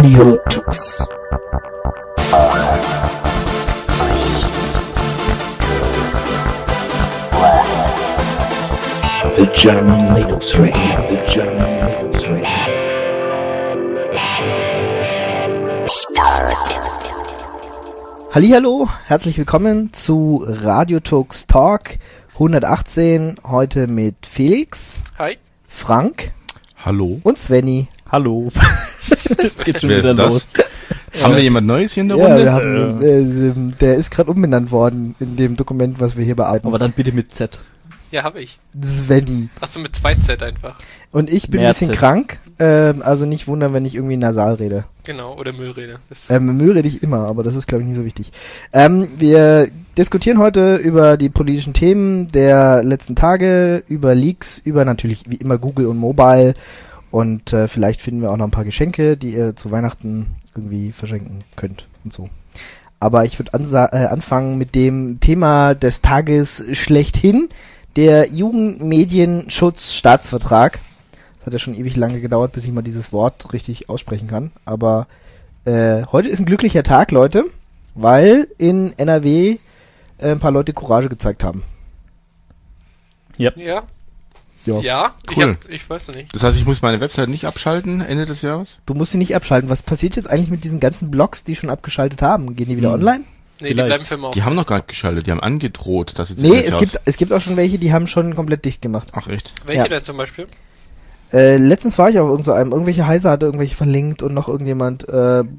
Radio Tux. The German Linux Radio. The German Linux Radio. Hallihallo, herzlich willkommen zu Radio Tux Talk 118. Heute mit Felix. Hi. Frank. Hallo. Und Svenny. Hallo. Jetzt geht schon Wer wieder ist das? los. Haben wir jemand Neues hier in der Ja, Runde? wir haben, der ist gerade umbenannt worden in dem Dokument, was wir hier bearbeiten. Aber dann bitte mit Z. Ja, habe ich. Svenny. Achso, mit 2Z einfach. Und ich bin Mehr ein bisschen Z. krank, also nicht wundern, wenn ich irgendwie nasal rede. Genau, oder Müllrede. Das Müll rede ich immer, aber das ist, glaube ich, nicht so wichtig. Wir diskutieren heute über die politischen Themen der letzten Tage, über Leaks, über natürlich wie immer Google und Mobile und vielleicht finden wir auch noch ein paar Geschenke, die ihr zu Weihnachten irgendwie verschenken könnt und so. Aber ich würde anfangen mit dem Thema des Tages schlechthin, der Jugendmedienschutzstaatsvertrag. Das hat ja schon ewig lange gedauert, bis ich mal dieses Wort richtig aussprechen kann. Aber heute ist ein glücklicher Tag, Leute, weil in NRW ein paar Leute Courage gezeigt haben. ja. Ja. Ja, Cool. ich weiß noch nicht. Das heißt, ich muss meine Website nicht abschalten Ende des Jahres? Du musst sie nicht abschalten. Was passiert jetzt eigentlich mit diesen ganzen Blogs, die schon abgeschaltet haben? Gehen die wieder online? Nee, Vielleicht. die bleiben für immer auf. Die haben noch gar nicht geschaltet, die haben angedroht, dass sie Nee, es gibt auch schon welche, die haben schon komplett dicht gemacht. Ach echt? Welche ja. denn zum Beispiel? Letztens war ich auf irgendwelche Heise hatte irgendwelche verlinkt und noch irgendjemand,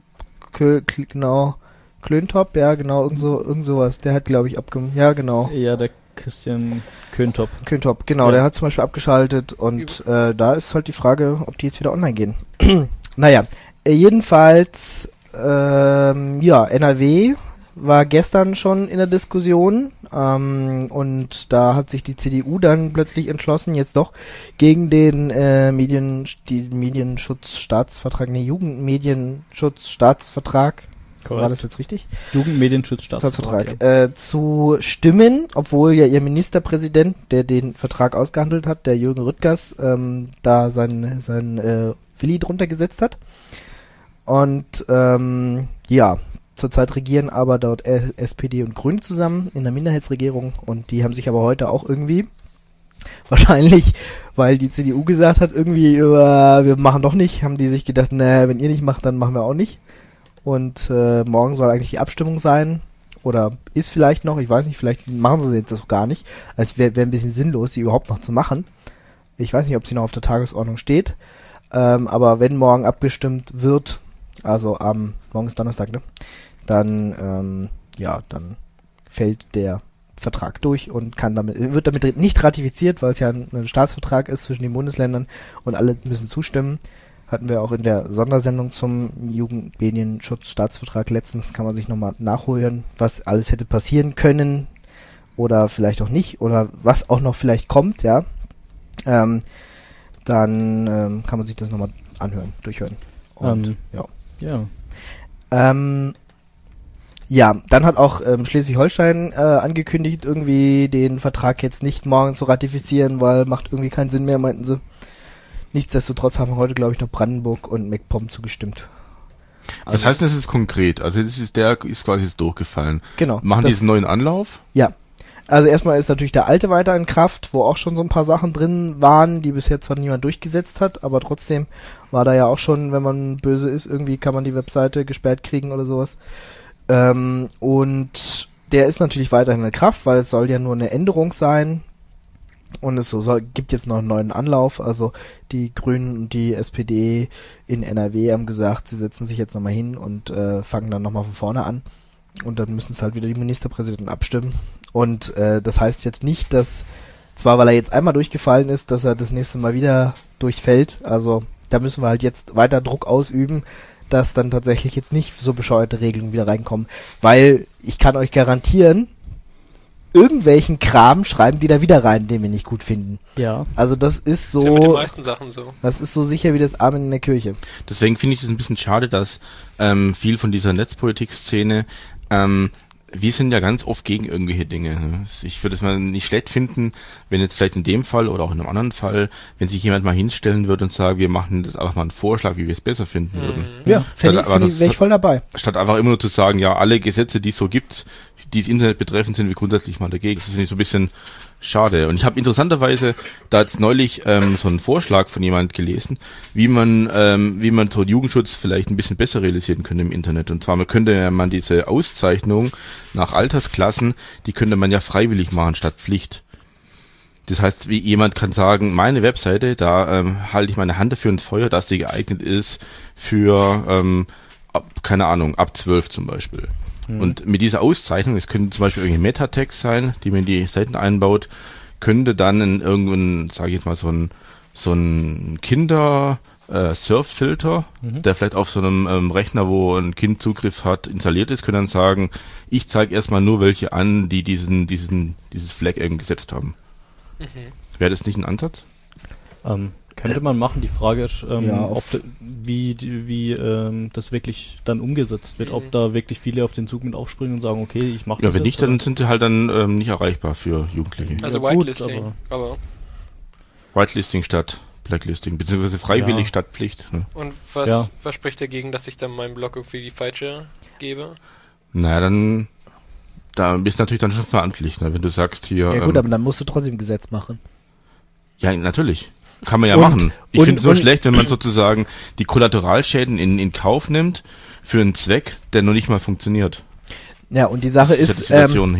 Klöntop, ja genau, irgend sowas, der hat glaube ich ja genau. Ja, der Christian Köntop. Köntop, genau, Ja. der hat zum Beispiel abgeschaltet und da ist halt die Frage, ob die jetzt wieder online gehen. Naja, jedenfalls, NRW war gestern schon in der Diskussion und da hat sich die CDU dann plötzlich entschlossen, jetzt doch gegen den Medienschutzstaatsvertrag, Jugendmedienschutzstaatsvertrag, war das jetzt richtig? Jugendmedienschutzstaatsvertrag. Zu stimmen, obwohl ja ihr Ministerpräsident, der den Vertrag ausgehandelt hat, der Jürgen Rüttgers, da sein Willi drunter gesetzt hat. Und zurzeit regieren aber dort SPD und Grüne zusammen in der Minderheitsregierung und die haben sich aber heute auch irgendwie, wahrscheinlich, weil die CDU gesagt hat, irgendwie, wir machen doch nicht, haben die sich gedacht, wenn ihr nicht macht, dann machen wir auch nicht. Und morgen soll eigentlich die Abstimmung sein. Oder ist vielleicht noch, ich weiß nicht, vielleicht machen sie jetzt das auch gar nicht. Also es wäre ein bisschen sinnlos, sie überhaupt noch zu machen. Ich weiß nicht, ob sie noch auf der Tagesordnung steht. Aber wenn morgen abgestimmt wird, also morgen ist Donnerstag, ne? Dann fällt der Vertrag durch und wird damit nicht ratifiziert, weil es ja ein Staatsvertrag ist zwischen den Bundesländern und alle müssen zustimmen. Hatten wir auch in der Sondersendung zum Jugendmedienschutzstaatsvertrag letztens, kann man sich nochmal nachholen, was alles hätte passieren können oder vielleicht auch nicht oder was auch noch vielleicht kommt, ja. Dann kann man sich das nochmal durchhören. Und, dann hat auch Schleswig-Holstein angekündigt, irgendwie den Vertrag jetzt nicht morgen zu ratifizieren, weil macht irgendwie keinen Sinn mehr, meinten sie. Nichtsdestotrotz haben heute, glaube ich, noch Brandenburg und MacPom zugestimmt. Was heißt denn das jetzt konkret? Also der ist quasi jetzt durchgefallen. Genau. Machen die diesen neuen Anlauf? Ja. Also erstmal ist natürlich der alte weiter in Kraft, wo auch schon so ein paar Sachen drin waren, die bisher zwar niemand durchgesetzt hat, aber trotzdem war da ja auch schon, wenn man böse ist, irgendwie kann man die Webseite gesperrt kriegen oder sowas. Und der ist natürlich weiterhin in Kraft, weil es soll ja nur eine Änderung sein. Und es gibt jetzt noch einen neuen Anlauf, also die Grünen und die SPD in NRW haben gesagt, sie setzen sich jetzt nochmal hin und fangen dann nochmal von vorne an und dann müssen es halt wieder die Ministerpräsidenten abstimmen und das heißt jetzt nicht, dass, zwar weil er jetzt einmal durchgefallen ist, dass er das nächste Mal wieder durchfällt, also da müssen wir halt jetzt weiter Druck ausüben, dass dann tatsächlich jetzt nicht so bescheuerte Regelungen wieder reinkommen, weil ich kann euch garantieren, irgendwelchen Kram schreiben die da wieder rein, den wir nicht gut finden. Ja. Also das ist so... Das ist ja mit den meisten Sachen so. Das ist so sicher wie das Amen in der Kirche. Deswegen finde ich es ein bisschen schade, dass viel von dieser Netzpolitik-Szene wir sind ja ganz oft gegen irgendwelche Dinge. Ich würde es mal nicht schlecht finden, wenn jetzt vielleicht in dem Fall oder auch in einem anderen Fall, wenn sich jemand mal hinstellen würde und sagt, wir machen das einfach mal einen Vorschlag, wie wir es besser finden würden. Ja, wäre ich voll dabei. Statt einfach immer nur zu sagen, ja, alle Gesetze, die es so gibt, die das Internet betreffen, sind wir grundsätzlich mal dagegen. Das finde ich so ein bisschen schade. Und ich habe interessanterweise da jetzt neulich so einen Vorschlag von jemand gelesen, wie man so Jugendschutz vielleicht ein bisschen besser realisieren könnte im Internet. Und zwar könnte man diese Auszeichnung nach Altersklassen, die könnte man ja freiwillig machen statt Pflicht. Das heißt, wie jemand kann sagen, meine Webseite, da halte ich meine Hand dafür ins Feuer, dass die geeignet ist für, keine Ahnung, ab 12 zum Beispiel. Und mit dieser Auszeichnung, es könnte zum Beispiel irgendein Metatext sein, die man in die Seiten einbaut, könnte dann in irgendeinen, sage ich jetzt mal, so ein Kinder-Surf-Filter, der vielleicht auf so einem Rechner, wo ein Kind Zugriff hat, installiert ist, könnte dann sagen, ich zeige erstmal nur welche an, die dieses Flag irgendwie gesetzt haben. Wäre das nicht ein Ansatz? Könnte man machen. Die Frage ist, wie das wirklich dann umgesetzt wird. Ob da wirklich viele auf den Zug mit aufspringen und sagen, okay, ich mache das. Ja, wenn nicht, dann sind die halt dann nicht erreichbar für Jugendliche. Also ja, Whitelisting. Aber Whitelisting statt Blacklisting, beziehungsweise freiwillig statt Pflicht. Ne? Und was spricht dagegen, dass ich dann meinem Blog irgendwie die falsche gebe? Naja, dann da bist du natürlich dann schon verantwortlich, ne? Wenn du sagst hier... Ja gut, aber dann musst du trotzdem Gesetz machen. Ja, natürlich. Kann man ja machen. Ich finde es nur schlecht, wenn man sozusagen die Kollateralschäden in Kauf nimmt für einen Zweck, der noch nicht mal funktioniert. Ja, und die Sache ist,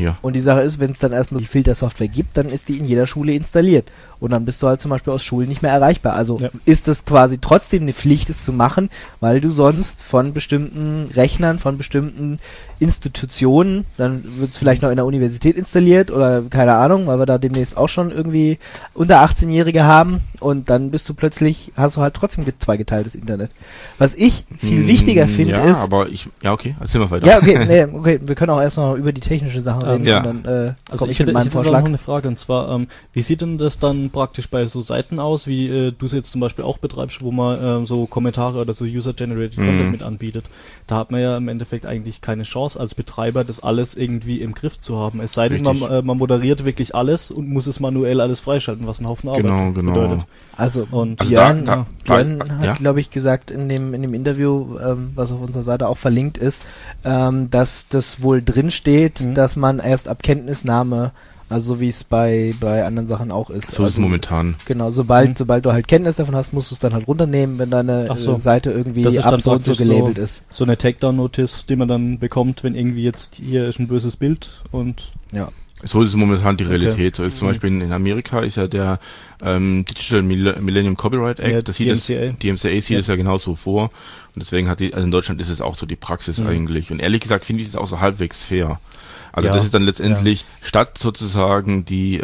wenn es dann erstmal die Filtersoftware gibt, dann ist die in jeder Schule installiert. Und dann bist du halt zum Beispiel aus Schulen nicht mehr erreichbar. Also ist es quasi trotzdem eine Pflicht, es zu machen, weil du sonst von bestimmten Rechnern, von bestimmten Institutionen, dann wird es vielleicht noch in der Universität installiert oder keine Ahnung, weil wir da demnächst auch schon irgendwie unter 18-Jährige haben und dann hast du halt trotzdem zweigeteiltes Internet. Was ich viel wichtiger finde ist... okay, erzähl mal weiter. Ja, okay, wir können auch erst noch über die technische Sachen reden und dann komme ich mit meinem Vorschlag. Noch eine Frage, und zwar, wie sieht denn das dann praktisch bei so Seiten aus, wie du es jetzt zum Beispiel auch betreibst, wo man so Kommentare oder so User-Generated Content mit anbietet? Da hat man ja im Endeffekt eigentlich keine Chance als Betreiber, das alles irgendwie im Griff zu haben. Es sei denn, man moderiert wirklich alles und muss es manuell alles freischalten, was ein Haufen Arbeit bedeutet. Also Björn hat, glaube ich, gesagt in dem Interview, was auf unserer Seite auch verlinkt ist, dass das wohl drin steht, dass man erst ab Kenntnisnahme, also so wie es bei anderen Sachen auch ist. So ist es momentan. Genau, sobald du halt Kenntnis davon hast, musst du es dann halt runternehmen, wenn deine Seite irgendwie ab so und so gelabelt ist. So eine Takedown-Notice, die man dann bekommt, wenn irgendwie jetzt hier ist ein böses Bild und... Ja. So ist es momentan die Realität. So ist zum Beispiel in Amerika ist ja der Digital Millennium Copyright Act, DMCA sieht es ja genauso vor. Und deswegen in Deutschland ist es auch so die Praxis eigentlich. Und ehrlich gesagt finde ich das auch so halbwegs fair. Also das ist dann letztendlich, statt sozusagen die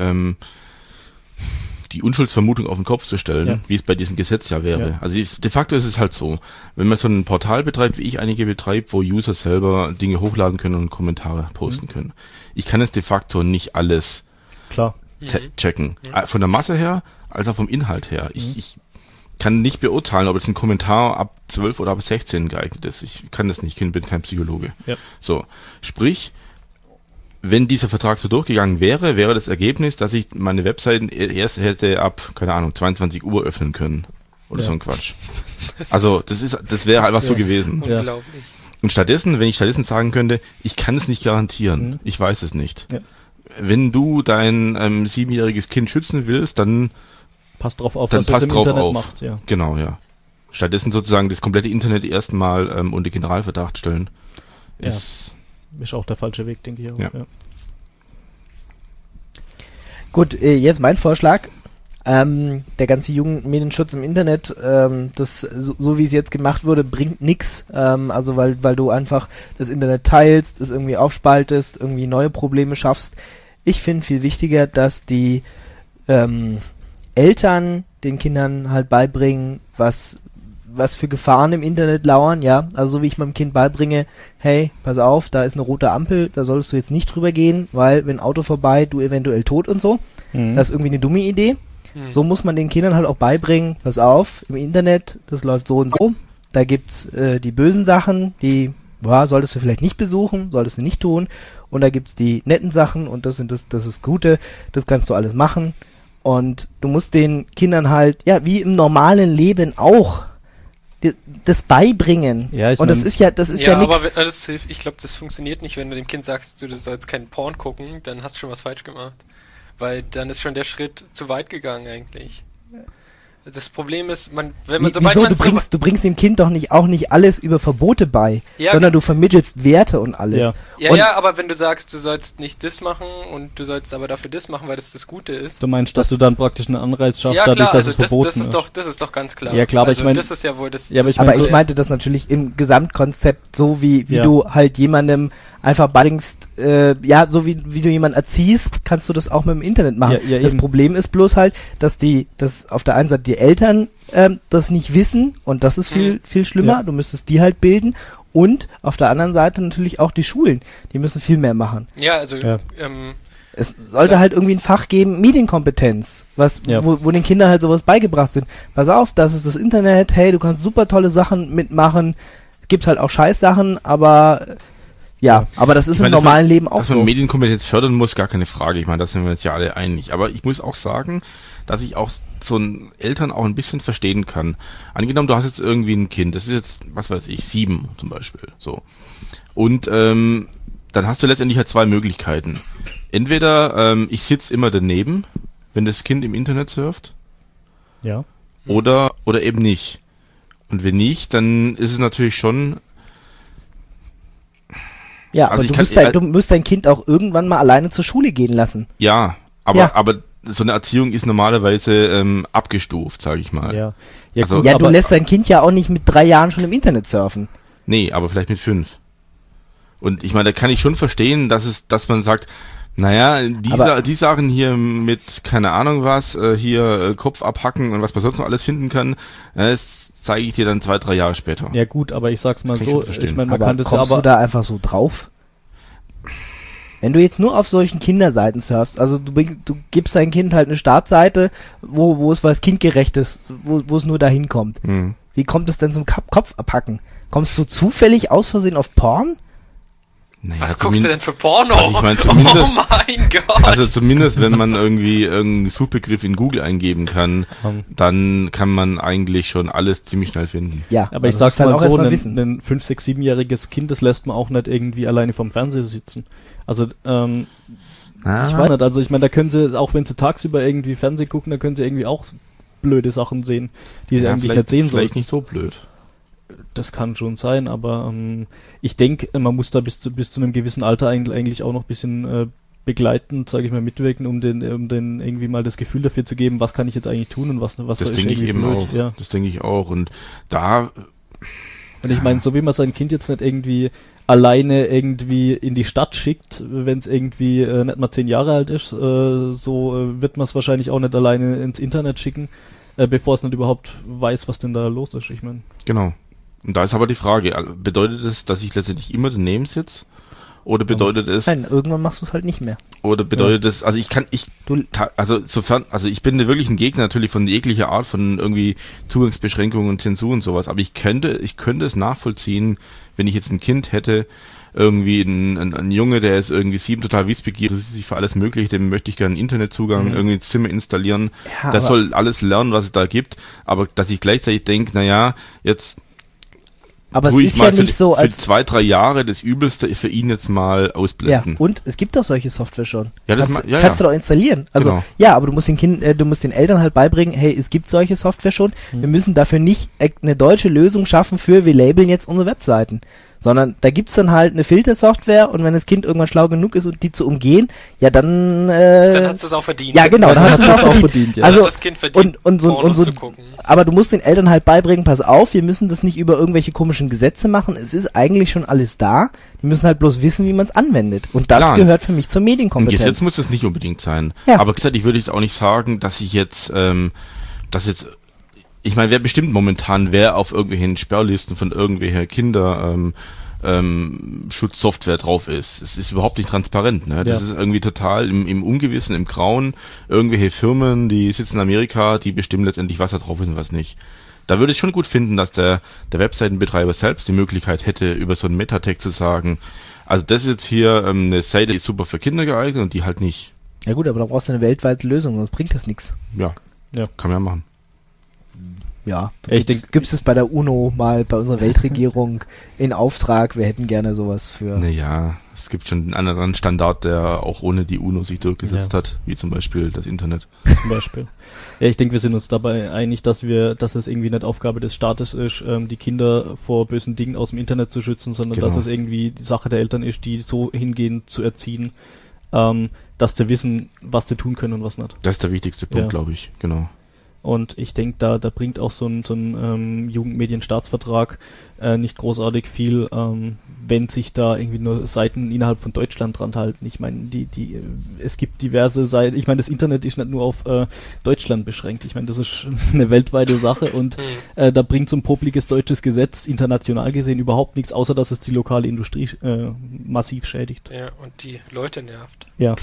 Unschuldsvermutung auf den Kopf zu stellen, wie es bei diesem Gesetz ja wäre. Ja. Also de facto ist es halt so, wenn man so ein Portal betreibt, wie ich einige betreibe, wo User selber Dinge hochladen können und Kommentare posten können. Ich kann jetzt de facto nicht alles checken. Von der Masse her, als auch vom Inhalt her. Ich kann nicht beurteilen, ob jetzt ein Kommentar ab 12 oder ab 16 geeignet ist. Ich kann das nicht, ich bin kein Psychologe. Ja. So, sprich, wenn dieser Vertrag so durchgegangen wäre, wäre das Ergebnis, dass ich meine Webseiten erst hätte ab, keine Ahnung, 22 Uhr öffnen können. Oder so ein Quatsch. Also, das wäre einfach so gewesen. Unglaublich. Und stattdessen, wenn ich sagen könnte, ich kann es nicht garantieren. Ich weiß es nicht. Ja. Wenn du dein 7-jähriges Kind schützen willst, dann passt drauf auf, was es im Internet macht. Ja. Genau, ja. Stattdessen sozusagen das komplette Internet erstmal unter Generalverdacht stellen. Ist auch der falsche Weg, denke ich auch. Ja. Gut, jetzt mein Vorschlag. Der ganze Jugendmedienschutz im Internet, so wie es jetzt gemacht wurde, bringt nix. Also weil du einfach das Internet teilst, es irgendwie aufspaltest, irgendwie neue Probleme schaffst. Ich finde viel wichtiger, dass die Eltern den Kindern halt beibringen, was für Gefahren im Internet lauern, ja, also so wie ich meinem Kind beibringe, hey, pass auf, da ist eine rote Ampel, da solltest du jetzt nicht drüber gehen, weil wenn ein Auto vorbei, du eventuell tot und so, das ist irgendwie eine dumme Idee. So muss man den Kindern halt auch beibringen, pass auf, im Internet, das läuft so und so, da gibt's die bösen Sachen, die solltest du vielleicht nicht besuchen, solltest du nicht tun, und da gibt's die netten Sachen und das ist Gute, das kannst du alles machen und du musst den Kindern halt, ja, wie im normalen Leben auch, das beibringen. Ja, und das ist ja nichts. Aber das hilft. Ich glaube, das funktioniert nicht, wenn du dem Kind sagst, du sollst keinen Porn gucken, dann hast du schon was falsch gemacht. Weil dann ist schon der Schritt zu weit gegangen eigentlich. Das Problem ist, du bringst dem Kind doch auch nicht alles über Verbote bei, ja, sondern du vermittelst Werte und alles. Ja, aber wenn du sagst, du sollst nicht das machen und du sollst aber dafür das machen, weil das Gute ist. Du meinst, dass du dann praktisch einen Anreiz schaffst, ja, dadurch, klar, dass also es verboten ist. Das ist doch ganz klar. Ja, klar, aber also ich meine, das ist ja wohl das. Ja, aber ich meinte das natürlich im Gesamtkonzept, so wie Ja. du halt jemandem einfach beibringst, so wie du jemanden erziehst, kannst du das auch mit dem Internet machen. Ja, das eben. Problem ist bloß halt, dass auf der einen Seite die Eltern das nicht wissen und das ist viel schlimmer. Ja. Du müsstest die halt bilden und auf der anderen Seite natürlich auch die Schulen. Die müssen viel mehr machen. Ja, also Ja. Es sollte halt irgendwie ein Fach geben, Medienkompetenz, wo den Kindern halt sowas beigebracht sind. Pass auf, das ist das Internet, hey, du kannst super tolle Sachen mitmachen. Es gibt halt auch Scheißsachen, aber aber das ist im normalen Leben auch dass so. man Medienkompetenz fördern muss, gar keine Frage. Ich meine, da sind wir uns ja alle einig. Aber ich muss auch sagen, dass ich auch so ein Eltern auch ein bisschen verstehen kann. Angenommen, du hast jetzt irgendwie ein Kind, das ist jetzt, was weiß ich, 7 zum Beispiel, so. Und dann hast du letztendlich halt 2 Möglichkeiten. Entweder ich sitze immer daneben, wenn das Kind im Internet surft, Ja. oder eben nicht. Und wenn nicht, dann ist es natürlich schon. Ja, Also aber du musst dein Kind auch irgendwann mal alleine zur Schule gehen lassen. Ja, aber so eine Erziehung ist normalerweise abgestuft, sage ich mal. Ja. Ja, Also- gut, Ja, aber du lässt dein Kind ja auch nicht mit 3 Jahren schon im Internet surfen. Nee, aber vielleicht mit 5. Und ich meine, da kann ich schon verstehen, dass man sagt, naja, die Sachen hier mit, keine Ahnung was, Kopf abhacken und was man sonst noch alles finden kann, das zeige ich dir dann 2, 3 Jahre später. Ja gut, aber ich sag's mal Kann ich so, schon verstehen. ich meine, man Aber kann das ja kommst du aber... da einfach so drauf? Wenn du jetzt nur auf solchen Kinderseiten surfst, also du gibst dein Kind halt eine Startseite, wo es was kindgerecht ist, wo es nur dahin kommt. Hm. Wie kommt es denn zum Kopf abhacken? Kommst du zufällig aus Versehen auf Porn? Naja, was guckst du denn für Porno? Also ich meine, zumindest- oh mein Gott! Also zumindest, wenn man irgendwie irgendeinen Suchbegriff in Google eingeben kann, dann kann man eigentlich schon alles ziemlich schnell finden. Ja, Aber ich das sag's musst du halt mal auch so, erst mal wissen. ein 5-, 6-, 7-jähriges Kind, das lässt man auch nicht irgendwie alleine vorm Fernseher sitzen. Also, ich weiß nicht, also ich meine, da können sie, auch wenn sie tagsüber irgendwie Fernsehen gucken, da können sie irgendwie auch blöde Sachen sehen, die sie eigentlich nicht sehen Vielleicht sollten. nicht so blöd. Das kann schon sein, aber ich denke, man muss da bis zu einem gewissen Alter eigentlich auch noch ein bisschen begleitend, sage ich mal, mitwirken, um den irgendwie mal das Gefühl dafür zu geben, was kann ich jetzt eigentlich tun und was Das ist denke ich irgendwie eben blöd. auch. Ja. Das denke ich auch. Und da, Und ich meine, so wie man sein Kind jetzt nicht irgendwie alleine irgendwie in die Stadt schickt, wenn es irgendwie nicht mal 10 Jahre alt ist, wird man es wahrscheinlich auch nicht alleine ins Internet schicken, bevor es nicht überhaupt weiß, was denn da los ist. Ich meine, genau. Und da ist aber die Frage, bedeutet es, dass ich letztendlich immer daneben sitze? Oder bedeutet es, Nein, irgendwann machst du es halt nicht mehr. oder bedeutet es, also ich bin wirklich ein Gegner natürlich von jeglicher Art von irgendwie Zugangsbeschränkungen und Zensur und sowas, aber ich könnte es nachvollziehen, wenn ich jetzt ein Kind hätte, irgendwie ein Junge, der ist irgendwie 7, total wissbegierig, das ist sich für alles möglich, dem möchte ich gerne einen Internetzugang irgendwie ins Zimmer installieren, Ja, das aber- soll alles lernen, was es da gibt, aber dass ich gleichzeitig denke, naja, jetzt Aber es tue ich ist mal ja nicht so, für als 2, 3 Jahre das Übelste für ihn jetzt mal ja, ausblenden. und es gibt doch solche Software schon. Ja, das kannst ma- ja, kannst ja. du doch installieren. Also Genau. ja, aber du musst den Eltern halt beibringen, hey, es gibt solche Software schon. Wir müssen dafür nicht eine deutsche Lösung schaffen für, wir labeln jetzt unsere Webseiten. Sondern da gibt's dann halt eine Filtersoftware und wenn das Kind irgendwann schlau genug ist, die zu umgehen, ja dann Dann hat es auch verdient. ja genau, dann hast du es auch verdient. ja. Also das Kind verdient, und so Pornos zu zu gucken. aber du musst den Eltern halt beibringen, pass auf, wir müssen das nicht über irgendwelche komischen Gesetze machen. Es ist eigentlich schon alles da. Die müssen halt bloß wissen, wie man es anwendet. Und das Klar. gehört für mich zur Ein Medienkompetenz. Gesetz muss es nicht unbedingt sein. Ja. Aber gleichzeitig würde ich auch nicht sagen, dass ich jetzt, ich meine, wer bestimmt momentan, wer auf irgendwelchen Sperrlisten von irgendwelcher Kinder, Schutzsoftware drauf ist. Es ist überhaupt nicht transparent, ne? Das Ja. ist irgendwie total im Ungewissen, im Grauen. Irgendwelche Firmen, die sitzen in Amerika, die bestimmen letztendlich, was da drauf ist und was nicht. Da würde ich schon gut finden, dass der Webseitenbetreiber selbst die Möglichkeit hätte, über so einen Metatext zu sagen, Also das ist jetzt hier eine Seite, die ist super für Kinder geeignet und die halt nicht. Ja gut, aber da brauchst du eine weltweite Lösung, sonst bringt das nichts. Ja, kann man ja machen. Ja, Ich gibt's es bei der UNO mal, bei unserer Weltregierung in Auftrag, wir hätten gerne sowas für... Naja, es gibt schon einen anderen Standard, der auch ohne die UNO sich durchgesetzt hat, wie zum Beispiel das Internet. Zum Beispiel. Ja, ich denke, wir sind uns dabei einig, dass es irgendwie nicht Aufgabe des Staates ist, die Kinder vor bösen Dingen aus dem Internet zu schützen, sondern Genau. dass es irgendwie die Sache der Eltern ist, die so hingehen zu erziehen, dass sie wissen, was sie tun können und was nicht. Das ist der wichtigste Punkt, Ja. glaube ich. Genau. Und ich denke, da bringt auch so ein Jugendmedienstaatsvertrag nicht großartig viel, wenn sich da irgendwie nur Seiten innerhalb von Deutschland dran halten. Ich meine, es gibt diverse Seiten, ich meine, das Internet ist nicht nur auf Deutschland beschränkt. Ich meine, das ist eine weltweite Sache und da bringt so ein popliges deutsches Gesetz international gesehen überhaupt nichts, außer dass es die lokale Industrie massiv schädigt. Ja, und die Leute nervt. Ja.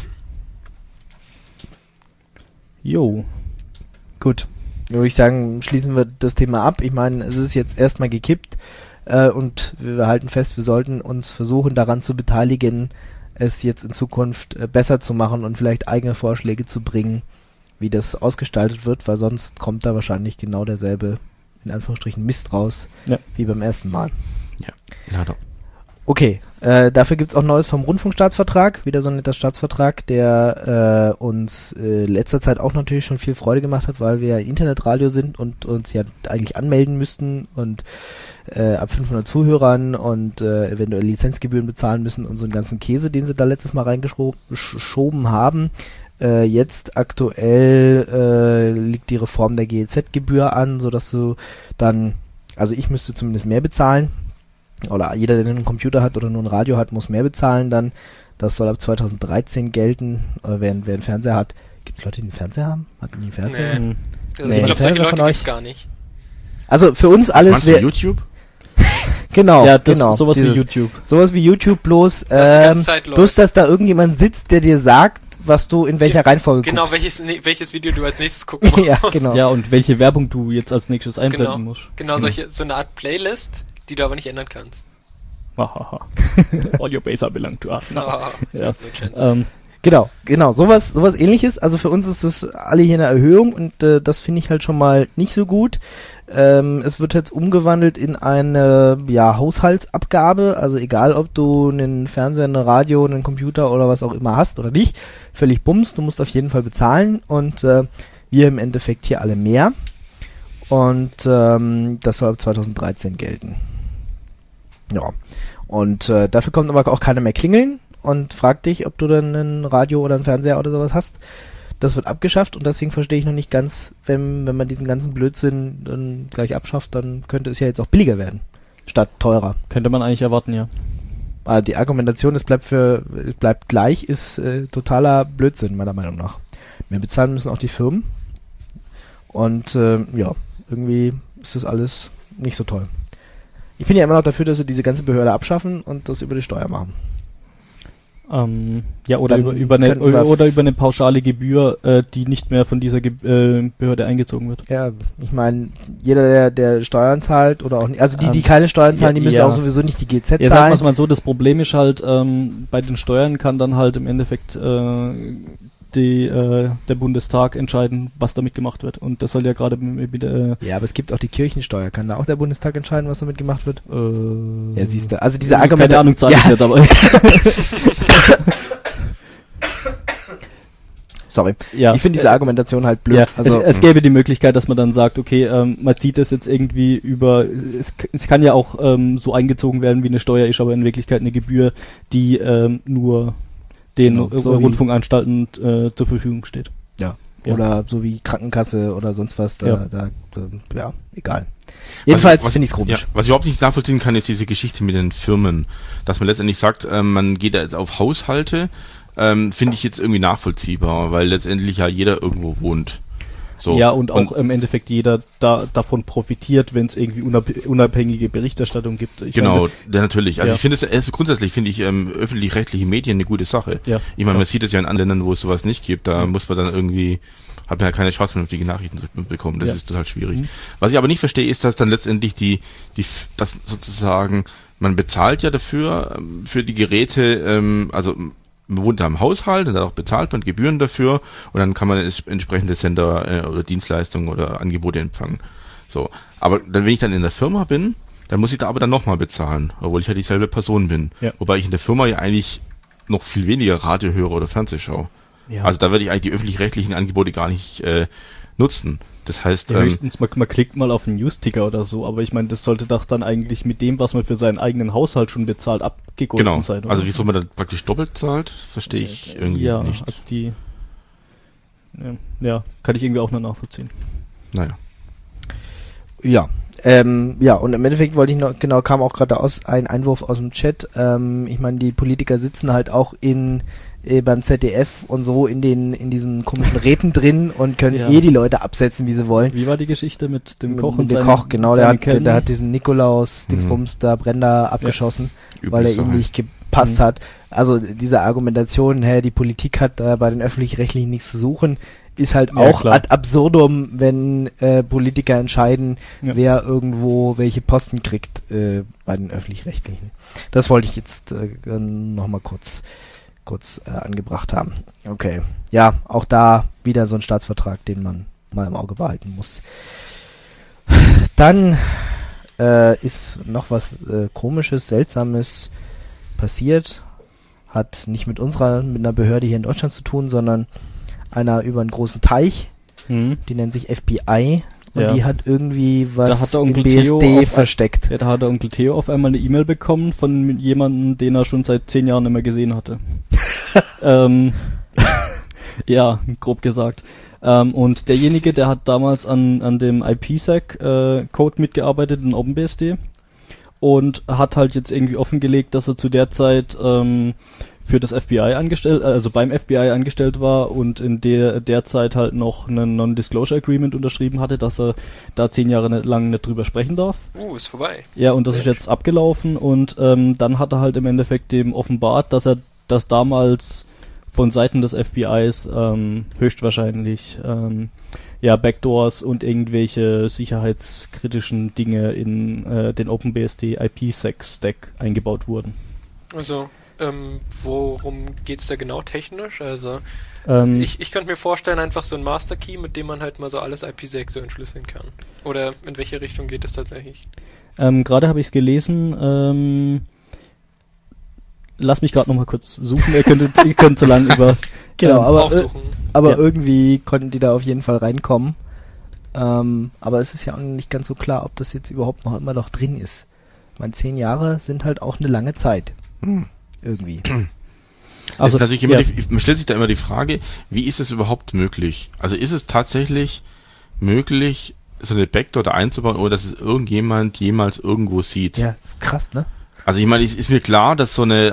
Jo. Gut, würde ich sagen, schließen wir das Thema ab. Ich meine, es ist jetzt erstmal gekippt und wir halten fest, wir sollten uns versuchen, daran zu beteiligen, es jetzt in Zukunft besser zu machen und vielleicht eigene Vorschläge zu bringen, wie das ausgestaltet wird, weil sonst kommt da wahrscheinlich genau derselbe, in Anführungsstrichen, Mist raus, wie beim ersten Mal. Ja, leider. Okay, dafür gibt's auch Neues vom Rundfunkstaatsvertrag, wieder so ein netter Staatsvertrag, der uns letzter Zeit auch natürlich schon viel Freude gemacht hat, weil wir ja Internetradio sind und uns ja eigentlich anmelden müssten und ab 500 Zuhörern und eventuell Lizenzgebühren bezahlen müssen und so einen ganzen Käse, den sie da letztes Mal reingeschoben haben. Jetzt aktuell liegt die Reform der GEZ-Gebühr an, sodass du dann, also ich müsste zumindest mehr bezahlen, oder jeder, der einen Computer hat oder nur ein Radio hat, muss mehr bezahlen dann. Das soll ab 2013 gelten. Wer einen Fernseher hat, gibt es Leute, die einen Fernseher haben? Hat die einen Fernseher? Nee. Also Nee. ich glaube, solche Fernseher von Leute euch? gibt's gar nicht. Also für uns alles Meinst du wäre... YouTube? Genau, Ja, das genau. ist sowas wie dieses- YouTube. Sowas wie YouTube, bloß, Das die ganze Zeit läuft. bloß, dass da irgendjemand sitzt, der dir sagt, was du in welcher Reihenfolge Genau, guckst. welches Video du als nächstes gucken musst. Ja, genau. Ja, und welche Werbung du jetzt als nächstes einblenden Genau. musst. Genau, so eine Art Playlist, die du aber nicht ändern kannst. Hahaha. All your base are belong to us now. Ah, Ja. no chance. Genau, sowas ähnliches. Also für uns ist das alle hier eine Erhöhung und das finde ich halt schon mal nicht so gut. Es wird jetzt umgewandelt in eine Haushaltsabgabe, also egal ob du einen Fernseher, ein Radio, einen Computer oder was auch immer hast oder nicht, völlig bums, du musst auf jeden Fall bezahlen und wir im Endeffekt hier alle mehr und das soll ab 2013 gelten. Ja, und dafür kommt aber auch keiner mehr klingeln und fragt dich, ob du dann ein Radio oder einen Fernseher oder sowas hast. Das wird abgeschafft und deswegen verstehe ich noch nicht ganz, wenn man diesen ganzen Blödsinn dann gleich abschafft, dann könnte es ja jetzt auch billiger werden, statt teurer. Könnte man eigentlich erwarten, ja. Aber die Argumentation, es bleibt gleich, ist totaler Blödsinn, meiner Meinung nach. Mehr bezahlen müssen auch die Firmen und irgendwie ist das alles nicht so toll. Ich bin ja immer noch dafür, dass sie diese ganze Behörde abschaffen und das über die Steuer machen. Oder Dann über könnten wir eine pauschale Gebühr, die nicht mehr von dieser Behörde eingezogen wird. Ja, ich meine, jeder, der Steuern zahlt oder auch nicht, also die keine Steuern zahlen, die müssen ja. auch sowieso nicht die GZ Ja, sagen wir zahlen. es mal so, das Problem ist halt, bei den Steuern kann dann halt im Endeffekt der Bundestag entscheiden, was damit gemacht wird. Und das soll ja gerade wieder... Ja, aber es gibt auch die Kirchensteuer. Kann da auch der Bundestag entscheiden, was damit gemacht wird? Ja, siehst du. Also diese keine Argumente... Ahnung, zahle ich nicht, aber... Sorry. ja. Ich finde diese Argumentation halt blöd. Ja, Also, es gäbe die Möglichkeit, dass man dann sagt, okay, man zieht das jetzt irgendwie über, es kann ja auch so eingezogen werden, wie eine Steuer ist, aber in Wirklichkeit eine Gebühr, die nur den Genau, so wie- Rundfunkanstalten zur Verfügung steht. ja. oder so wie Krankenkasse oder sonst was. Ja. Egal. Jedenfalls Was- finde ich es komisch. Ja, was ich überhaupt nicht nachvollziehen kann, ist diese Geschichte mit den Firmen. Dass man letztendlich sagt, man geht da jetzt auf Haushalte, finde ich jetzt irgendwie nachvollziehbar, weil letztendlich ja jeder irgendwo wohnt. So. Ja, und auch im Endeffekt jeder davon profitiert, wenn es irgendwie unabhängige Berichterstattung gibt. Ich Genau, meine, ja, natürlich. Also Ja. ich finde es grundsätzlich finde ich öffentlich-rechtliche Medien eine gute Sache. Ja. Ich meine, man sieht es ja in anderen Ländern, wo es sowas nicht gibt. Da muss man dann irgendwie, hat man ja keine Chance, vernünftige Nachrichten zu bekommen. Das Ja. ist total schwierig. Mhm. Was ich aber nicht verstehe, ist, dass dann letztendlich dass sozusagen man bezahlt ja dafür, für die Geräte, also man wohnt da im Haushalt und auch bezahlt man Gebühren dafür und dann kann man entsprechende Sender oder Dienstleistungen oder Angebote empfangen. So, aber dann, wenn ich dann in der Firma bin, dann muss ich da aber dann nochmal bezahlen, obwohl ich ja dieselbe Person bin. Ja. Wobei ich in der Firma ja eigentlich noch viel weniger Radio höre oder Fernseh schaue. Ja. Also da würde ich eigentlich die öffentlich-rechtlichen Angebote gar nicht nutzen. Das heißt, Ja, höchstens man klickt mal auf einen News-Ticker oder so, aber ich meine, das sollte doch dann eigentlich mit dem, was man für seinen eigenen Haushalt schon bezahlt, abgegolten genau. sein. Oder? Also wieso man dann praktisch doppelt zahlt, verstehe ich irgendwie ja, nicht. also die ja, kann ich irgendwie auch nur nachvollziehen. Naja. Ja. Ja, und im Endeffekt wollte ich noch, genau, kam auch gerade ein Einwurf aus dem Chat. Ich meine, die Politiker sitzen halt auch beim ZDF und so in diesen komischen Räten drin und können die Leute absetzen, wie sie wollen. Wie war die Geschichte mit dem Koch und dem Koch, genau, der hat diesen Nikolaus Dingsbums da Brenda abgeschossen, weil er ihm nicht gepasst hat. Also diese Argumentation, die Politik hat da bei den Öffentlich-Rechtlichen nichts zu suchen, ist halt auch klar. ad absurdum, wenn Politiker entscheiden, wer irgendwo welche Posten kriegt bei den Öffentlich-Rechtlichen. Das wollte ich jetzt nochmal kurz angebracht haben. Okay. Ja, auch da wieder so ein Staatsvertrag, den man mal im Auge behalten muss. Dann ist noch was Komisches, Seltsames passiert. Hat nicht mit einer Behörde hier in Deutschland zu tun, sondern einer über einen großen Teich. Die nennt sich FBI. Und die hat irgendwie was in BSD versteckt. Ja, da hat der Onkel Theo auf einmal eine E-Mail bekommen von jemandem, den er schon seit 10 Jahren nicht mehr gesehen hatte. Ja, grob gesagt. Und derjenige, der hat damals an dem IPsec-Code mitgearbeitet in OpenBSD und hat halt jetzt irgendwie offengelegt, dass er zu der Zeit für das FBI beim FBI angestellt war und in der Zeit halt noch einen Non-Disclosure Agreement unterschrieben hatte, dass er da 10 Jahre lang nicht drüber sprechen darf. Ist vorbei. Ja, und das ist jetzt abgelaufen und dann hat er halt im Endeffekt dem offenbart, dass er das damals von Seiten des FBIs höchstwahrscheinlich Backdoors und irgendwelche sicherheitskritischen Dinge in den OpenBSD IPsec-Stack eingebaut wurden. Also worum geht's da genau technisch? Also ich könnte mir vorstellen, einfach so ein Master Key, mit dem man halt mal so alles IPsec so entschlüsseln kann. Oder in welche Richtung geht es tatsächlich? Gerade habe ich es gelesen. Lass mich gerade nochmal kurz suchen. Ihr könnt so lange über genau, aber Ja. irgendwie konnten die da auf jeden Fall reinkommen. Aber es ist ja auch nicht ganz so klar, ob das jetzt überhaupt noch immer noch drin ist. Ich meine, 10 Jahre sind halt auch eine lange Zeit. Irgendwie. Also natürlich immer man stellt sich da immer die Frage, wie ist es überhaupt möglich? Also ist es tatsächlich möglich, so eine Backdoor da einzubauen, ohne dass es irgendjemand jemals irgendwo sieht? Ja, ist krass, ne? Also ich meine, ist mir klar, dass so ein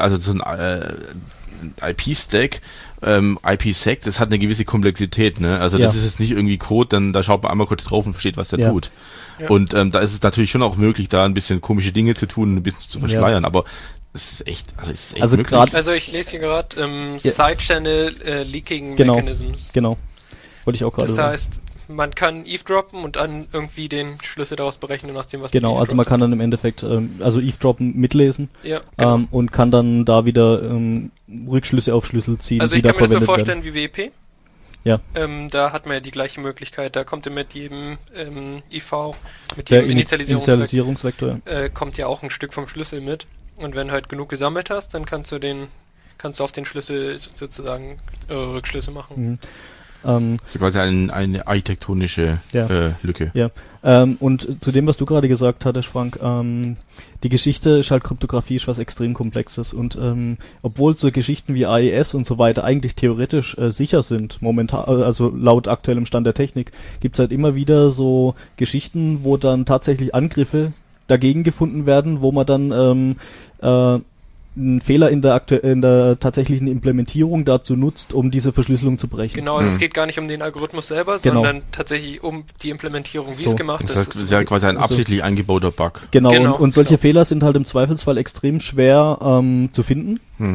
IP-Stack, IPsec, das hat eine gewisse Komplexität, ne? Also das ist jetzt nicht irgendwie Code, dann da schaut man einmal kurz drauf und versteht, was der tut. Ja. Und da ist es natürlich schon auch möglich, da ein bisschen komische Dinge zu tun, ein bisschen zu verschleiern, aber es ist echt möglich. Also ich lese hier gerade Side-Channel Leaking genau, Mechanisms. Genau. Wollte ich auch gerade sagen. Das heißt, man kann eavesdroppen und dann irgendwie den Schlüssel daraus berechnen aus dem, was genau, man also man kann dann im Endeffekt eavesdroppen mitlesen und kann dann da wieder Rückschlüsse auf Schlüssel ziehen. Also ich kann mir das so vorstellen wie WEP. Ja. Da hat man ja die gleiche Möglichkeit. Da kommt ja mit jedem IV, mit jedem Initialisierungsvektor, kommt ja auch ein Stück vom Schlüssel mit. Und wenn du halt genug gesammelt hast, dann kannst du auf den Schlüssel sozusagen Rückschlüsse machen. Das ist quasi eine architektonische Lücke. Ja. Und zu dem, was du gerade gesagt hattest, Frank, die Geschichte ist halt, Kryptographie ist was extrem Komplexes und obwohl so Geschichten wie AES und so weiter eigentlich theoretisch sicher sind, momentan, also laut aktuellem Stand der Technik, gibt's halt immer wieder so Geschichten, wo dann tatsächlich Angriffe dagegen gefunden werden, wo man dann einen Fehler in der tatsächlichen Implementierung dazu nutzt, um diese Verschlüsselung zu brechen. Genau, also es geht gar nicht um den Algorithmus selber, sondern tatsächlich um die Implementierung, wie es gemacht ist. Das ist ja quasi ein absichtlich eingebauter Bug. Genau. Und solche Fehler sind halt im Zweifelsfall extrem schwer zu finden.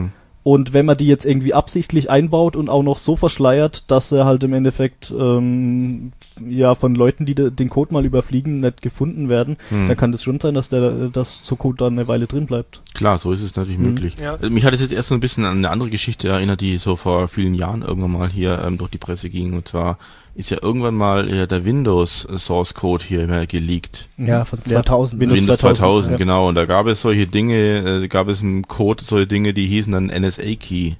Und wenn man die jetzt irgendwie absichtlich einbaut und auch noch so verschleiert, dass sie halt im Endeffekt von Leuten, die den Code mal überfliegen, nicht gefunden werden, dann kann das schon sein, dass so Code dann eine Weile drin bleibt. Klar, so ist es natürlich möglich. Ja. Mich hat es jetzt erst so ein bisschen an eine andere Geschichte erinnert, die so vor vielen Jahren irgendwann mal hier durch die Presse ging. Und zwar ist ja irgendwann mal der Windows Source Code hier mehr geleakt. Ja, von 2000. Windows 2000, genau. Und da gab es solche Dinge, gab es im Code solche Dinge, die hießen dann NSA-Key.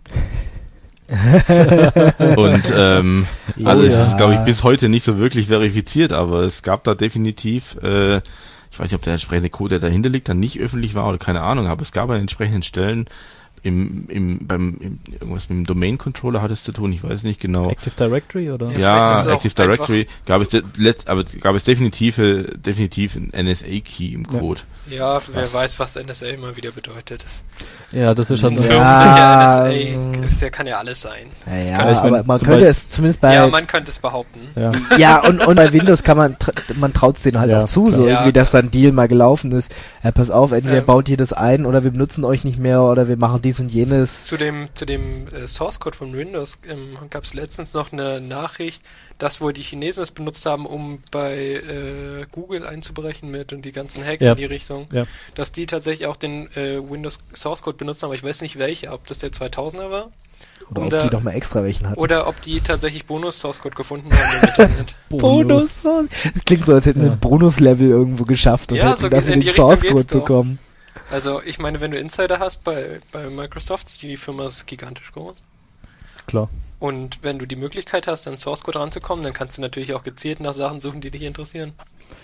Und also es ist, glaube ich, bis heute nicht so wirklich verifiziert, aber es gab da definitiv, ich weiß nicht, ob der entsprechende Code, der dahinter liegt, dann nicht öffentlich war oder keine Ahnung, aber es gab an entsprechenden Stellen irgendwas mit dem Domain Controller hat es zu tun, ich weiß nicht genau. Active Directory oder? Ja, Active Directory gab es definitiv ein NSA-Key im Code. Ja, wer weiß, was NSA immer wieder bedeutet. Ja, das ist schon... Firmen sind ja NSA, kann ja alles sein. Aber man könnte es zumindest bei... Ja, man könnte es behaupten. Ja, und bei Windows kann man traut es denen halt auch zu, so irgendwie, dass da ein Deal mal gelaufen ist. Pass auf, entweder baut ihr das ein oder wir benutzen euch nicht mehr oder wir machen dies und jenes. Zu dem Source Code von Windows gab es letztens noch eine Nachricht, dass wohl die Chinesen es benutzt haben, um bei Google einzubrechen und die ganzen Hacks in die Richtung, dass die tatsächlich auch den Windows Source Code benutzt haben, aber ich weiß nicht welcher, ob das der 2000er war. Oder ob die noch mal extra welchen hatten. Oder ob die tatsächlich Bonus-Source-Code gefunden haben im Internet. Bonus? Das klingt so, als hätten sie ein Bonus-Level irgendwo geschafft und hätten dafür den Source-Code bekommen. Also ich meine, wenn du Insider hast bei Microsoft, die Firma ist gigantisch groß. Klar. Und wenn du die Möglichkeit hast, an Source-Code ranzukommen, dann kannst du natürlich auch gezielt nach Sachen suchen, die dich interessieren.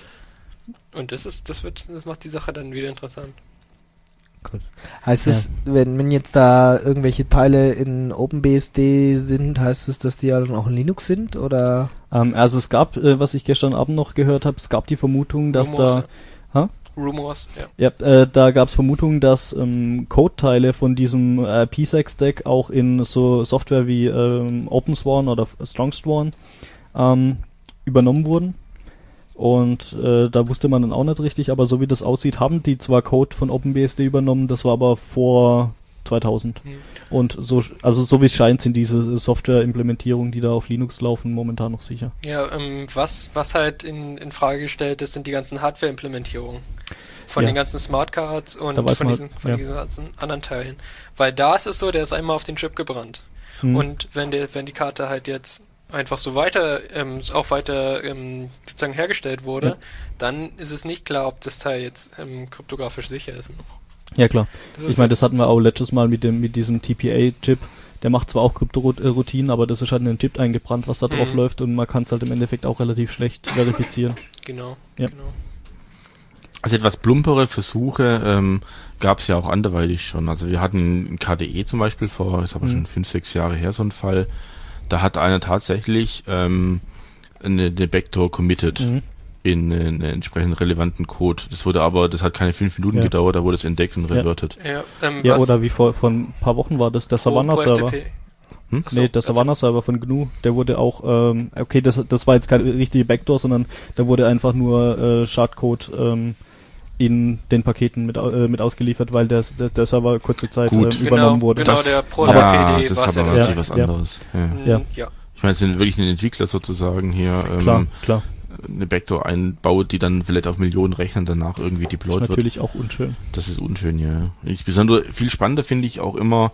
Und das macht die Sache dann wieder interessant. Gut. Heißt es, wenn jetzt da irgendwelche Teile in OpenBSD sind, heißt es, dass die ja dann auch in Linux sind, oder? Also es gab, was ich gestern Abend noch gehört habe, es gab die Vermutung, dass Rumors, da gab es Vermutungen, dass Code-Teile von diesem PSEC-Stack auch in so Software wie OpenSworn oder StrongSworn übernommen wurden. Und da wusste man dann auch nicht richtig, aber so wie das aussieht, haben die zwar Code von OpenBSD übernommen, das war aber vor 2000. Und so wie es scheint, sind diese Software-Implementierungen, die da auf Linux laufen, momentan noch sicher. Ja, was halt in Frage gestellt ist, sind die ganzen Hardware-Implementierungen von den ganzen Smartcards und von diesen ganzen anderen Teilen. Weil da ist es so, der ist einmal auf den Chip gebrannt. Und wenn die Karte halt jetzt einfach so weiter sozusagen hergestellt wurde, dann ist es nicht klar, ob das Teil jetzt kryptografisch sicher ist. Ja klar. Ich meine, das hatten wir auch letztes Mal mit diesem TPA-Chip. Der macht zwar auch Kryptoroutinen, aber das ist halt in den Chip eingebrannt, was da drauf läuft, und man kann es halt im Endeffekt auch relativ schlecht verifizieren. Genau. Also etwas plumpere Versuche gab es ja auch anderweitig schon. Also wir hatten in KDE zum Beispiel vor, ist aber schon 5-6 Jahre her, so ein Fall. Da hat einer tatsächlich eine Backdoor committed in einen entsprechend relevanten Code. Das hat keine 5 Minuten gedauert, da wurde es entdeckt und reverted. Oder wie vor ein paar Wochen war das, der Savannah-Server. Der Savannah-Server von GNU, der wurde auch, das war jetzt keine richtige Backdoor, sondern da wurde einfach nur Schadcode in den Paketen mit ausgeliefert, weil der Server kurze Zeit übernommen wurde. Genau, der Pro-PD war ja natürlich was anderes. Ja. Ich meine, es sind wirklich ein Entwickler sozusagen hier klar. eine Backdoor einbaut, die dann vielleicht auf Millionen Rechnern danach irgendwie deployed wird. Das ist natürlich auch unschön. Das ist unschön, ja. Insbesondere viel spannender finde ich auch immer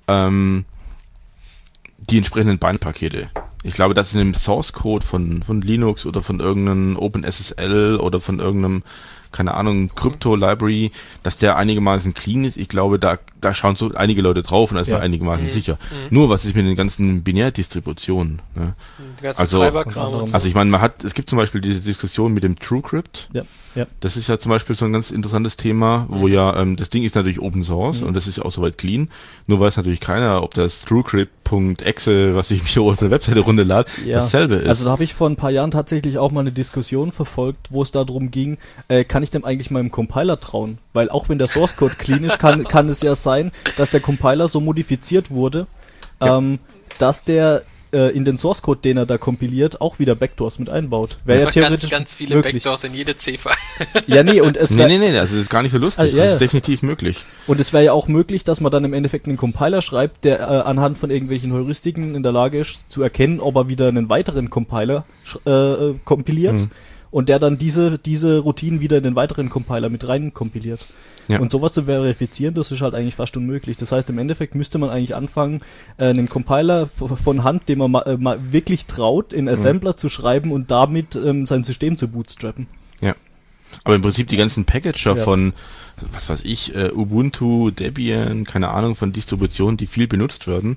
die entsprechenden Bindpakete. Ich glaube, dass in dem Source Code von Linux oder von irgendeinem OpenSSL oder von irgendeinem, keine Ahnung, Crypto-Library, dass der einigermaßen clean ist. Ich glaube, da schauen so einige Leute drauf und da ist man einigermaßen sicher. Nur was ist mit den ganzen Binärdistributionen? Ne? Also ich meine, es gibt zum Beispiel diese Diskussion mit dem TrueCrypt. Ja. Das ist ja zum Beispiel so ein ganz interessantes Thema, wo das Ding ist natürlich Open Source und das ist ja auch soweit clean. Nur weiß natürlich keiner, ob das TrueCrypt.exe, was ich mir hier auf der Webseite runterlade, dasselbe ist. Also da habe ich vor ein paar Jahren tatsächlich auch mal eine Diskussion verfolgt, wo es darum ging, kann ich dem eigentlich meinem Compiler trauen? Weil auch wenn der Source Code clean ist, kann es ja sein, dass der Compiler so modifiziert wurde, dass der in den Source Code, den er da kompiliert, auch wieder Backdoors mit einbaut. Wäre ja theoretisch ganz viele möglich. Backdoors in jede C-File. Ja, nee, und es Nee, also das ist gar nicht so lustig. Das ist definitiv möglich. Und es wäre ja auch möglich, dass man dann im Endeffekt einen Compiler schreibt, der anhand von irgendwelchen Heuristiken in der Lage ist, zu erkennen, ob er wieder einen weiteren Compiler kompiliert und der dann diese Routinen wieder in den weiteren Compiler mit rein kompiliert. Ja. Und sowas zu verifizieren, das ist halt eigentlich fast unmöglich. Das heißt, im Endeffekt müsste man eigentlich anfangen, einen Compiler von Hand, dem man mal wirklich traut, in Assembler zu schreiben und damit sein System zu bootstrappen. Ja. Aber im Prinzip die ganzen Packager von, was weiß ich, Ubuntu, Debian, keine Ahnung, von Distributionen, die viel benutzt werden,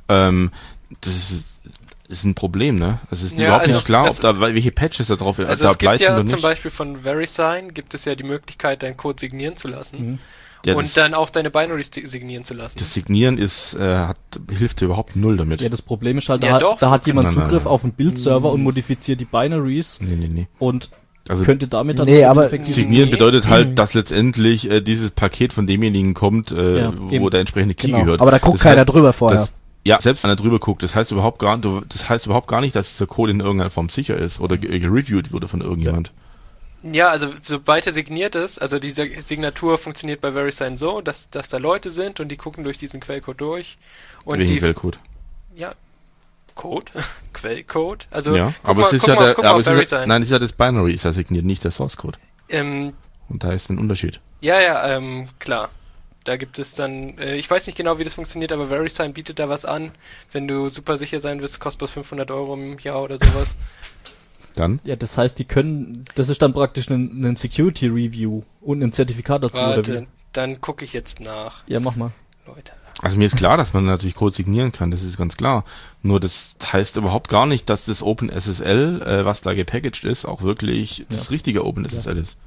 das ist ein Problem, ne? Es ist überhaupt nicht klar, ob da welche Patches da drauf da es gibt ja zum Beispiel von VeriSign gibt es ja die Möglichkeit, deinen Code signieren zu lassen und dann auch deine Binaries signieren zu lassen. Das Signieren hilft dir überhaupt null damit. Ja, das Problem ist halt, da hat jemand Zugriff auf einen Bildserver und modifiziert die Binaries. Nee. Und könnte damit dann aber Signieren bedeutet halt, dass letztendlich dieses Paket von demjenigen kommt, wo der entsprechende Key gehört. Aber da guckt keiner drüber vorher. Ja, selbst wenn er drüber guckt, das heißt überhaupt gar nicht, dass dieser Code in irgendeiner Form sicher ist oder gereviewt wurde von irgendjemand. Ja, also sobald er signiert ist, also diese Signatur funktioniert bei VeriSign so, dass da Leute sind und die gucken durch diesen Quellcode durch. Und welchen Quellcode? Ja, Code, Quellcode. Also aber es ist ja das Binary ist ja signiert, nicht der Source Code. Und da ist ein Unterschied. Ja, klar. Da gibt es dann, ich weiß nicht genau, wie das funktioniert, aber VeriSign bietet da was an. Wenn du super sicher sein willst, kostet das 500 € im Jahr oder sowas. Dann? Ja, das heißt, das ist dann praktisch ein Security Review und ein Zertifikat dazu. Warte, dann gucke ich jetzt nach. Ja, mach mal. Leute. Also mir ist klar, dass man natürlich Code signieren kann, das ist ganz klar. Nur das heißt überhaupt gar nicht, dass das OpenSSL, was da gepackaged ist, auch wirklich das richtige OpenSSL ist.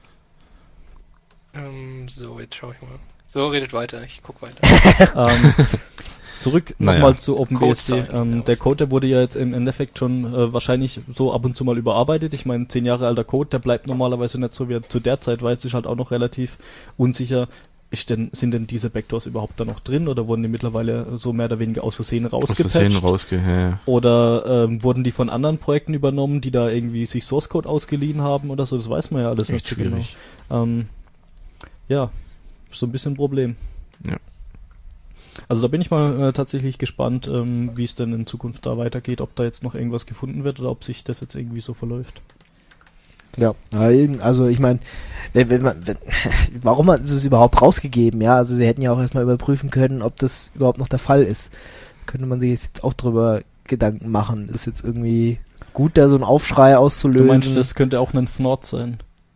So, jetzt schaue ich mal. So, redet weiter, ich guck weiter. Zurück nochmal zu OpenBSD. Der Code, der wurde ja jetzt im Endeffekt schon wahrscheinlich so ab und zu mal überarbeitet. Ich meine, 10 Jahre alter Code, der bleibt normalerweise nicht so wie er zu der Zeit war. Jetzt ist halt auch noch relativ unsicher. Sind denn diese Backdoors überhaupt da noch drin oder wurden die mittlerweile so mehr oder weniger aus Versehen rausgepatcht? Oder wurden die von anderen Projekten übernommen, die da irgendwie sich Source Code ausgeliehen haben oder so? Das weiß man ja alles nicht so genau. So ein bisschen ein Problem. Ja. Also da bin ich mal tatsächlich gespannt, wie es denn in Zukunft da weitergeht, ob da jetzt noch irgendwas gefunden wird oder ob sich das jetzt irgendwie so verläuft. Ja, also ich meine, warum hat sie es überhaupt rausgegeben? Ja, also sie hätten ja auch erstmal überprüfen können, ob das überhaupt noch der Fall ist. Könnte man sich jetzt auch drüber Gedanken machen. Ist jetzt irgendwie gut, da so einen Aufschrei auszulösen? Du meinst, das könnte auch ein Fnord sein?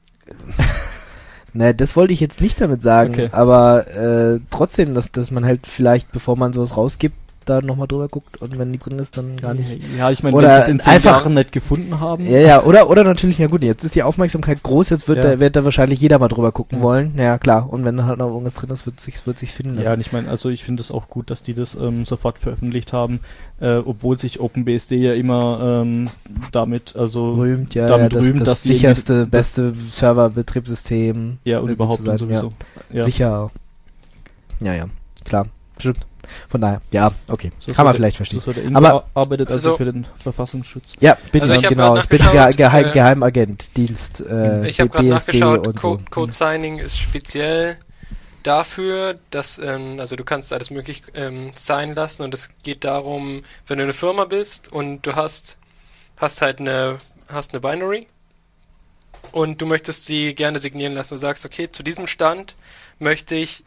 Ne, das wollte ich jetzt nicht damit sagen, aber trotzdem, dass man halt vielleicht, bevor man sowas rausgibt, da nochmal drüber guckt und wenn die drin ist, dann gar nicht. Ja, ich meine, wenn sie es in 10 Jahren nicht gefunden haben. Ja, oder natürlich, ja gut, jetzt ist die Aufmerksamkeit groß, jetzt wird da wahrscheinlich jeder mal drüber gucken wollen. Ja, klar, und wenn halt noch irgendwas drin ist, wird sich's finden lassen. Ja, und ich meine, also ich finde es auch gut, dass die das sofort veröffentlicht haben, obwohl sich OpenBSD ja immer damit rühmt, das sicherste, beste Serverbetriebssystem. Ja, und überhaupt und sowieso. Ja. Sicher. Ja, klar, stimmt. Von daher, ja, okay. So kann man vielleicht verstehen. Aber arbeitet also für den Verfassungsschutz. Ja, bin ich bin Geheimagent, Dienst, ich habe gerade nachgeschaut, Code Signing ist speziell dafür, dass, also du kannst alles möglich signen lassen und es geht darum, wenn du eine Firma bist und du hast halt eine Binary und du möchtest die gerne signieren lassen. Du sagst, okay, zu diesem Stand möchte ich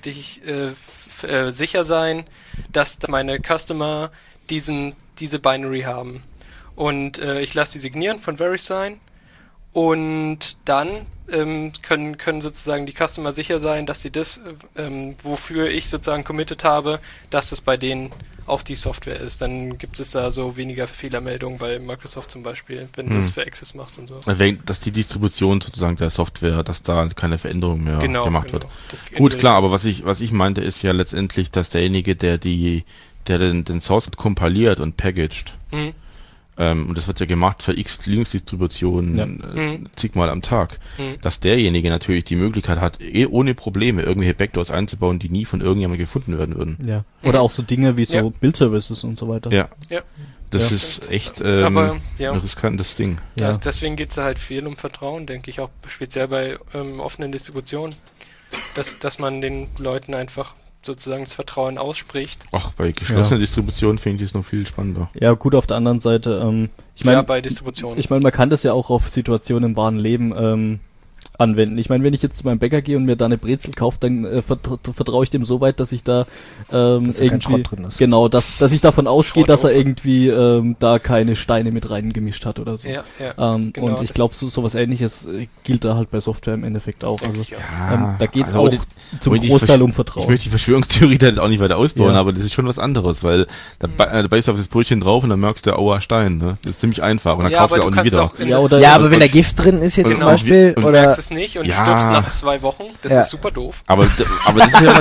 sicher sein, dass meine Customer diese Binary haben. Und ich lasse sie signieren von VeriSign und dann können sozusagen die Customer sicher sein, dass sie das, wofür ich sozusagen committed habe, dass das bei denen auch die Software ist. Dann gibt es da so weniger Fehlermeldungen bei Microsoft zum Beispiel, wenn du das für Access machst und so. Dass die Distribution sozusagen der Software, dass da keine Veränderung mehr gemacht wird. Gut, klar, aber was ich meinte, ist ja letztendlich, dass derjenige, der den Source kompiliert und packaged, und das wird ja gemacht für x Linux-Distributionen zigmal am Tag, dass derjenige natürlich die Möglichkeit hat, ohne Probleme irgendwelche Backdoors einzubauen, die nie von irgendjemandem gefunden werden würden. Ja. Oder auch so Dinge wie so Build-Services und so weiter. Ja. Das ist echt ein riskantes Ding. Deswegen geht es halt viel um Vertrauen, denke ich, auch speziell bei offenen Distributionen, dass man den Leuten einfach sozusagen das Vertrauen ausspricht. Ach, bei geschlossener Distribution finde ich es noch viel spannender. Ja, gut, auf der anderen Seite, bei Distributionen. Ich meine, man kann das ja auch auf Situationen im wahren Leben anwenden. Ich meine, wenn ich jetzt zu meinem Bäcker gehe und mir da eine Brezel kaufe, dann vertraue ich dem so weit, dass ich da irgendwie kein Schrott drin ist. Genau, dass ich davon ausgehe, dass er irgendwie da keine Steine mit reingemischt hat oder so. Genau, und ich glaube, sowas Ähnliches gilt da halt bei Software im Endeffekt auch. Also da geht es auch zum Großteil um Vertrauen. Ich möchte die Verschwörungstheorie da jetzt auch nicht weiter ausbauen, aber das ist schon was anderes, weil da beißt du auf das Brötchen drauf und dann merkst du, aua, Stein. Ne? Das ist ziemlich einfach und dann kaufst du auch nie wieder. Aber wenn da Gift drin ist jetzt zum Beispiel, oder es nicht und stirbst nach 2 Wochen. Das ist super doof. Aber das ist ja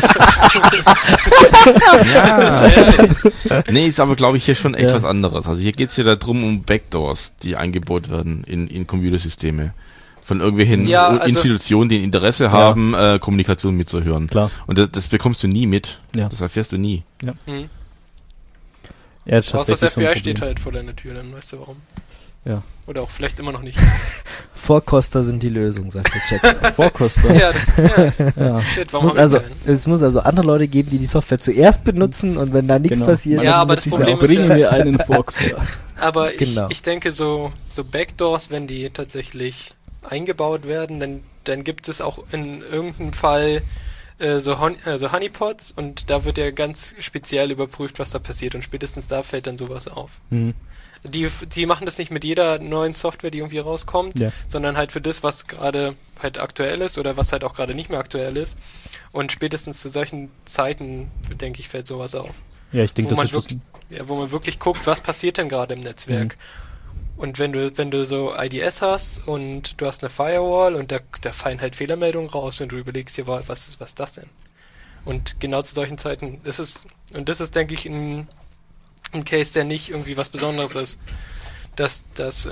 was... Nee, ist aber, glaube ich, hier schon echt was anderes. Also hier geht's ja darum, um Backdoors, die eingebaut werden in Computersysteme. Von irgendwelchen Institutionen, die ein Interesse haben, Kommunikation mitzuhören. Klar. Und das bekommst du nie mit. Ja. Das erfährst du nie. Ja. Außer das FBI steht halt vor deiner Tür, dann weißt du warum. Ja. Oder auch vielleicht immer noch nicht. Vorkoster sind die Lösung, sagt der Chat. Vorkoster. Ja, das es muss also andere Leute geben, die Software zuerst benutzen und wenn da nichts passiert, dann aber das Problem ist bringen wir einen Vorkoster. Aber ich denke so Backdoors, wenn die tatsächlich eingebaut werden, dann gibt es auch in irgendeinem Fall so Honeypots und da wird ja ganz speziell überprüft, was da passiert und spätestens da fällt dann sowas auf. Die machen das nicht mit jeder neuen Software, die irgendwie rauskommt, sondern halt für das, was gerade halt aktuell ist oder was halt auch gerade nicht mehr aktuell ist. Und spätestens zu solchen Zeiten, denke ich, fällt sowas auf. Ja, ich denke, wo man wirklich guckt, was passiert denn gerade im Netzwerk. Und wenn du so IDS hast und du hast eine Firewall und da fallen halt Fehlermeldungen raus und du überlegst dir, was ist das denn? Und genau zu solchen Zeiten das ist, denke ich, ein Case, der nicht irgendwie was Besonderes ist, dass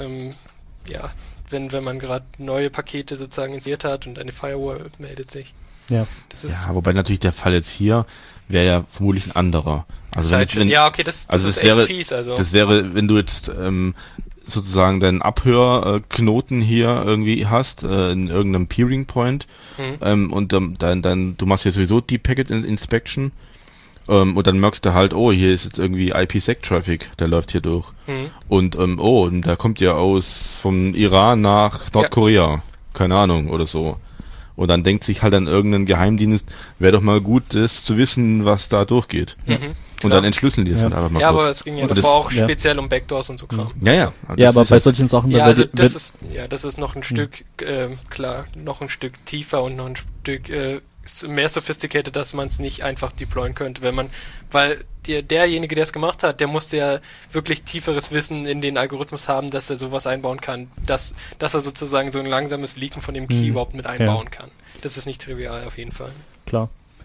wenn man gerade neue Pakete sozusagen installiert hat und eine Firewall meldet sich. Ja. Wobei natürlich der Fall jetzt hier wäre ja vermutlich ein anderer. Also das ist echt fies. Also. Das wäre, wenn du jetzt sozusagen deinen Abhörknoten hier irgendwie hast, in irgendeinem Peering Point, und dann du machst hier sowieso die Packet Inspection, und dann merkst du halt, hier ist jetzt irgendwie IPsec-Traffic, der läuft hier durch. Und der kommt ja vom Iran nach Nordkorea. Keine Ahnung, oder so. Und dann denkt sich halt an irgendein Geheimdienst, wäre doch mal gut, das zu wissen, was da durchgeht. Und dann entschlüsseln die es halt einfach mal kurz. Aber es ging ja davor auch speziell um Backdoors und so Kram. Ja. Aber bei solchen Sachen... das ist noch ein Stück, noch ein Stück tiefer und noch ein Stück mehr sophisticated, dass man es nicht einfach deployen könnte, weil derjenige, der es gemacht hat, der musste ja wirklich tieferes Wissen in den Algorithmus haben, dass er sowas einbauen kann, dass er sozusagen so ein langsames Leaken von dem Key überhaupt mit einbauen kann. Das ist nicht trivial auf jeden Fall. Klar.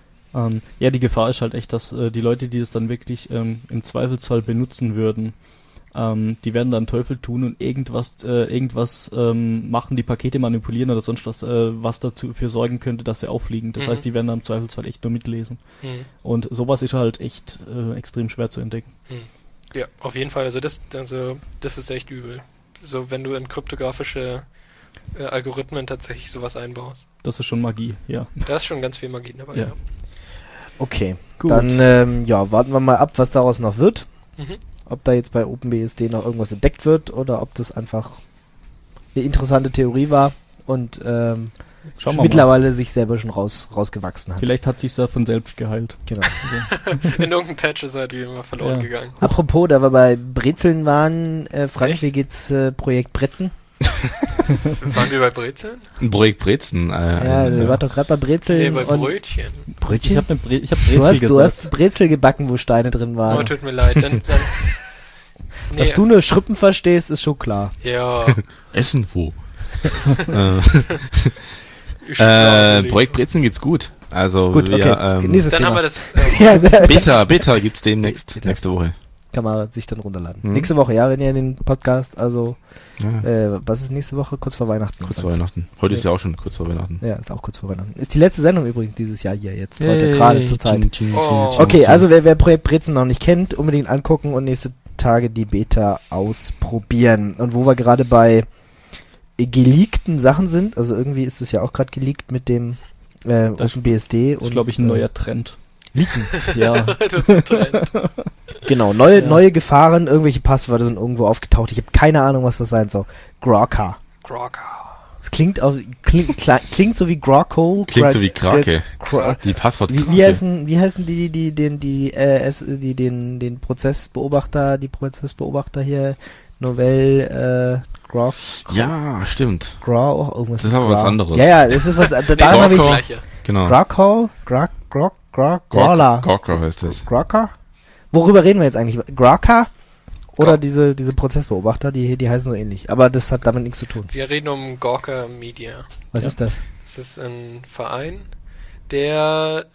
Die Gefahr ist halt echt, dass die Leute, die es dann wirklich im Zweifelsfall benutzen würden, die werden dann Teufel tun und irgendwas machen, die Pakete manipulieren oder sonst was dazu für sorgen könnte, dass sie auffliegen. Das heißt, die werden dann im Zweifelsfall echt nur mitlesen. Und sowas ist halt echt extrem schwer zu entdecken. Ja, auf jeden Fall. Also das ist echt übel. So, wenn du in kryptografische Algorithmen tatsächlich sowas einbaust. Das ist schon Magie, ja. Da ist schon ganz viel Magie dabei, ja. Okay, gut. Dann warten wir mal ab, was daraus noch wird. Ob da jetzt bei OpenBSD noch irgendwas entdeckt wird oder ob das einfach eine interessante Theorie war und mittlerweile sich selber schon rausgewachsen hat. Vielleicht hat sich's ja von selbst geheilt. Genau. In irgendeinem Patch ist halt wie immer verloren gegangen. Apropos, da wir bei Brezeln waren, Frank, wie geht's Projekt Brezen? Waren wir bei Brezeln? Ein Projekt Brezen. Wir waren doch gerade bei Brezeln. Nee, bei Brötchen. Brötchen? Ich hab Brezel gesagt. Du hast Brezel gebacken, wo Steine drin waren. Oh, tut mir leid. Dass du nur Schrippen verstehst, ist schon klar. Ja. Essen wo? Projekt Brezen geht's gut. Also gut, okay. Dann Thema. Haben wir das. Beta gibt's demnächst nächste Woche. Kann man sich dann runterladen. Nächste Woche, ja, wenn ihr den Podcast, also was ist nächste Woche? Kurz vor Weihnachten. Kurz vor Weihnachten. Heute ist ja auch schon kurz vor Weihnachten. Ja, ist auch kurz vor Weihnachten. Ist die letzte Sendung übrigens dieses Jahr hier jetzt. Heute gerade zur Zeit. Oh. Okay, also wer Projekt Brezen noch nicht kennt, unbedingt angucken und nächste Tage die Beta ausprobieren. Und wo wir gerade bei geleakten Sachen sind, also irgendwie ist es ja auch gerade geleakt mit dem OpenBSD. Das ist, glaube ich, ein neuer Trend. Leaken. Ja. Das ist ein Trend. Genau, neue Gefahren, irgendwelche Passwörter sind irgendwo aufgetaucht. Ich habe keine Ahnung, was das sein soll. Grokka. Es klingt so wie Grockhole. Klingt so wie Krake. Die Passwortkrake. Wie heißen die den Prozessbeobachter, hier, Novell, Grok. Ja, stimmt. Grok, auch irgendwas. Das ist aber was anderes. Ja, das ist was, da Das habe ist ich, das Gleiche. Genau. Grokka. Grokka heißt das. Grokka? Worüber reden wir jetzt eigentlich? Grokka? Oder diese Prozessbeobachter, die heißen so ähnlich. Aber das hat damit nichts zu tun. Wir reden um Gawker Media. Was ist das? Das ist ein Verein, der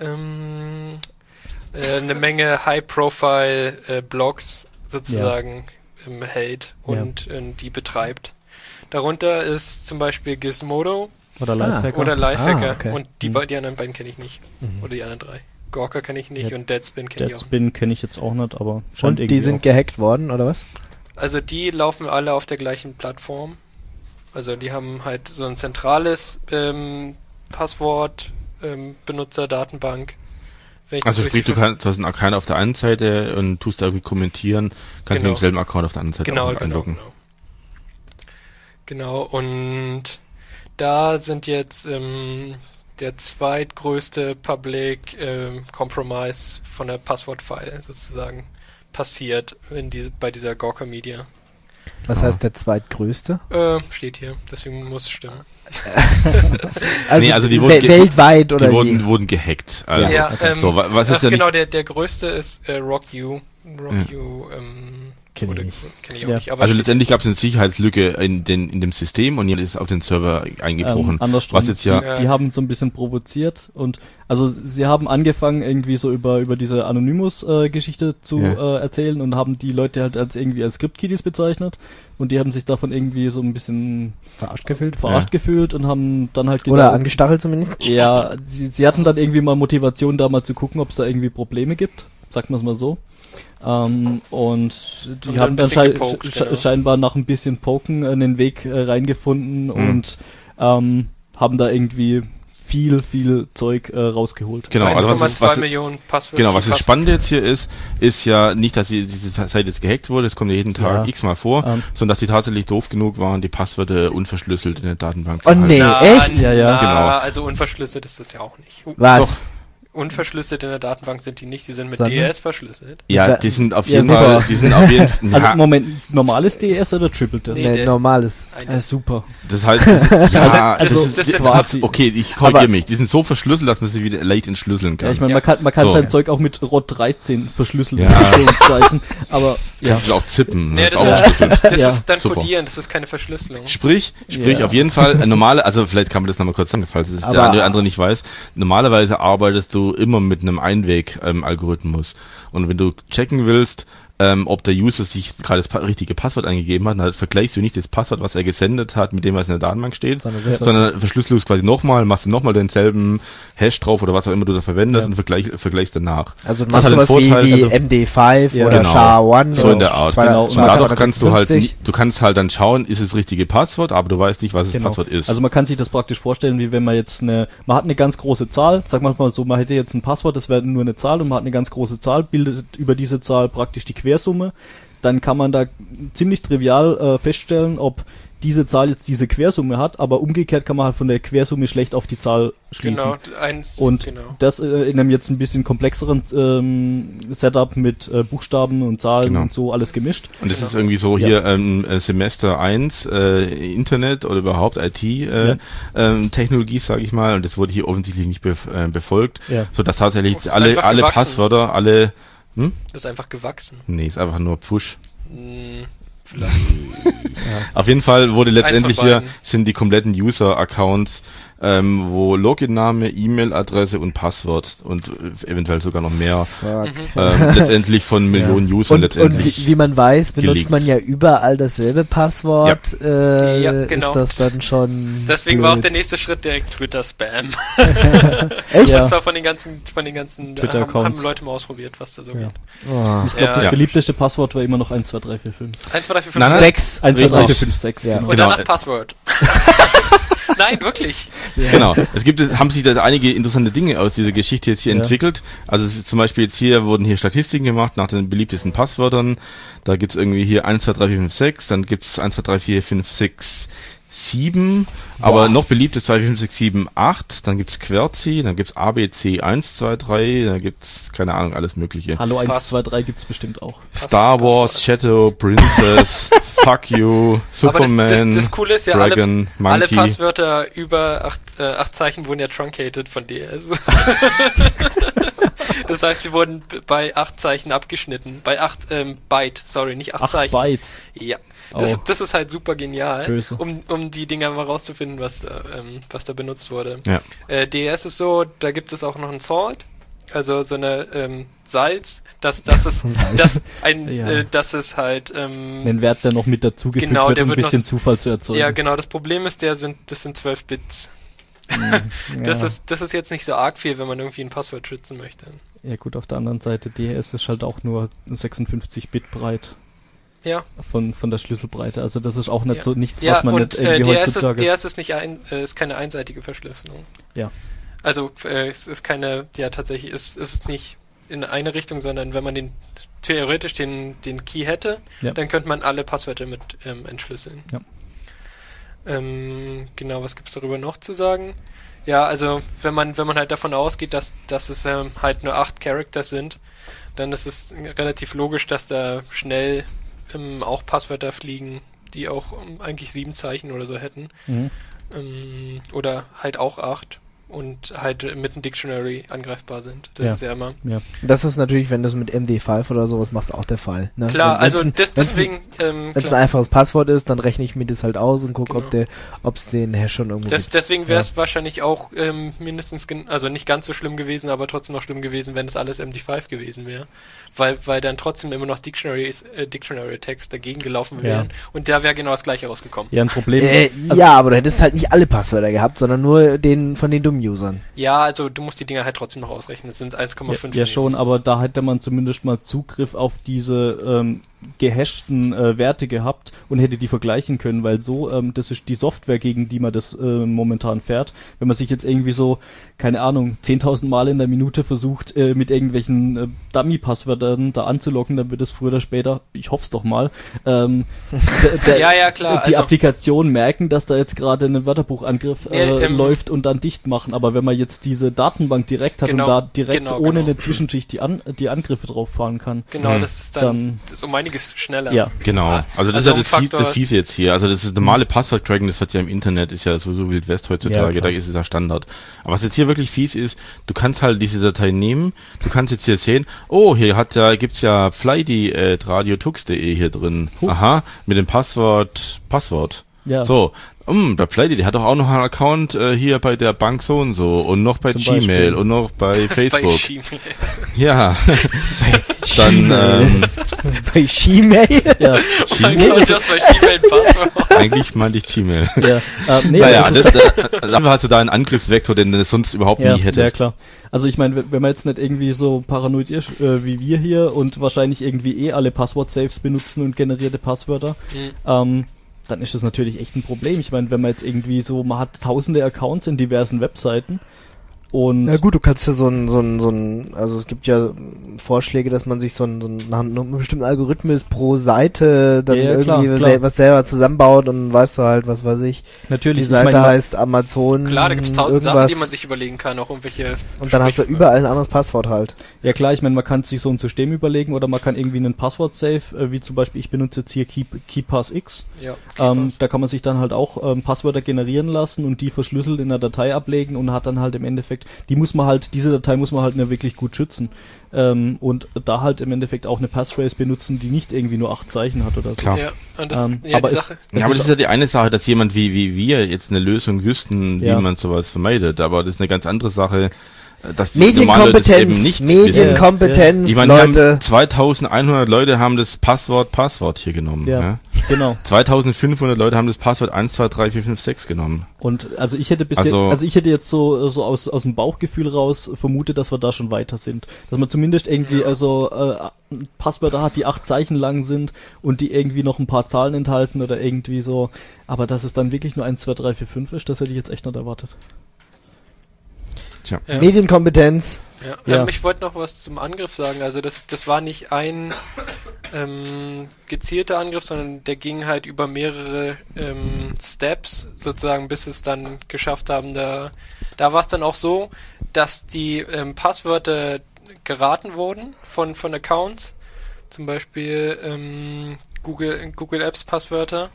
eine Menge High-Profile-Blogs sozusagen hält und die betreibt. Darunter ist zum Beispiel Gizmodo oder Lifehacker. Okay. Und die anderen beiden kenne ich nicht. Oder die anderen 3. Gawker kenne ich nicht und Deadspin kenne ich auch. Deadspin kenne ich jetzt auch nicht, aber scheint irgendwie. Die sind gehackt worden, oder was? Also die laufen alle auf der gleichen Plattform. Also die haben halt so ein zentrales Passwort, Benutzerdatenbank. Also sprich, du hast einen Account auf der einen Seite und tust da irgendwie kommentieren, kannst mit demselben Account auf der anderen Seite auch einloggen. Genau, und da sind jetzt der zweitgrößte Public Compromise von der Passwortfile sozusagen passiert bei dieser Gawker Media. Was heißt der zweitgrößte? Steht hier, deswegen muss es stimmen. Also die wurden weltweit oder die wurden gehackt. Also, ja, was ist denn genau, der größte ist RockU. Kenne ich auch nicht. Aber also letztendlich gab es eine Sicherheitslücke in dem System und jetzt ist auf den Server eingebrochen. Was jetzt die haben so ein bisschen provoziert und also sie haben angefangen irgendwie so über diese Anonymous-Geschichte zu erzählen und haben die Leute halt als Script-Kiddies bezeichnet und die haben sich davon irgendwie so ein bisschen verarscht gefühlt und haben dann halt oder angestachelt zumindest. Ja, sie hatten dann irgendwie mal Motivation da mal zu gucken, ob es da irgendwie Probleme gibt, sagt man es mal so. Und die haben dann scheinbar nach ein bisschen Poken einen Weg reingefunden und haben da irgendwie viel Zeug rausgeholt. Genau, 1,2 Millionen Passwörter. Genau, was das Spannende jetzt hier ist ja nicht, dass diese Seite jetzt gehackt wurde, das kommt ja jeden Tag x-mal vor, sondern dass die tatsächlich doof genug waren, die Passwörter unverschlüsselt in der Datenbank zu halten. Oh nee, echt? Ja, genau. Also unverschlüsselt ist das ja auch nicht. Was? Doch. Unverschlüsselt in der Datenbank sind die nicht, die sind mit DES verschlüsselt. Ja, die sind auf jeden Fall, Also Moment, normales DES oder Triple Test? Nee, normales. Super. Das heißt, okay, ich korrigiere mich, die sind so verschlüsselt, dass man sie wieder leicht entschlüsseln kann. Ja, ich meine, man kann sein Zeug auch mit ROT 13 verschlüsseln, aber das ist auch zippen. Nee, das ist dann Codieren, das ist keine Verschlüsselung. Sprich auf jeden Fall, also vielleicht kann man das nochmal kurz sagen, falls es der andere nicht weiß, normalerweise arbeitest du immer mit einem Einweg-Algorithmus. Und wenn du checken willst, ob der User sich gerade das richtige Passwort eingegeben hat, dann vergleichst du nicht das Passwort, was er gesendet hat, mit dem, was in der Datenbank steht, sondern verschlüsselst du es quasi nochmal, machst du nochmal denselben Hash drauf oder was auch immer du da verwendest und vergleichst danach. Also du machst sowas wie MD5 oder SHA-1 so in der Art. Und dadurch kannst du kannst halt dann schauen, ist es das richtige Passwort, aber du weißt nicht, was das Passwort ist. Also man kann sich das praktisch vorstellen, wie wenn man jetzt man hat eine ganz große Zahl, sag mal so, man hätte jetzt ein Passwort, das wäre nur eine Zahl und man hat eine ganz große Zahl, bildet über diese Zahl praktisch die Quersumme, dann kann man da ziemlich trivial feststellen, ob diese Zahl jetzt diese Quersumme hat, aber umgekehrt kann man halt von der Quersumme schlecht auf die Zahl schließen. Das in einem jetzt ein bisschen komplexeren Setup mit Buchstaben und Zahlen und so alles gemischt. Und das ist irgendwie so hier Semester 1 Internet oder überhaupt IT-Technologie, sage ich mal, und das wurde hier offensichtlich nicht befolgt, sodass tatsächlich alle Passwörter, Das ist einfach gewachsen. Nee, ist einfach nur Pfusch. Vielleicht. Auf jeden Fall wurde letztendlich sind die kompletten User-Accounts wo Login-Name, E-Mail-Adresse und Passwort und eventuell sogar noch mehr letztendlich von Millionen Usern letztendlich. Und wie man weiß, benutzt man ja überall dasselbe Passwort. Genau. Ist das dann schon Deswegen blöd. war auch der nächste Schritt direkt Twitter-Spam. Echt? Und zwar von den ganzen Twitter-Accounts. haben Leute mal ausprobiert, was da so geht. Oh. Ich glaube, das beliebteste Passwort war immer noch 12345. 1, 2, 3, 4, 5, Nein, 6. 12345, Ja. genau. Und danach Passwort. Nein, wirklich. Ja. Genau. Haben sich da einige interessante Dinge aus dieser Geschichte jetzt hier entwickelt. Also es ist zum Beispiel wurden hier Statistiken gemacht nach den beliebtesten Passwörtern. Da gibt's irgendwie hier 1, 2, 3, 4, 5, 6, dann gibt's 1, 2, 3, 4, 5, 6, 7, aber noch beliebt ist 2, 4, 5, 6, 7, 8, dann gibt's QWERTY, dann gibt's ABC 1, 2, 3, dann gibt's, keine Ahnung, alles mögliche. Hallo 123 gibt's bestimmt auch. Star Wars, Shadow, Princess, Fuck You, Superman, aber das Coole ist ja, Dragon, alle Monkey. Passwörter über 8 Zeichen wurden ja truncated von DS. Das heißt, sie wurden bei 8 Zeichen abgeschnitten. Bei 8 Byte, sorry, nicht 8 Zeichen. 8 Byte. Ja. Das ist halt super genial, Böse. um die Dinger mal rauszufinden, was da benutzt wurde. Ja. DS ist so, da gibt es auch noch ein Salt, also so eine Salz, das ist halt einen Wert, der noch mit dazugefügt genau, wird, der um ein wird bisschen noch, Zufall zu erzeugen. Ja, genau, das Problem ist, das sind 12 Bits. Das ist jetzt nicht so arg viel, wenn man irgendwie ein Passwort schützen möchte. Ja gut, auf der anderen Seite, DS ist halt auch nur 56 Bit breit. Ja. Von der Schlüsselbreite. Also das ist auch nicht so nichts, ja, was man und nicht irgendwie heutzutage... DS ist ist keine einseitige Verschlüsselung. Ja. Also es ist keine, tatsächlich, es ist nicht in eine Richtung, sondern wenn man theoretisch den Key hätte, dann könnte man alle Passwörter mit entschlüsseln. Ja. Genau, was gibt's darüber noch zu sagen? Ja, also wenn man halt davon ausgeht, dass es halt nur 8 Characters sind, dann ist es relativ logisch, dass da schnell auch Passwörter fliegen, die auch eigentlich 7 Zeichen oder so hätten. Mhm. Oder halt auch 8 und halt mit einem Dictionary angreifbar sind. Das ist ja immer. Ja. Das ist natürlich, wenn du es mit MD5 oder sowas machst, auch der Fall. Ne? Klar, also deswegen... Wenn es ein einfaches Passwort ist, dann rechne ich mir das halt aus und gucke, ob es den Hash schon irgendwo gibt. Deswegen wäre es wahrscheinlich auch mindestens, also nicht ganz so schlimm gewesen, aber trotzdem noch schlimm gewesen, wenn es alles MD5 gewesen wäre. Weil dann trotzdem immer noch Dictionary-Text dagegen gelaufen wären. Und da wäre genau das Gleiche rausgekommen. Ja, ein Problem. Ja, aber du hättest halt nicht alle Passwörter gehabt, sondern nur von den dummen Usern. Ja, also du musst die Dinger halt trotzdem noch ausrechnen. Das sind 1,5. Ja, schon, aber da hätte man zumindest mal Zugriff auf diese gehashten Werte gehabt und hätte die vergleichen können, weil das ist die Software, gegen die man das momentan fährt. Wenn man sich jetzt irgendwie so, keine Ahnung, 10.000 Mal in der Minute versucht, mit irgendwelchen Dummy-Passwörtern da anzuloggen, dann wird es früher oder später, ich hoffe es doch mal, klar. Die Applikation merken, dass da jetzt gerade ein Wörterbuchangriff läuft und dann dicht machen. Aber wenn man jetzt diese Datenbank direkt hat und da direkt ohne eine Zwischenschicht die Angriffe drauf fahren kann, das ist dann das ist um einiges schneller. Ja, genau. Also das ist ja das Fiese jetzt hier. Also das normale Passwort-Tracking, das wird ja im Internet, ist ja sowieso Wild West heutzutage, da ist es ja Standard. Aber was jetzt hier wirklich fies ist, du kannst halt diese Datei nehmen, du kannst jetzt hier sehen, gibt's ja Flydy@radiotux.de hier drin. Aha, mit dem Passwort. Ja. So, der Flydy, der hat doch auch noch einen Account hier bei der Bank so und so und noch bei Gmail und noch bei Facebook. Bei Gmail. Ja. Dann bei Gmail? Ja. Gmail? Das bei Gmail Passwort. Eigentlich meinte ich Gmail. Ja. Naja, dann hast du da einen Angriffsvektor, den du sonst überhaupt nie hättest. Ja, klar. Also ich meine, wenn man jetzt nicht irgendwie so paranoid ist wie wir hier und wahrscheinlich irgendwie alle Passwort-Saves benutzen und generierte Passwörter, dann ist das natürlich echt ein Problem. Ich meine, wenn man jetzt irgendwie so, man hat tausende Accounts in diversen Webseiten und... Ja gut, du kannst ja also es gibt ja Vorschläge, dass man sich nach einem bestimmten Algorithmus pro Seite dann irgendwie was selber zusammenbaut und weißt du halt, was weiß ich. Natürlich. Die Seite heißt Amazon. Klar, da gibt es 1000 Sachen, die man sich überlegen kann, auch irgendwelche... Und dann hast du überall ein anderes Passwort halt. Ja klar, ich meine, man kann sich so ein System überlegen oder man kann irgendwie einen Passwort-Safe, wie zum Beispiel, ich benutze jetzt hier KeePassX. Ja, da kann man sich dann halt auch Passwörter generieren lassen und die verschlüsselt in der Datei ablegen und hat dann halt im Endeffekt Endeffekt, diese Datei muss man halt nicht wirklich gut schützen. Und da halt im Endeffekt auch eine Passphrase benutzen, die nicht irgendwie nur 8 Zeichen hat oder so. Klar. Ja, und das, aber das ist ja die eine Sache, dass jemand wie wir jetzt eine Lösung wüssten, wie man sowas vermeidet. Aber das ist eine ganz andere Sache, dass die Medienkompetenz, das eben nicht Medienkompetenz, ich meine, Leute. 2100 Leute haben das Passwort hier genommen. Ja, genau. 2500 Leute haben das Passwort 123456 genommen. Und also ich hätte ich hätte jetzt so aus dem Bauchgefühl raus vermutet, dass wir da schon weiter sind. Dass man zumindest irgendwie Passwörter hat, die 8 Zeichen lang sind und die irgendwie noch ein paar Zahlen enthalten oder irgendwie so. Aber dass es dann wirklich nur 1, 2, 3, 4, 5 ist, das hätte ich jetzt echt nicht erwartet. Tja. Medienkompetenz. Ja. Ich wollte noch was zum Angriff sagen. Also das war nicht ein gezielter Angriff, sondern der ging halt über mehrere Steps sozusagen, bis es dann geschafft haben. Da war es dann auch so, dass die Passwörter geraten wurden von Accounts. Zum Beispiel Google Apps Passwörter.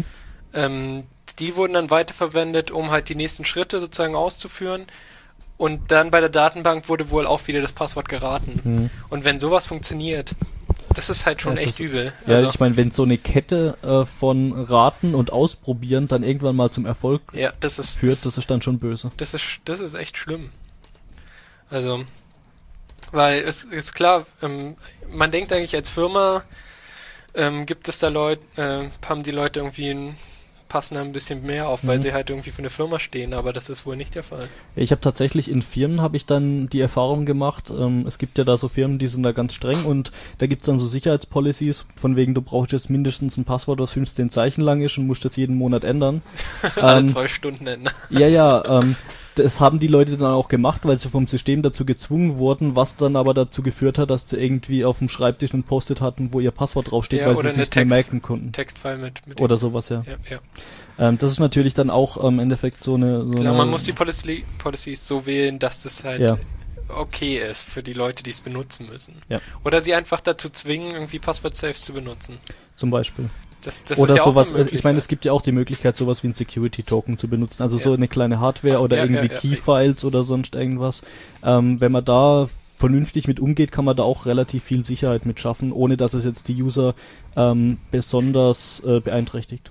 Die wurden dann weiterverwendet, um halt die nächsten Schritte sozusagen auszuführen. Und dann bei der Datenbank wurde wohl auch wieder das Passwort geraten. Und wenn sowas funktioniert, das ist halt schon echt übel. Ja, also, ich meine, wenn so eine Kette von Raten und Ausprobieren dann irgendwann mal zum Erfolg führt, das ist dann schon böse. Das ist echt schlimm. Also, weil es ist klar, man denkt eigentlich als Firma, gibt es da Leute, haben die Leute irgendwie passen da ein bisschen mehr auf, weil sie halt irgendwie für eine Firma stehen, aber das ist wohl nicht der Fall. Ich habe tatsächlich in Firmen dann die Erfahrung gemacht, es gibt ja da so Firmen, die sind da ganz streng und da gibt's dann so Sicherheitspolicies, von wegen du brauchst jetzt mindestens ein Passwort, das 15 Zeichen lang ist und musst das jeden Monat ändern. Alle 2 Stunden ändern. Das haben die Leute dann auch gemacht, weil sie vom System dazu gezwungen wurden, was dann aber dazu geführt hat, dass sie irgendwie auf dem Schreibtisch ein Post-it hatten, wo ihr Passwort draufsteht, weil sie es nicht mehr merken konnten. Textfile mit oder sowas, ja. Das ist natürlich dann auch im Endeffekt so eine... Klar, man muss die Policies so wählen, dass das halt okay ist für die Leute, die es benutzen müssen. Ja. Oder sie einfach dazu zwingen, irgendwie Passwort-Safes zu benutzen. Zum Beispiel. Das oder ist ja sowas, auch ich meine, es gibt ja auch die Möglichkeit, sowas wie ein Security-Token zu benutzen, also so eine kleine Hardware oder irgendwie Keyfiles oder sonst irgendwas. Wenn man da vernünftig mit umgeht, kann man da auch relativ viel Sicherheit mit schaffen, ohne dass es jetzt die User besonders beeinträchtigt.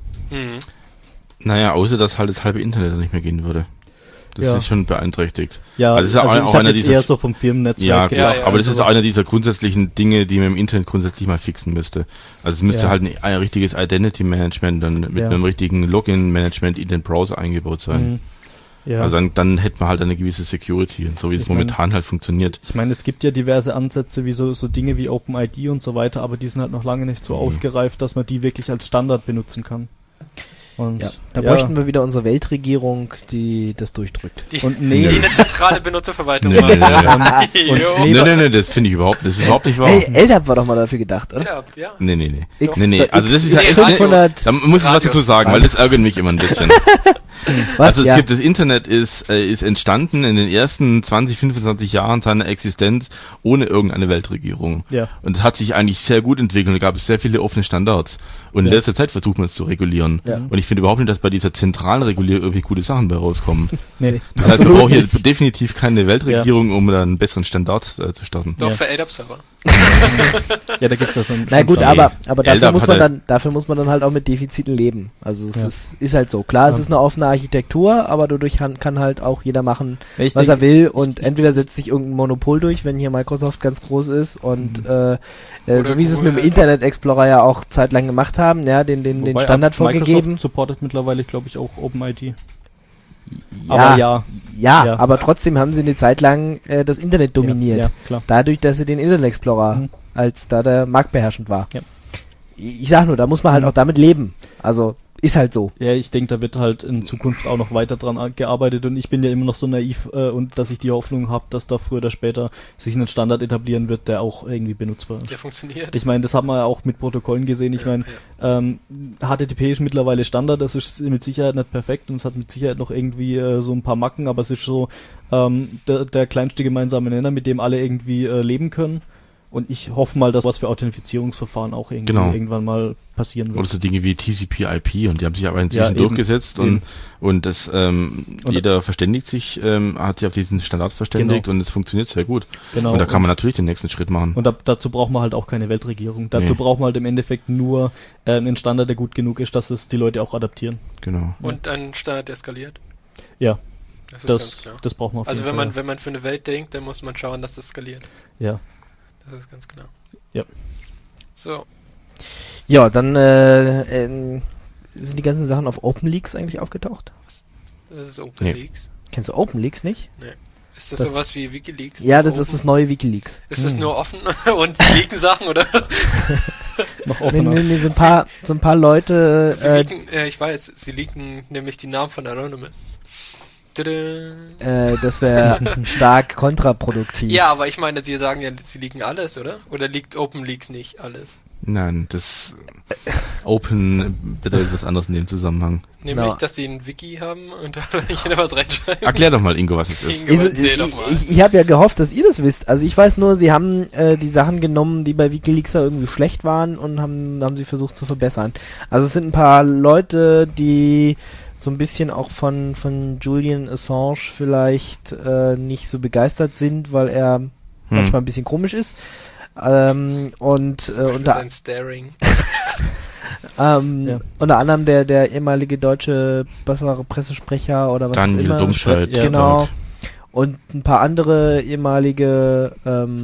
Naja, außer dass halt das halbe Internet nicht mehr gehen würde. Das ist schon beeinträchtigt. Ja, also das ist auch einer dieser eher so vom Firmennetzwerk. Ja, aber das ist einer dieser grundsätzlichen Dinge, die man im Internet grundsätzlich mal fixen müsste. Also es müsste halt ein richtiges Identity Management dann mit einem richtigen Login Management in den Browser eingebaut sein. Ja. Also dann hätte man halt eine gewisse Security, so wie es momentan halt funktioniert. Ich meine, es gibt ja diverse Ansätze wie so Dinge wie OpenID und so weiter, aber die sind halt noch lange nicht so ausgereift, dass man die wirklich als Standard benutzen kann. Und da bräuchten wir wieder unsere Weltregierung, die das durchdrückt. Die eine zentrale Benutzerverwaltung macht. Nee, das finde ich überhaupt nicht wahr. Hey, LDAP war doch mal dafür gedacht, oder? Ja. Nee. Also das ist ja 500 da muss ich was dazu sagen, weil das ärgert mich immer ein bisschen. Also das Internet ist entstanden in den ersten 20, 25 Jahren seiner Existenz ohne irgendeine Weltregierung. Ja. Und es hat sich eigentlich sehr gut entwickelt und da gab es sehr viele offene Standards. Und in letzter Zeit versucht man es zu regulieren. Ja. Und ich finde überhaupt nicht, dass bei dieser zentralen Regulierung irgendwie gute Sachen bei rauskommen. Nee. Das heißt, man braucht hier definitiv keine Weltregierung, um da einen besseren Standard zu starten. Doch, für LDAP-Server. Ja, da gibt's ja so ein... Na gut, aber dafür muss man dann halt auch mit Defiziten leben. Also es ist halt so. Klar, es ist eine offene Architektur, aber dadurch kann halt auch jeder machen, was er will und entweder setzt sich irgendein Monopol durch, wenn hier Microsoft ganz groß ist und so wie sie es mit dem Internet Explorer ja auch zeitlang gemacht haben, den Standard vorgegeben. Microsoft supportet mittlerweile, glaube ich, auch OpenID. Aber aber trotzdem haben sie eine Zeit lang das Internet dominiert. Ja, klar. Dadurch, dass sie den Internet Explorer als da der marktbeherrschend war. Ja. Ich sag nur, da muss man halt auch damit leben. Also ist halt so. Ja, ich denke, da wird halt in Zukunft auch noch weiter dran gearbeitet und ich bin ja immer noch so naiv und dass ich die Hoffnung habe, dass da früher oder später sich ein Standard etablieren wird, der auch irgendwie benutzbar ist. Der funktioniert. Ich meine, das haben wir ja auch mit Protokollen gesehen. Ich meine, HTTP ist mittlerweile Standard, das ist mit Sicherheit nicht perfekt und es hat mit Sicherheit noch irgendwie so ein paar Macken, aber es ist so der kleinste gemeinsame Nenner, mit dem alle irgendwie leben können. Und ich hoffe mal, dass was für Authentifizierungsverfahren auch irgendwann mal passieren wird. Oder so Dinge wie TCP/IP, und die haben sich aber inzwischen durchgesetzt und das jeder verständigt sich, hat sich auf diesen Standard verständigt und es funktioniert sehr gut. Genau. Und da kann man natürlich den nächsten Schritt machen. Und dazu braucht man halt auch keine Weltregierung. Dazu braucht man halt im Endeffekt nur einen Standard, der gut genug ist, dass es die Leute auch adaptieren. Genau. Und einen Standard, der skaliert. Ja. Das ist ganz klar. Das braucht man auf jeden Fall. Also wenn man für eine Welt denkt, dann muss man schauen, dass das skaliert. Ja. Das ist ganz klar. Ja. So. Ja, dann sind die ganzen Sachen auf OpenLeaks eigentlich aufgetaucht? Das ist OpenLeaks. Kennst du OpenLeaks nicht? Nee. Ist das sowas wie WikiLeaks? Ja, das ist das neue WikiLeaks. Ist das nur offen und leaken Sachen, oder? Noch offener. Nee, so ein paar Leute... ich weiß, sie leaken nämlich die Namen von Anonymous. Das wäre stark kontraproduktiv. Ja, aber ich meine, sie sagen ja, sie leaken alles, oder? Oder leakt OpenLeaks nicht alles? Nein, das Open bedeutet was anderes in dem Zusammenhang. Nämlich, dass sie ein Wiki haben und da jeder was reinschreiben. Erklär doch mal, Ingo, was es ist. Ingo, erzähl doch mal. Ich habe ja gehofft, dass ihr das wisst. Also ich weiß nur, sie haben die Sachen genommen, die bei WikiLeaks irgendwie schlecht waren und haben sie versucht zu verbessern. Also es sind ein paar Leute, die so ein bisschen auch von Julian Assange vielleicht nicht so begeistert sind, weil er manchmal ein bisschen komisch ist. Und sein Staring. Unter anderem der ehemalige deutsche Pressesprecher oder was Daniel auch immer. Domscheit. Genau. Und ein paar andere ehemalige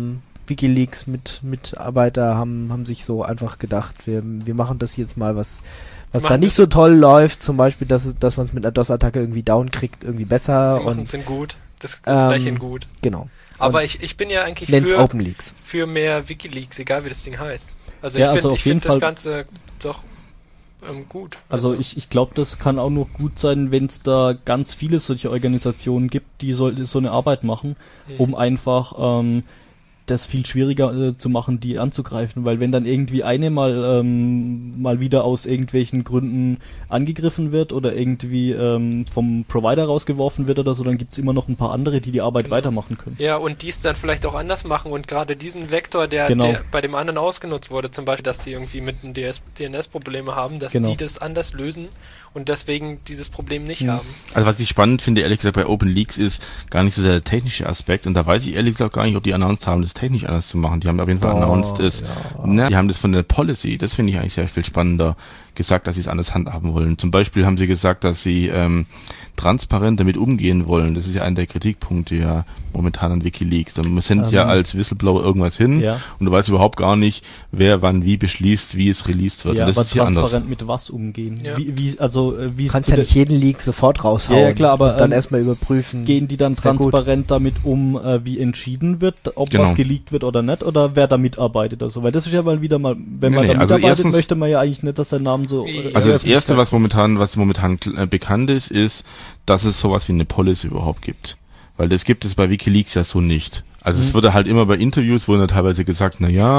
WikiLeaks-Mitarbeiter haben sich so einfach gedacht, wir machen das jetzt mal, was da nicht so toll läuft, zum Beispiel, dass man es mit einer DOS-Attacke irgendwie down kriegt, irgendwie besser. Sie machen es in gut. Das gleich in gut. Genau. Aber ich bin ja eigentlich für mehr WikiLeaks, egal wie das Ding heißt. Also ich finde das Ganze doch gut. Also ich glaube, das kann auch nur gut sein, wenn es da ganz viele solche Organisationen gibt, die so eine Arbeit machen, um einfach das viel schwieriger zu machen, die anzugreifen, weil wenn dann irgendwie eine mal wieder aus irgendwelchen Gründen angegriffen wird oder irgendwie vom Provider rausgeworfen wird oder so, dann gibt's immer noch ein paar andere, die Arbeit weitermachen können. Ja, und die es dann vielleicht auch anders machen und gerade diesen Vektor, der bei dem anderen ausgenutzt wurde, zum Beispiel, dass die irgendwie mit einem DNS-Probleme haben, dass die das anders lösen und deswegen dieses Problem nicht haben. Also was ich spannend finde, ehrlich gesagt, bei OpenLeaks ist gar nicht so der technische Aspekt, und da weiß ich ehrlich gesagt gar nicht, ob die announced haben, das technisch anders zu machen. Die haben auf jeden Fall announced, die haben das von der Policy, das finde ich eigentlich sehr viel spannender, gesagt, dass sie es anders handhaben wollen. Zum Beispiel haben sie gesagt, dass sie transparent damit umgehen wollen. Das ist ja einer der Kritikpunkte ja momentan an WikiLeaks. Man sendet ja als Whistleblower irgendwas hin und du weißt überhaupt gar nicht, wer wann wie beschließt, wie es released wird. Ja, und das aber ist hier transparent anders. mit was umgehen? Ja. Du kannst ja nicht jeden Leak sofort raushauen. Ja, klar, aber und dann erstmal überprüfen. Gehen die dann transparent damit um, wie entschieden wird, ob was geleakt wird oder nicht, oder wer da mitarbeitet oder so? Weil das ist ja mal wieder mal, wenn man da mitarbeitet, möchte man ja eigentlich nicht, dass sein Name so... Also das Erste, was momentan bekannt ist, dass es sowas wie eine Policy überhaupt gibt. Weil das gibt es bei WikiLeaks ja so nicht. Also es wurde halt immer bei Interviews, wurden teilweise gesagt,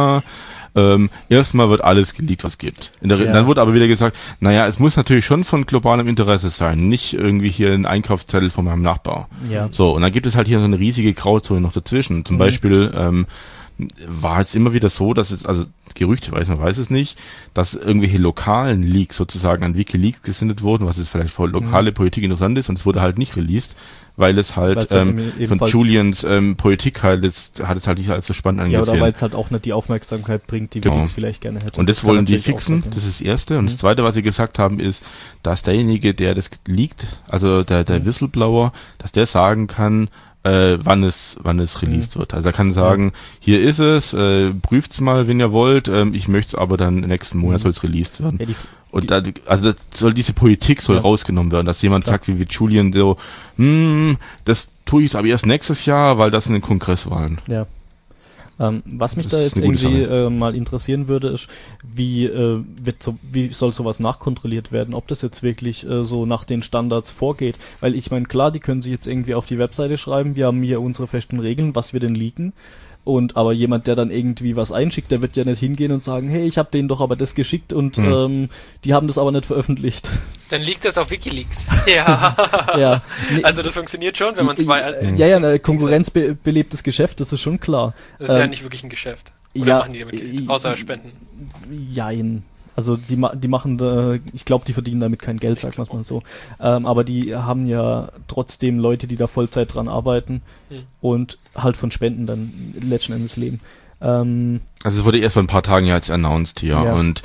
erstmal wird alles geleakt, was es gibt. Dann wurde aber wieder gesagt, es muss natürlich schon von globalem Interesse sein, nicht irgendwie hier ein Einkaufszettel von meinem Nachbar. Ja. So, und dann gibt es halt hier so eine riesige Grauzone noch dazwischen. Zum Beispiel war es immer wieder so, dass man weiß es nicht, dass irgendwelche lokalen Leaks sozusagen an WikiLeaks gesendet wurden, was jetzt vielleicht für lokale Politik interessant ist, und es wurde halt nicht released, weil es halt von Julians Politik hat es halt nicht allzu spannend angesehen. Ja, oder weil es halt auch nicht die Aufmerksamkeit bringt, die WikiLeaks vielleicht gerne hätte. Und das wollen die fixen, das ist das Erste. Und das Zweite, was sie gesagt haben, ist, dass derjenige, der das leakt, also der Whistleblower, dass der sagen kann, wann es released wird. Also er kann sagen, hier ist es, prüft's mal, wenn ihr wollt, ich möchte aber dann nächsten Monat soll es released werden. Ja, diese Politik soll rausgenommen werden, dass jemand sagt, wie Julian so, das tue ich aber erst nächstes Jahr, weil das in den Kongresswahlen. Ja. Was mich da jetzt irgendwie mal interessieren würde, ist, wie soll sowas nachkontrolliert werden, ob das jetzt wirklich so nach den Standards vorgeht, weil ich meine, klar, die können sich jetzt irgendwie auf die Webseite schreiben, wir haben hier unsere festen Regeln, was wir denn leaken, aber jemand, der dann irgendwie was einschickt, der wird ja nicht hingehen und sagen, hey, ich habe denen doch aber das geschickt und die haben das aber nicht veröffentlicht. Dann liegt das auf WikiLeaks. Ja. Also das funktioniert schon, wenn man zwei... Konkurrenzbelebtes Geschäft, das ist schon klar. Das ist ja nicht wirklich ein Geschäft. Oder machen die damit Geld? Außer Spenden? Jein. Also die machen da, ich glaube, die verdienen damit kein Geld, sagt man es mal so. Aber die haben ja trotzdem Leute, die da Vollzeit dran arbeiten und halt von Spenden dann letzten Endes leben. Also es wurde erst vor ein paar Tagen ja jetzt announced hier und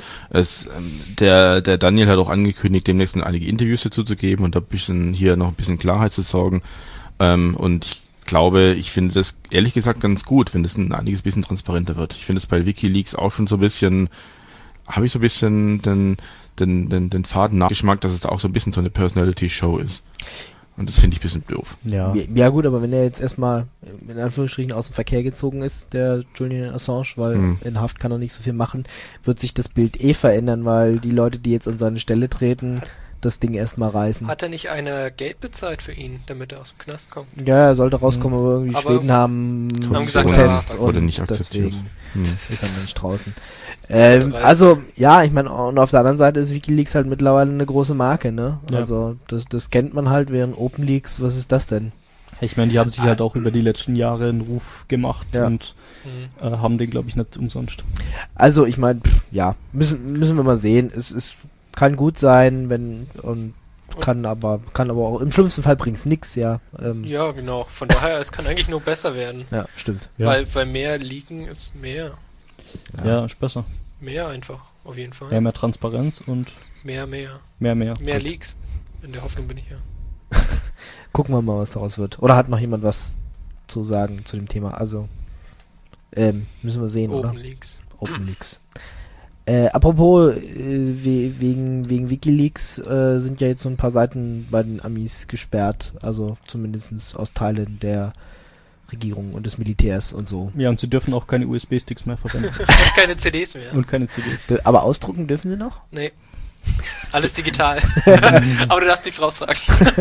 der Daniel hat auch angekündigt, demnächst einige Interviews dazu zu geben und da noch ein bisschen Klarheit zu sorgen. Und ich finde das ehrlich gesagt ganz gut, wenn das einiges bisschen transparenter wird. Ich finde es bei WikiLeaks auch schon so ein bisschen, habe ich so ein bisschen den faden Nachgeschmack, dass es da auch so ein bisschen so eine Personality-Show ist. Und das finde ich ein bisschen doof. Ja gut, aber wenn er jetzt erstmal in Anführungsstrichen aus dem Verkehr gezogen ist, der Julian Assange, weil in Haft kann er nicht so viel machen, wird sich das Bild verändern, weil die Leute, die jetzt an seine Stelle treten, das Ding erstmal reißen. Hat er nicht einer Geld bezahlt für ihn, damit er aus dem Knast kommt? Ja, er sollte rauskommen, aber irgendwie Schweden haben gesagt, Protest wurde und nicht akzeptiert. Deswegen ist er nicht draußen. Also, ja, ich meine, und auf der anderen Seite ist WikiLeaks halt mittlerweile eine große Marke, ne? Ja. Also, das kennt man halt, während OpenLeaks, was ist das denn? Ich meine, die haben sich halt auch über die letzten Jahre einen Ruf gemacht und haben den, glaube ich, nicht umsonst. Also, ich meine, müssen wir mal sehen. Es kann gut sein, kann aber auch, im schlimmsten Fall bringt es nichts, ja. Ja, genau. Von daher, es kann eigentlich nur besser werden. Ja, stimmt. Ja. Weil mehr leaken ist mehr. Ja, ist besser. Mehr einfach, auf jeden Fall. Ja, mehr Transparenz und mehr. Mehr Leaks. In der Hoffnung bin ich ja. Gucken wir mal, was daraus wird. Oder hat noch jemand was zu sagen zu dem Thema? Also, müssen wir sehen, oder? Open Leaks. Apropos, wegen WikiLeaks sind ja jetzt so ein paar Seiten bei den Amis gesperrt, also zumindest aus Teilen der Regierung und des Militärs und so. Ja, und sie dürfen auch keine USB-Sticks mehr verwenden. Und keine CDs mehr. Und keine CDs. Aber ausdrucken dürfen sie noch? Nee. Alles digital. Aber du darfst nichts raustragen.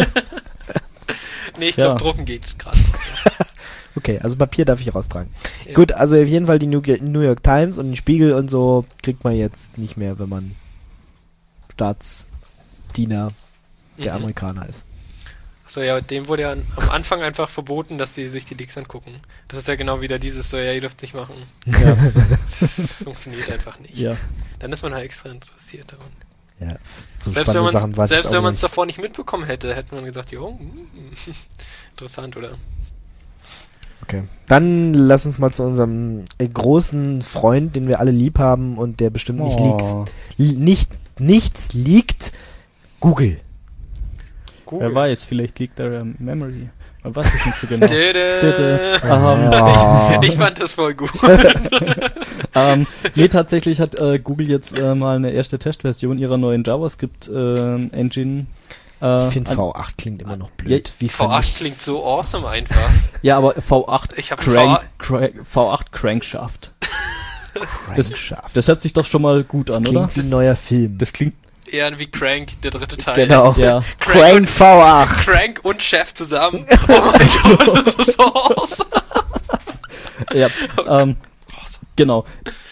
Nee, ich glaube, drucken geht gerade noch so. Okay, also Papier darf ich raustragen. Ja. Gut, also auf jeden Fall die New York Times und den Spiegel und so kriegt man jetzt nicht mehr, wenn man Staatsdiener der Amerikaner ist. Achso, ja, dem wurde ja am Anfang einfach verboten, dass sie sich die Leaks angucken. Das ist ja genau wieder dieses so, ja, ihr dürft nicht machen. Ja. Das funktioniert einfach nicht. Ja. Dann ist man halt extra interessiert daran. Ja, so selbst wenn man es davor nicht mitbekommen hätte man gesagt, jo, interessant, oder? Okay. Dann lass uns mal zu unserem großen Freund, den wir alle lieb haben und der bestimmt nichts liegt. Google. Wer weiß, vielleicht liegt da Memory. Man weiß es nicht so genau. Ich fand das voll gut. Nee, tatsächlich hat Google jetzt mal eine erste Testversion ihrer neuen JavaScript-Engine. Ich finde V8 klingt immer noch blöd. Wie V8 klingt so awesome einfach. Ja, aber V8 V8 Crankshaft. Das hört sich doch schon mal gut an, oder? Das klingt wie ein neuer Film. Das klingt eher wie Crank, der dritte Teil. Genau. Ja. Crank V8. Crank und Chef zusammen. Oh mein Gott, das ist so awesome. Ja, genau.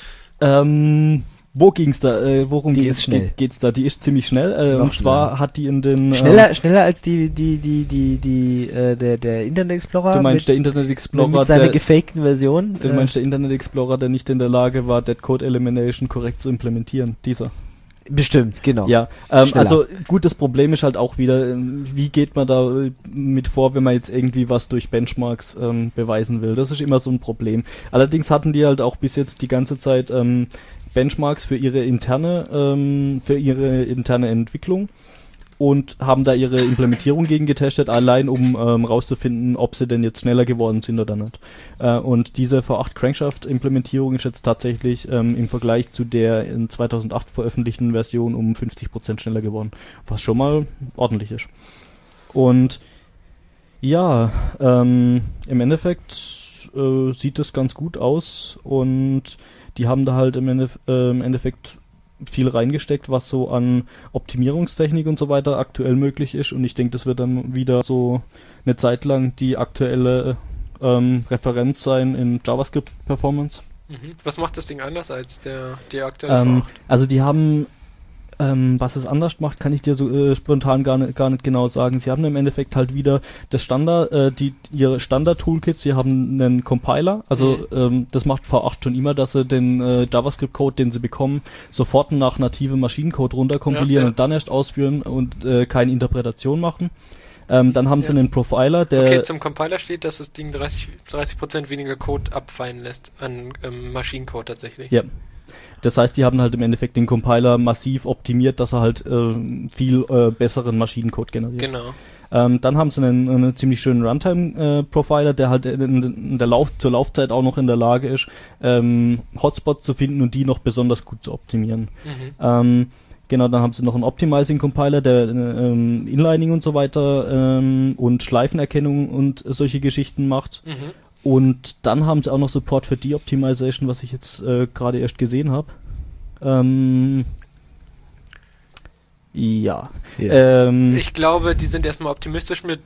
Wo ging's da? Worum geht's da? Die ist ziemlich schnell. Und zwar hat die in den... Schneller als der Internet Explorer? Du meinst der Internet Explorer... Mit seiner gefakten Version? Du meinst der Internet Explorer, der nicht in der Lage war, Dead Code Elimination korrekt zu implementieren? Dieser. Bestimmt, genau. Ja, also gut, das Problem ist halt auch wieder, wie geht man da mit vor, wenn man jetzt irgendwie was durch Benchmarks beweisen will. Das ist immer so ein Problem. Allerdings hatten die halt auch bis jetzt die ganze Zeit Benchmarks für ihre interne Entwicklung und haben da ihre Implementierung gegen getestet, allein um rauszufinden, ob sie denn jetzt schneller geworden sind oder nicht. Und diese V8 Crankshaft-Implementierung ist jetzt tatsächlich im Vergleich zu der in 2008 veröffentlichten Version um 50% schneller geworden, was schon mal ordentlich ist. Und ja, im Endeffekt sieht das ganz gut aus und die haben da halt im Endeffekt viel reingesteckt, was so an Optimierungstechnik und so weiter aktuell möglich ist und ich denke, das wird dann wieder so eine Zeit lang die aktuelle Referenz sein in JavaScript-Performance. Was macht das Ding anders als die aktuelle V8? Also die haben Was es anders macht, kann ich dir so spontan gar nicht genau sagen. Sie haben im Endeffekt halt wieder das ihre Standard-Toolkits, sie haben einen Compiler, also das macht V8 schon immer, dass sie den JavaScript-Code, den sie bekommen, sofort nach nativem Maschinencode runterkompilieren und dann erst ausführen und keine Interpretation machen. Dann haben sie einen Profiler, der... Okay, zum Compiler steht, dass das Ding 30% weniger Code abfallen lässt an Maschinencode tatsächlich. Ja. Das heißt, die haben halt im Endeffekt den Compiler massiv optimiert, dass er halt viel besseren Maschinencode generiert. Genau. Dann haben sie einen ziemlich schönen Runtime-Profiler, der halt zur Laufzeit auch noch in der Lage ist, Hotspots zu finden und die noch besonders gut zu optimieren. Genau, dann haben sie noch einen Optimizing-Compiler, der Inlining und so weiter und Schleifenerkennung und solche Geschichten macht. Und dann haben sie auch noch Support für De-Optimization, was ich jetzt gerade erst gesehen habe. Ja. Ich glaube, die sind erstmal optimistisch mit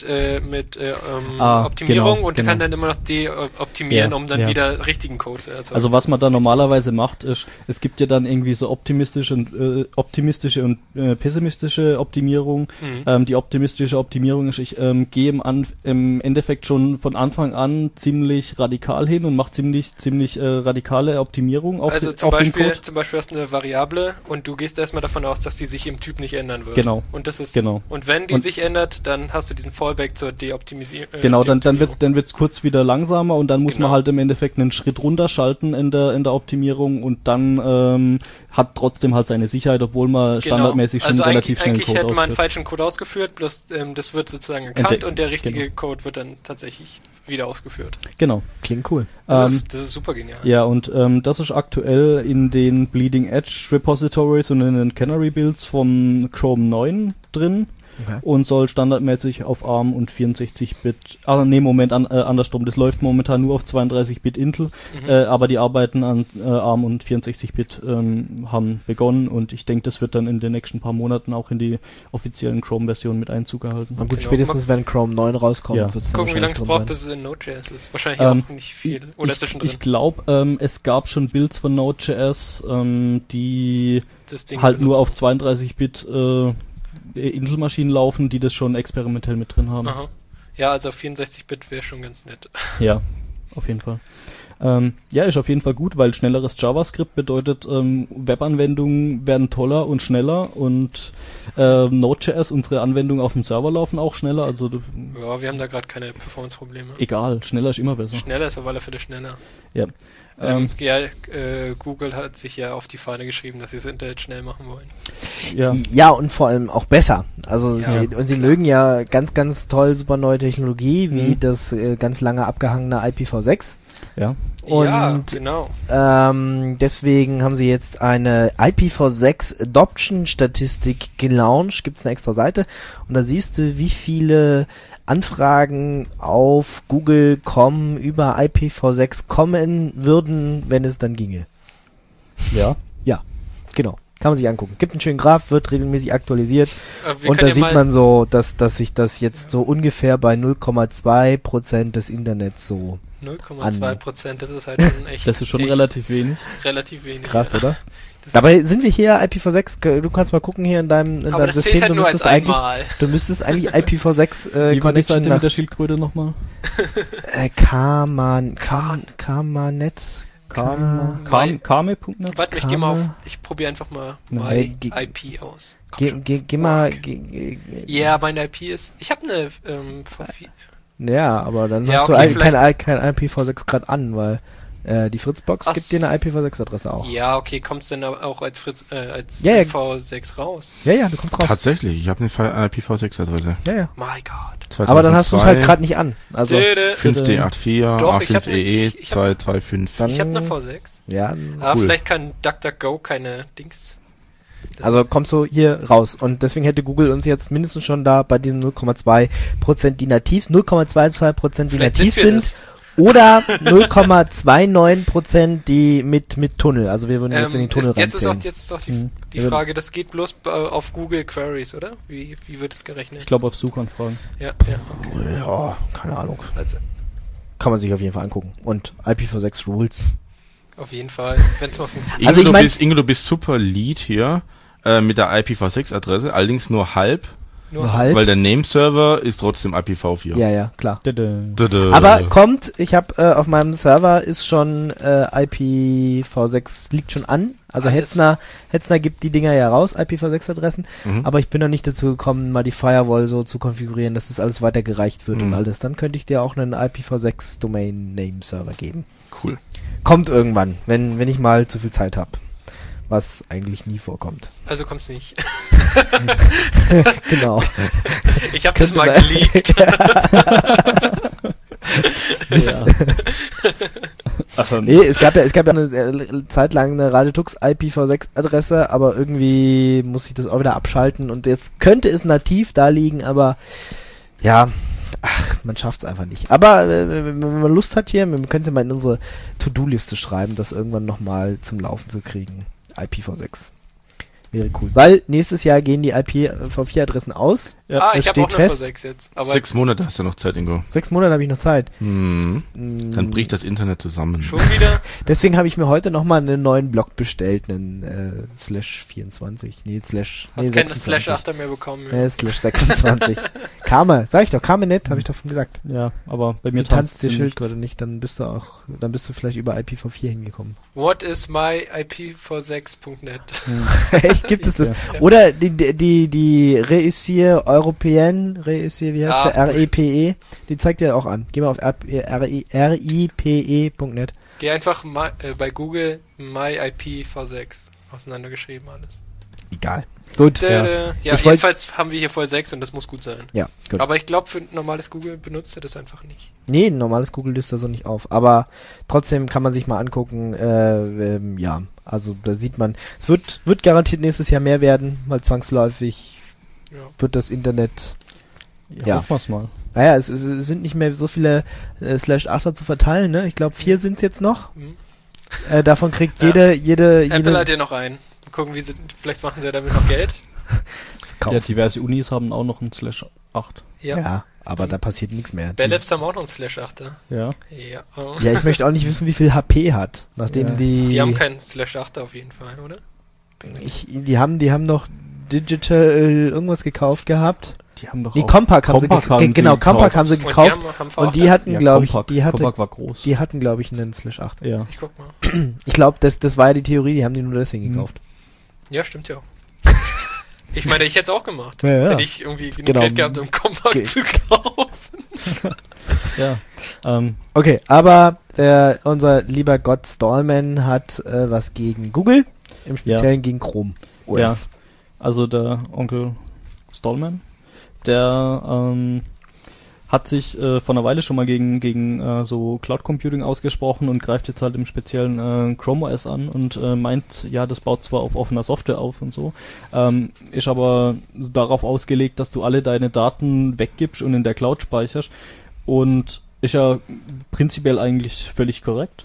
Optimierung und kann dann immer noch de-optimieren, um dann wieder richtigen Code zu erzeugen. Also was man da normalerweise macht, ist, es gibt ja dann irgendwie so optimistische und pessimistische Optimierung. Die optimistische Optimierung ist, ich gehe im Endeffekt schon von Anfang an ziemlich radikal hin und mache ziemlich radikale Optimierung auf den Code. Zum Beispiel hast du eine Variable und du gehst erstmal davon aus, dass die sich im Typ nicht ändern wird. Genau. Und das ist und wenn die sich ändert, dann hast du diesen Fallback zur Deoptimisierung. Genau, dann wird's kurz wieder langsamer und dann muss man halt im Endeffekt einen Schritt runterschalten in der Optimierung und dann hat trotzdem halt seine Sicherheit, obwohl man standardmäßig schon relativ schnell Code ausführt. Eigentlich hätte man einen falschen Code ausgeführt, bloß das wird sozusagen erkannt und der richtige Code wird dann tatsächlich wieder ausgeführt. Genau. Klingt cool. Das ist super genial. Ja, und das ist aktuell in den Bleeding Edge Repositories und in den Canary Builds vom Chrome 9 drin. Okay. Und soll standardmäßig auf ARM und 64-Bit, andersrum, das läuft momentan nur auf 32-Bit Intel, aber die Arbeiten an ARM und 64-Bit haben begonnen und ich denke, das wird dann in den nächsten paar Monaten auch in die offiziellen Chrome-Versionen mit Einzug erhalten. Und gut, spätestens wenn Chrome 9 rauskommt, wird es gucken, wie lange es braucht, bis es in Node.js ist. Wahrscheinlich auch nicht viel. Oder ist das schon drin? Ich glaube, es gab schon Builds von Node.js, die halt nur auf 32-Bit Intel-Maschinen laufen, die das schon experimentell mit drin haben. Aha. Ja, also 64-Bit wäre schon ganz nett. Ja, auf jeden Fall. Ja, ist auf jeden Fall gut, weil schnelleres JavaScript bedeutet, Webanwendungen werden toller und schneller und Node.js, unsere Anwendungen auf dem Server laufen auch schneller. Also ja, wir haben da gerade keine Performance-Probleme. Egal, schneller ist immer besser. Schneller ist auf alle Fälle schneller. Ja. Google hat sich ja auf die Fahne geschrieben, dass sie das Internet schnell machen wollen. Ja, und vor allem auch besser. Also und sie mögen ja ganz, ganz toll super neue Technologie, wie das ganz lange abgehangene IPv6. Ja. Und genau. Deswegen haben sie jetzt eine IPv6 Adoption Statistik gelauncht. Gibt's eine extra Seite und da siehst du, wie viele Anfragen auf Google.com über IPv6 kommen würden, wenn es dann ginge. Ja. Ja, genau. Kann man sich angucken. Gibt einen schönen Graph, wird regelmäßig aktualisiert. Und da sieht man so, dass sich das jetzt so ungefähr bei 0,2% des Internets so 0,2%, das ist halt schon echt. Das ist schon relativ wenig. Relativ wenig. Krass, oder? Dabei sind wir hier IPv6, du kannst mal gucken hier in deinem System, halt du müsstest eigentlich IPv6 wie war die Seite mit der Schildkröte nochmal? Kamanet. Kame.net? Warte, ich geh mal auf, ich probiere einfach mal mein IP aus. Geh mal. Ja, meine IP ist, ich habe eine ja, aber dann hast du kein IPv6 gerade an, weil die Fritzbox gibt dir eine IPv6-Adresse auch. Ja, okay, kommst du denn auch als IPv6 raus? Ja, du kommst raus. Tatsächlich, ich habe eine IPv6-Adresse. Ja. My God. 2002, aber dann hast du es halt gerade nicht an. Also 5D84, Doch, A5EE, 225. Ich habe eine V6. Ja, aber vielleicht kann DuckDuckGo keine Dings. Also kommst du hier raus. Und deswegen hätte Google uns jetzt mindestens schon da bei diesen 0,2%, die nativ, 0,22%, die nativ sind. Oder 0,29%, die mit Tunnel. Also wir würden jetzt in den Tunnel reinzählen. Jetzt ist auch die Frage, das geht bloß auf Google Queries, oder? Wie wird es gerechnet? Ich glaube auf Suchanfragen. Ja, okay. Ja, keine Ahnung. Also. Kann man sich auf jeden Fall angucken. Und IPv6 Rules. Auf jeden Fall, wenn es mal funktioniert. Also Ingo, du bist super Lead hier. mit der IPv6-Adresse, allerdings nur halb. Nur halb? Weil der Name-Server ist trotzdem IPv4. Ja, klar. Dada. Aber kommt, ich habe auf meinem Server ist schon IPv6 liegt schon an. Also Hetzner gibt die Dinger ja raus, IPv6-Adressen. Aber ich bin noch nicht dazu gekommen, mal die Firewall so zu konfigurieren, dass das alles weitergereicht wird und alles. Dann könnte ich dir auch einen IPv6-Domain-Name-Server geben. Cool. Kommt irgendwann, wenn ich mal zu viel Zeit habe. Was eigentlich nie vorkommt. Also kommt's nicht. Genau. Ich habe das mal geleakt. Nee, es gab ja eine Zeit lang eine Radiotux IPv6-Adresse, aber irgendwie muss ich das auch wieder abschalten und jetzt könnte es nativ da liegen, aber ja, man schafft es einfach nicht. Aber wenn man Lust hat hier, wir können es ja mal in unsere To-Do-Liste schreiben, das irgendwann nochmal zum Laufen zu kriegen. IPv6. Wäre cool. Weil nächstes Jahr gehen die IPv4-Adressen aus. Ja. Ich habe auch eine V6 jetzt. Aber 6 Monate hast du noch Zeit, Ingo. 6 Monate habe ich noch Zeit. Dann bricht das Internet zusammen. Schon wieder? Deswegen habe ich mir heute nochmal einen neuen Blog bestellt, einen /24. Hast keine /8er mehr bekommen. /26. Sag ich doch, Carmenet, habe ich doch schon gesagt. Ja, aber bei mir tanzt die Schildkröte nicht, dann bist du vielleicht über IPv4 hingekommen. What is my IPv6.net? Echt, gibt es das? Oder die Réussir Européenne, wie heißt der? REPE, die zeigt dir auch an. Geh mal auf ripe.net. Geh einfach bei Google myIPv6 auseinandergeschrieben alles. Egal. Gut. Ja, jedenfalls haben wir hier voll 6 und das muss gut sein. Ja, gut. Aber ich glaube, für ein normales Google benutzt er das einfach nicht. Nee, ein normales Google listet da so nicht auf. Aber trotzdem kann man sich mal angucken, ja, also da sieht man, es wird garantiert nächstes Jahr mehr werden, weil zwangsläufig wird das Internet, hoffen wir's mal. Naja, es sind nicht mehr so viele /8er zu verteilen, ne? Ich glaube 4 sind es jetzt noch. Davon kriegt jede Apple hat ja noch einen. Gucken, vielleicht machen sie damit noch Geld. Ja, diverse Unis haben auch noch ein /8. Ja, aber da passiert nichts mehr. Bell Labs haben auch noch ein /8er. Ja. Ja, ich möchte auch nicht wissen, wie viel HP hat, nachdem die haben keinen /8er auf jeden Fall, oder? Die haben noch Digital irgendwas gekauft gehabt. Die haben doch Compaq haben sie gekauft und die hatten, glaube ich, Compaq war groß. Die hatten, glaube ich, einen /8. Ja. Ich guck mal. Ich glaube, das war ja die Theorie, die haben die nur deswegen gekauft. Ja, stimmt ja auch. Ich meine, ich hätte es auch gemacht. Ja. Hätte ich irgendwie genug Geld gehabt, um Compaq zu kaufen. Ja. Okay, aber unser lieber Gott Stallman hat was gegen Google, im Speziellen gegen Chrome OS. Ja, also der Onkel Stallman, der hat sich vor einer Weile schon mal gegen so Cloud Computing ausgesprochen und greift jetzt halt im speziellen Chrome OS an und meint, ja, das baut zwar auf offener Software auf und so, ist aber darauf ausgelegt, dass du alle deine Daten weggibst und in der Cloud speicherst und ist ja prinzipiell eigentlich völlig korrekt.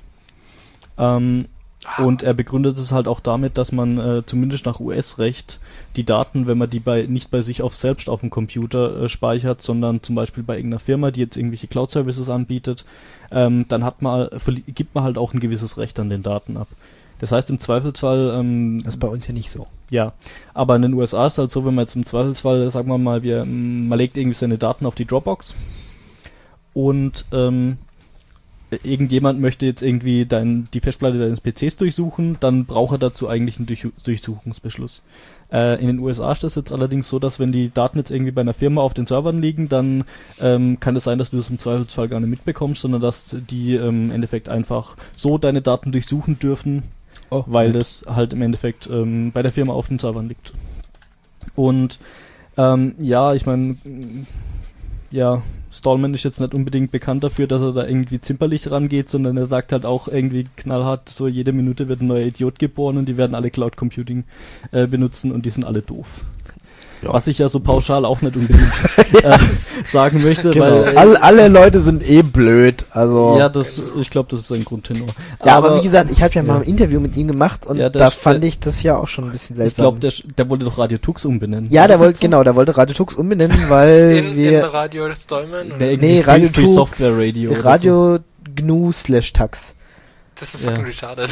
Und er begründet es halt auch damit, dass man zumindest nach US-Recht die Daten, wenn man die nicht bei sich selbst auf dem Computer speichert, sondern zum Beispiel bei irgendeiner Firma, die jetzt irgendwelche Cloud-Services anbietet, dann gibt man halt auch ein gewisses Recht an den Daten ab. Das heißt im Zweifelsfall... das ist bei uns ja nicht so. Ja, aber in den USA ist es halt so, wenn man jetzt im Zweifelsfall, sagen wir mal, man legt irgendwie seine Daten auf die Dropbox und irgendjemand möchte jetzt irgendwie die Festplatte deines PCs durchsuchen, dann braucht er dazu eigentlich einen Durchsuchungsbeschluss. In den USA ist das jetzt allerdings so, dass wenn die Daten jetzt irgendwie bei einer Firma auf den Servern liegen, dann kann es sein, dass du das im Zweifelsfall gar nicht mitbekommst, sondern dass die im Endeffekt einfach so deine Daten durchsuchen dürfen, weil das halt im Endeffekt bei der Firma auf den Servern liegt. Und ja, ich meine, ja, Stallman ist jetzt nicht unbedingt bekannt dafür, dass er da irgendwie zimperlich rangeht, sondern er sagt halt auch irgendwie knallhart, so jede Minute wird ein neuer Idiot geboren und die werden alle Cloud Computing benutzen und die sind alle doof. Ja. Was ich ja so pauschal auch nicht unbedingt sagen möchte, genau. Weil alle Leute sind blöd, also... Ja, ich glaube, das ist ein Grundtenor. Ja, aber wie gesagt, ich habe ja mal ein Interview mit ihm gemacht und da fand ich das ja auch schon ein bisschen seltsam. Ich glaube, der wollte doch Radio Tux umbenennen. Ja, der wollte Radio Tux umbenennen, weil in Radio Stallman? Nee, Radio Tux, Software Radio. Radio GNU /Tax. Das ist fucking retarded.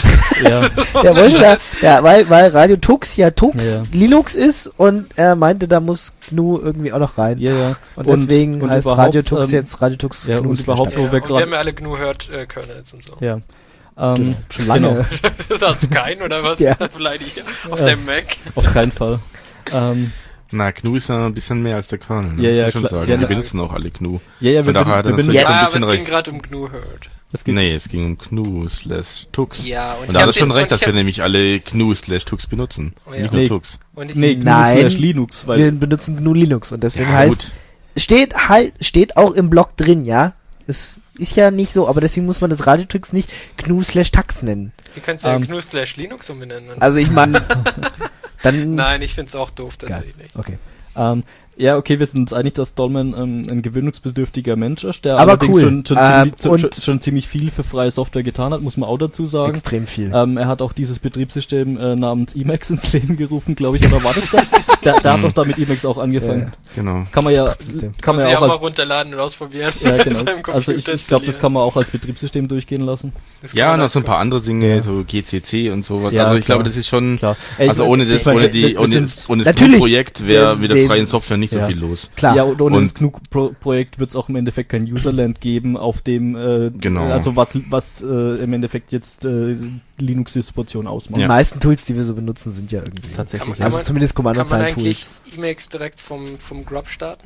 Ja, weil Radio Tux Linux ist und er meinte, da muss GNU irgendwie auch noch rein. Ja. Und deswegen heißt Radio Tux jetzt Radio Tux GNU. Und überhaupt, und wir haben ja alle GNU hört Kernels und so. Ja. Genau. Schon lange. Genau. Das hast du keinen, oder was? Ja. Vielleicht auf deinem Mac. Auf keinen Fall. Na, GNU ist ja ein bisschen mehr als der Kernel. Ne? Ja, muss ich schon klar. sagen. Ja, Die benutzen auch alle GNU. Ja, Von daher hat er natürlich Ja, ein aber bisschen es recht. ging gerade um GNU hört. Es ging um GNU/Tux. Ja, und da hat er schon recht, dass wir nämlich alle GNU/Tux benutzen. Oh, ja. Nicht nur Tux. GNU/Linux. Weil wir benutzen GNU Linux und deswegen heißt, steht auch im Blog drin, ja. Es ist ja nicht so, aber deswegen muss man das Radio Tux nicht GNU/Tax nennen. Wie kannst du ja GNU/Linux umbenennen? Also ich meine, dann... Nein, ich find's auch doof tatsächlich. Okay. Ja, okay, wir sind uns einig, dass Dolman ein gewöhnungsbedürftiger Mensch ist, der aber allerdings cool. schon ziemlich viel für freie Software getan hat, muss man auch dazu sagen. Extrem viel. Er hat auch dieses Betriebssystem namens Emacs ins Leben gerufen, glaube ich, oder war das da? Der hat doch da mit Emacs auch angefangen. Ja, genau. Kann man ja auch mal runterladen und ausprobieren. Ja, genau. Also ich glaube, das kann man auch als Betriebssystem durchgehen lassen. Ja, und noch so ein paar andere Dinge, so GCC und sowas. Ja, also ich glaube, das ist schon, klar. Also ohne das GNU-Projekt wäre mit der freien Software nicht so viel los. Klar. Ja, und ohne das GNU-Projekt wird es auch im Endeffekt kein Userland geben, auf dem, also was im Endeffekt jetzt Linux-Distribution ausmacht. Die meisten Tools, die wir so benutzen, sind ja irgendwie tatsächlich. Zumindest Kommandozeilen-Tools. Kann man eigentlich Emacs direkt vom Grub starten?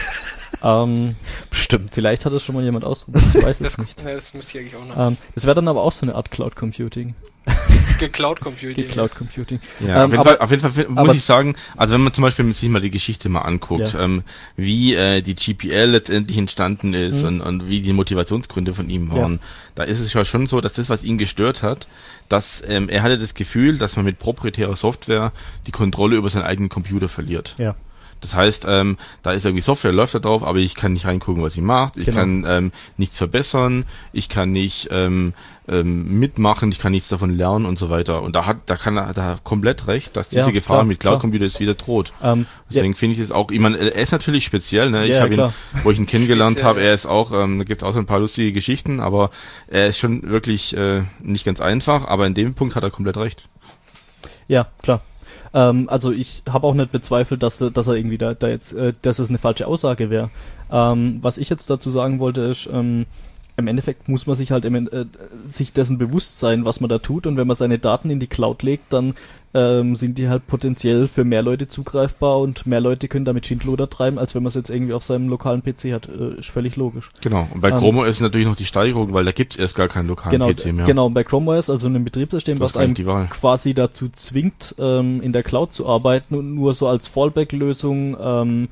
Bestimmt. Vielleicht hat das schon mal jemand ausprobiert. Ich weiß es nicht. Ja, das müsste ich eigentlich auch noch. Das wäre dann aber auch so eine Art Cloud Computing. Cloud Computing. Ja, auf jeden Fall muss ich sagen, also wenn man zum Beispiel sich mal die Geschichte mal anguckt, wie die GPL letztendlich entstanden ist und wie die Motivationsgründe von ihm waren, da ist es ja schon so, dass das, was ihn gestört hat, dass er hatte das Gefühl, dass man mit proprietärer Software die Kontrolle über seinen eigenen Computer verliert. Ja. Das heißt, da ist irgendwie Software, läuft da drauf, aber ich kann nicht reingucken, was sie macht. Ich kann nichts verbessern, ich kann nicht mitmachen, ich kann nichts davon lernen und so weiter. Und da kann er komplett recht, dass diese Gefahr mit Cloud Computer jetzt wieder droht. Deswegen finde ich es auch, ich meine, er ist natürlich speziell, ne? Ich habe ihn, wo ich ihn kennengelernt habe, er ist auch, da gibt's auch so ein paar lustige Geschichten, aber er ist schon wirklich nicht ganz einfach, aber in dem Punkt hat er komplett recht. Ja, klar. Also ich habe auch nicht bezweifelt, dass er irgendwie da jetzt, dass es eine falsche Aussage wäre. Was ich jetzt dazu sagen wollte ist, im Endeffekt muss man sich halt sich dessen bewusst sein, was man da tut, und wenn man seine Daten in die Cloud legt, dann sind die halt potenziell für mehr Leute zugreifbar und mehr Leute können damit Schindluder treiben, als wenn man es jetzt irgendwie auf seinem lokalen PC hat. Ist völlig logisch. Genau, und bei Chrome OS ist natürlich noch die Steigerung, weil da gibt's erst gar keinen lokalen PC mehr. Genau, bei Chrome OS, also einem Betriebssystem, was einen quasi dazu zwingt, in der Cloud zu arbeiten und nur so als Fallback-Lösung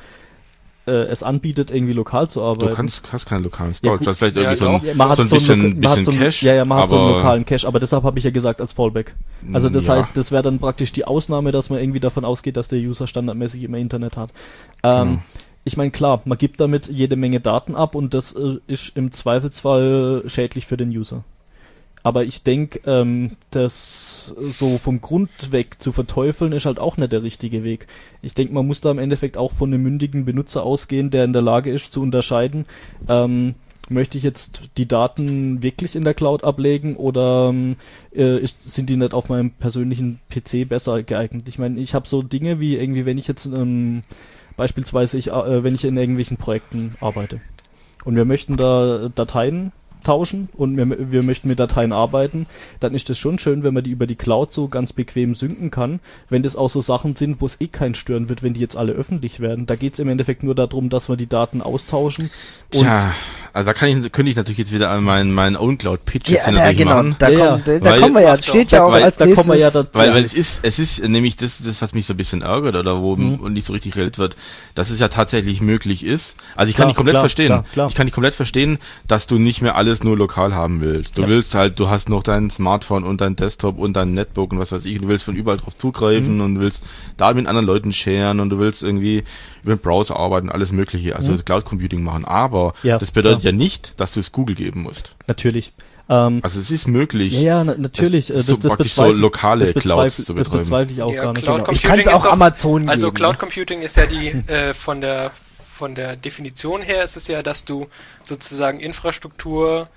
es anbietet, irgendwie lokal zu arbeiten. Du hast keine lokalen Storage, das vielleicht irgendwie so ein bisschen Cache. Ja, man hat so einen lokalen Cache, aber deshalb habe ich ja gesagt als Fallback. Also das heißt, das wäre dann praktisch die Ausnahme, dass man irgendwie davon ausgeht, dass der User standardmäßig immer Internet hat. Ich meine, klar, man gibt damit jede Menge Daten ab und das ist im Zweifelsfall schädlich für den User. Aber ich denke, das so vom Grund weg zu verteufeln, ist halt auch nicht der richtige Weg. Ich denke, man muss da im Endeffekt auch von einem mündigen Benutzer ausgehen, der in der Lage ist zu unterscheiden, möchte ich jetzt die Daten wirklich in der Cloud ablegen oder sind die nicht auf meinem persönlichen PC besser geeignet? Ich meine, ich habe so Dinge wie irgendwie, wenn ich jetzt beispielsweise wenn ich in irgendwelchen Projekten arbeite und wir möchten da Dateien tauschen und wir möchten mit Dateien arbeiten, dann ist das schon schön, wenn man die über die Cloud so ganz bequem synken kann, wenn das auch so Sachen sind, wo es keinen stören wird, wenn die jetzt alle öffentlich werden. Da geht es im Endeffekt nur darum, dass wir die Daten austauschen. Tja, also da könnte ich natürlich jetzt wieder an meinen OwnCloud-Pitch machen. Da kommen wir ja, steht ja auch als nächstes. Da kommen wir ja dazu. Weil es ist nämlich das, was mich so ein bisschen ärgert oder wo nicht so richtig redet wird, dass es ja tatsächlich möglich ist. Also ich kann dich komplett verstehen. Ich kann dich komplett verstehen, dass du nicht mehr alles nur lokal haben willst. Du willst halt, du hast noch dein Smartphone und dein Desktop und dein Netbook und was weiß ich, du willst von überall drauf zugreifen und willst da mit anderen Leuten sharen und du willst irgendwie über den Browser arbeiten, alles mögliche, also Cloud Computing machen. Aber das bedeutet ja nicht, dass du es Google geben musst. Natürlich. Also es ist möglich. Ja, natürlich. Das praktisch so lokale Clouds zu betreiben. Das bezweifle ich auch gar nicht. Ich kann es auch Amazon geben. Also Cloud Computing ist ja die von der Definition her ist es ja, dass du sozusagen Infrastruktur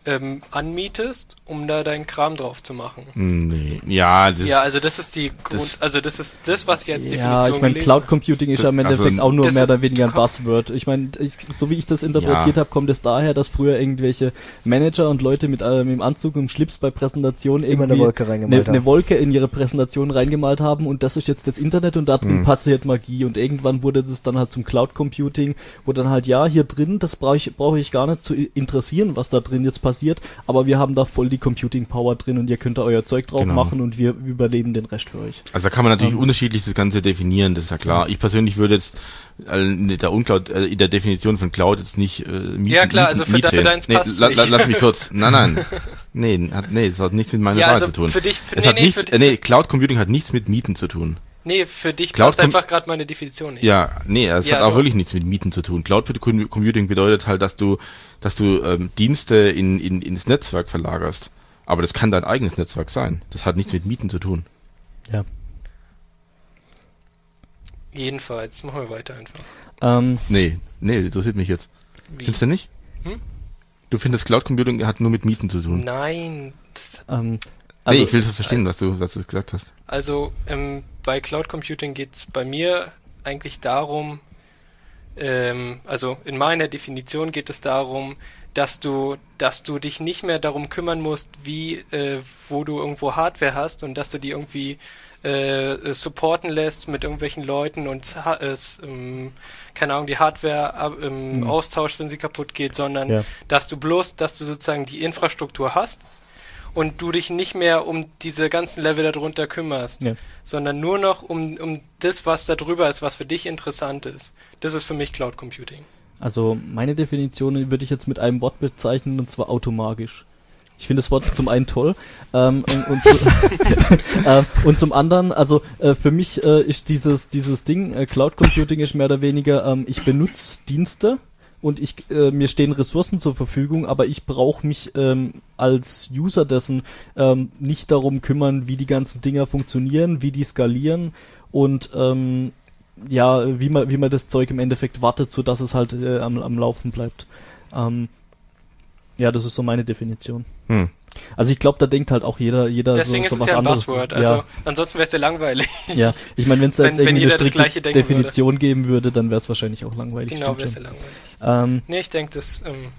anmietest, um da deinen Kram drauf zu machen. Nee, ja, also das ist das ist das, was jetzt Definition Ja, ich meine, Cloud Computing ist ja im Endeffekt auch nur mehr oder weniger ein Buzzword. Ich meine, so wie ich das interpretiert habe, kommt es daher, dass früher irgendwelche Manager und Leute mit dem Anzug und Schlips bei Präsentationen irgendwie eine Wolke in ihre Präsentation reingemalt haben und das ist jetzt das Internet und da drin passiert Magie und irgendwann wurde das dann halt zum Cloud Computing, wo dann halt, ja, hier drin, das brauche ich gar nicht zu interessieren, was da drin jetzt passiert, aber wir haben da voll die Computing Power drin und ihr könnt da euer Zeug drauf machen und wir überleben den Rest für euch. Also da kann man natürlich unterschiedlich das Ganze definieren, das ist ja klar. Ich persönlich würde jetzt in der Definition von Cloud jetzt nicht Mieten. Ja klar, also für deins passt nicht. Lass mich kurz. Nein. Es hat nichts mit meiner Frage zu tun. Für dich, Cloud Computing hat nichts mit Mieten zu tun. Nee, für dich passt einfach gerade meine Definition nicht. Ja, es hat auch wirklich nichts mit Mieten zu tun. Cloud Computing bedeutet halt, dass du Dienste ins Netzwerk verlagerst. Aber das kann dein eigenes Netzwerk sein. Das hat nichts mit Mieten zu tun. Ja. Jedenfalls, machen wir weiter einfach. Nee, das interessiert mich jetzt. Wie? Findest du nicht? Du findest Cloud Computing hat nur mit Mieten zu tun? Nein. Ich will so verstehen, was du gesagt hast. Also, bei Cloud Computing geht's bei mir eigentlich darum, also in meiner Definition geht es darum, dass du dich nicht mehr darum kümmern musst, wo du irgendwo Hardware hast und dass du die irgendwie supporten lässt mit irgendwelchen Leuten und keine Ahnung, die Hardware austauscht, wenn sie kaputt geht, sondern dass du sozusagen die Infrastruktur hast und du dich nicht mehr um diese ganzen Level darunter kümmerst, sondern nur noch um das, was da drüber ist, was für dich interessant ist. Das ist für mich Cloud Computing. Also meine Definition würde ich jetzt mit einem Wort bezeichnen, und zwar automagisch. Ich finde das Wort zum einen toll und zum anderen, also für mich ist dieses Ding, Cloud Computing ist mehr oder weniger, ich benutze Dienste und mir stehen Ressourcen zur Verfügung, aber ich brauche mich als User dessen nicht darum kümmern, wie die ganzen Dinger funktionieren, wie die skalieren und wie man das Zeug im Endeffekt wartet, sodass es halt am Laufen bleibt. Das ist so meine Definition. Also ich glaube, da denkt halt auch jeder deswegen so was anderes. Deswegen ist es ja ein Buzzword, also ansonsten wäre es ja langweilig. Ja, ich meine, wenn es da jetzt irgendwie eine strikte Definition würde. geben würde, dann wäre es wahrscheinlich auch langweilig. Genau, wäre es ja langweilig. Ich denke, das,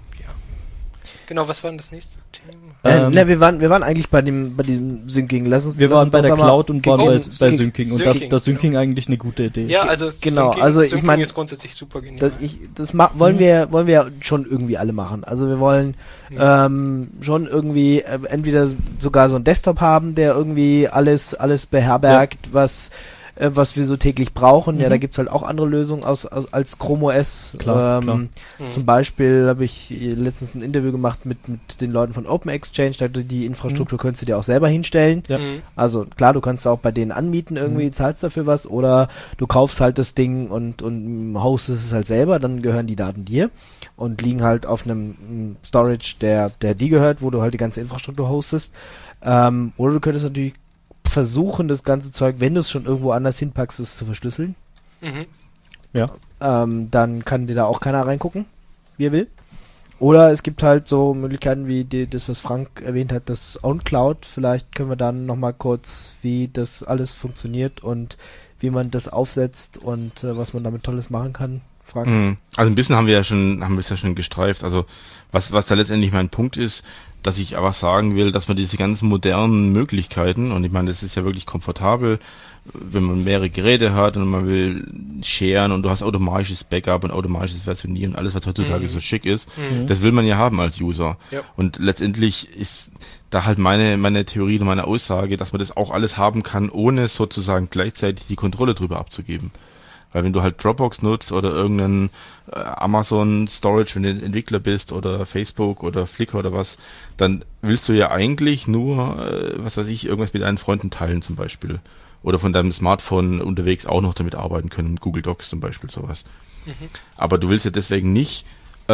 Genau, was war denn das nächste Thema? Wir waren eigentlich bei diesem Syncing. Wir waren bei der Cloud und waren bei Syncing. Und das Syncing eigentlich eine gute Idee. Ja, also genau, Syncing ich meine, ist grundsätzlich super genial. Wollen wir schon irgendwie alle machen. Also wir wollen schon irgendwie entweder sogar so einen Desktop haben, der irgendwie alles beherbergt, was wir so täglich brauchen. Ja, da gibt's halt auch andere Lösungen als Chrome OS. Klar. Zum Beispiel habe ich letztens ein Interview gemacht mit den Leuten von Open Exchange. Die Infrastruktur könntest du dir auch selber hinstellen. Ja. Also klar, du kannst auch bei denen anmieten irgendwie, zahlst dafür was, oder du kaufst halt das Ding und hostest es halt selber, dann gehören die Daten dir und liegen halt auf einem Storage, der dir gehört, wo du halt die ganze Infrastruktur hostest. Oder du könntest natürlich versuchen, das ganze Zeug, wenn du es schon irgendwo anders hinpackst, es zu verschlüsseln. Ja. Dann kann dir da auch keiner reingucken, wie er will. Oder es gibt halt so Möglichkeiten wie das, was Frank erwähnt hat, das OwnCloud. Vielleicht können wir dann nochmal kurz, wie das alles funktioniert und wie man das aufsetzt und was man damit Tolles machen kann. Frank? Also ein bisschen haben wir es ja schon gestreift. Also was da letztendlich mein Punkt ist, dass ich aber sagen will, dass man diese ganzen modernen Möglichkeiten, und ich meine, das ist ja wirklich komfortabel, wenn man mehrere Geräte hat und man will sharen und du hast automatisches Backup und automatisches Versionieren, alles, was heutzutage so schick ist, das will man ja haben als User. Ja. Und letztendlich ist da halt meine Theorie und meine Aussage, dass man das auch alles haben kann, ohne sozusagen gleichzeitig die Kontrolle drüber abzugeben. Weil wenn du halt Dropbox nutzt oder irgendeinen Amazon Storage, wenn du Entwickler bist, oder Facebook oder Flickr oder was, dann willst du ja eigentlich nur, irgendwas mit deinen Freunden teilen zum Beispiel. Oder von deinem Smartphone unterwegs auch noch damit arbeiten können, Google Docs zum Beispiel, sowas. Aber du willst ja deswegen nicht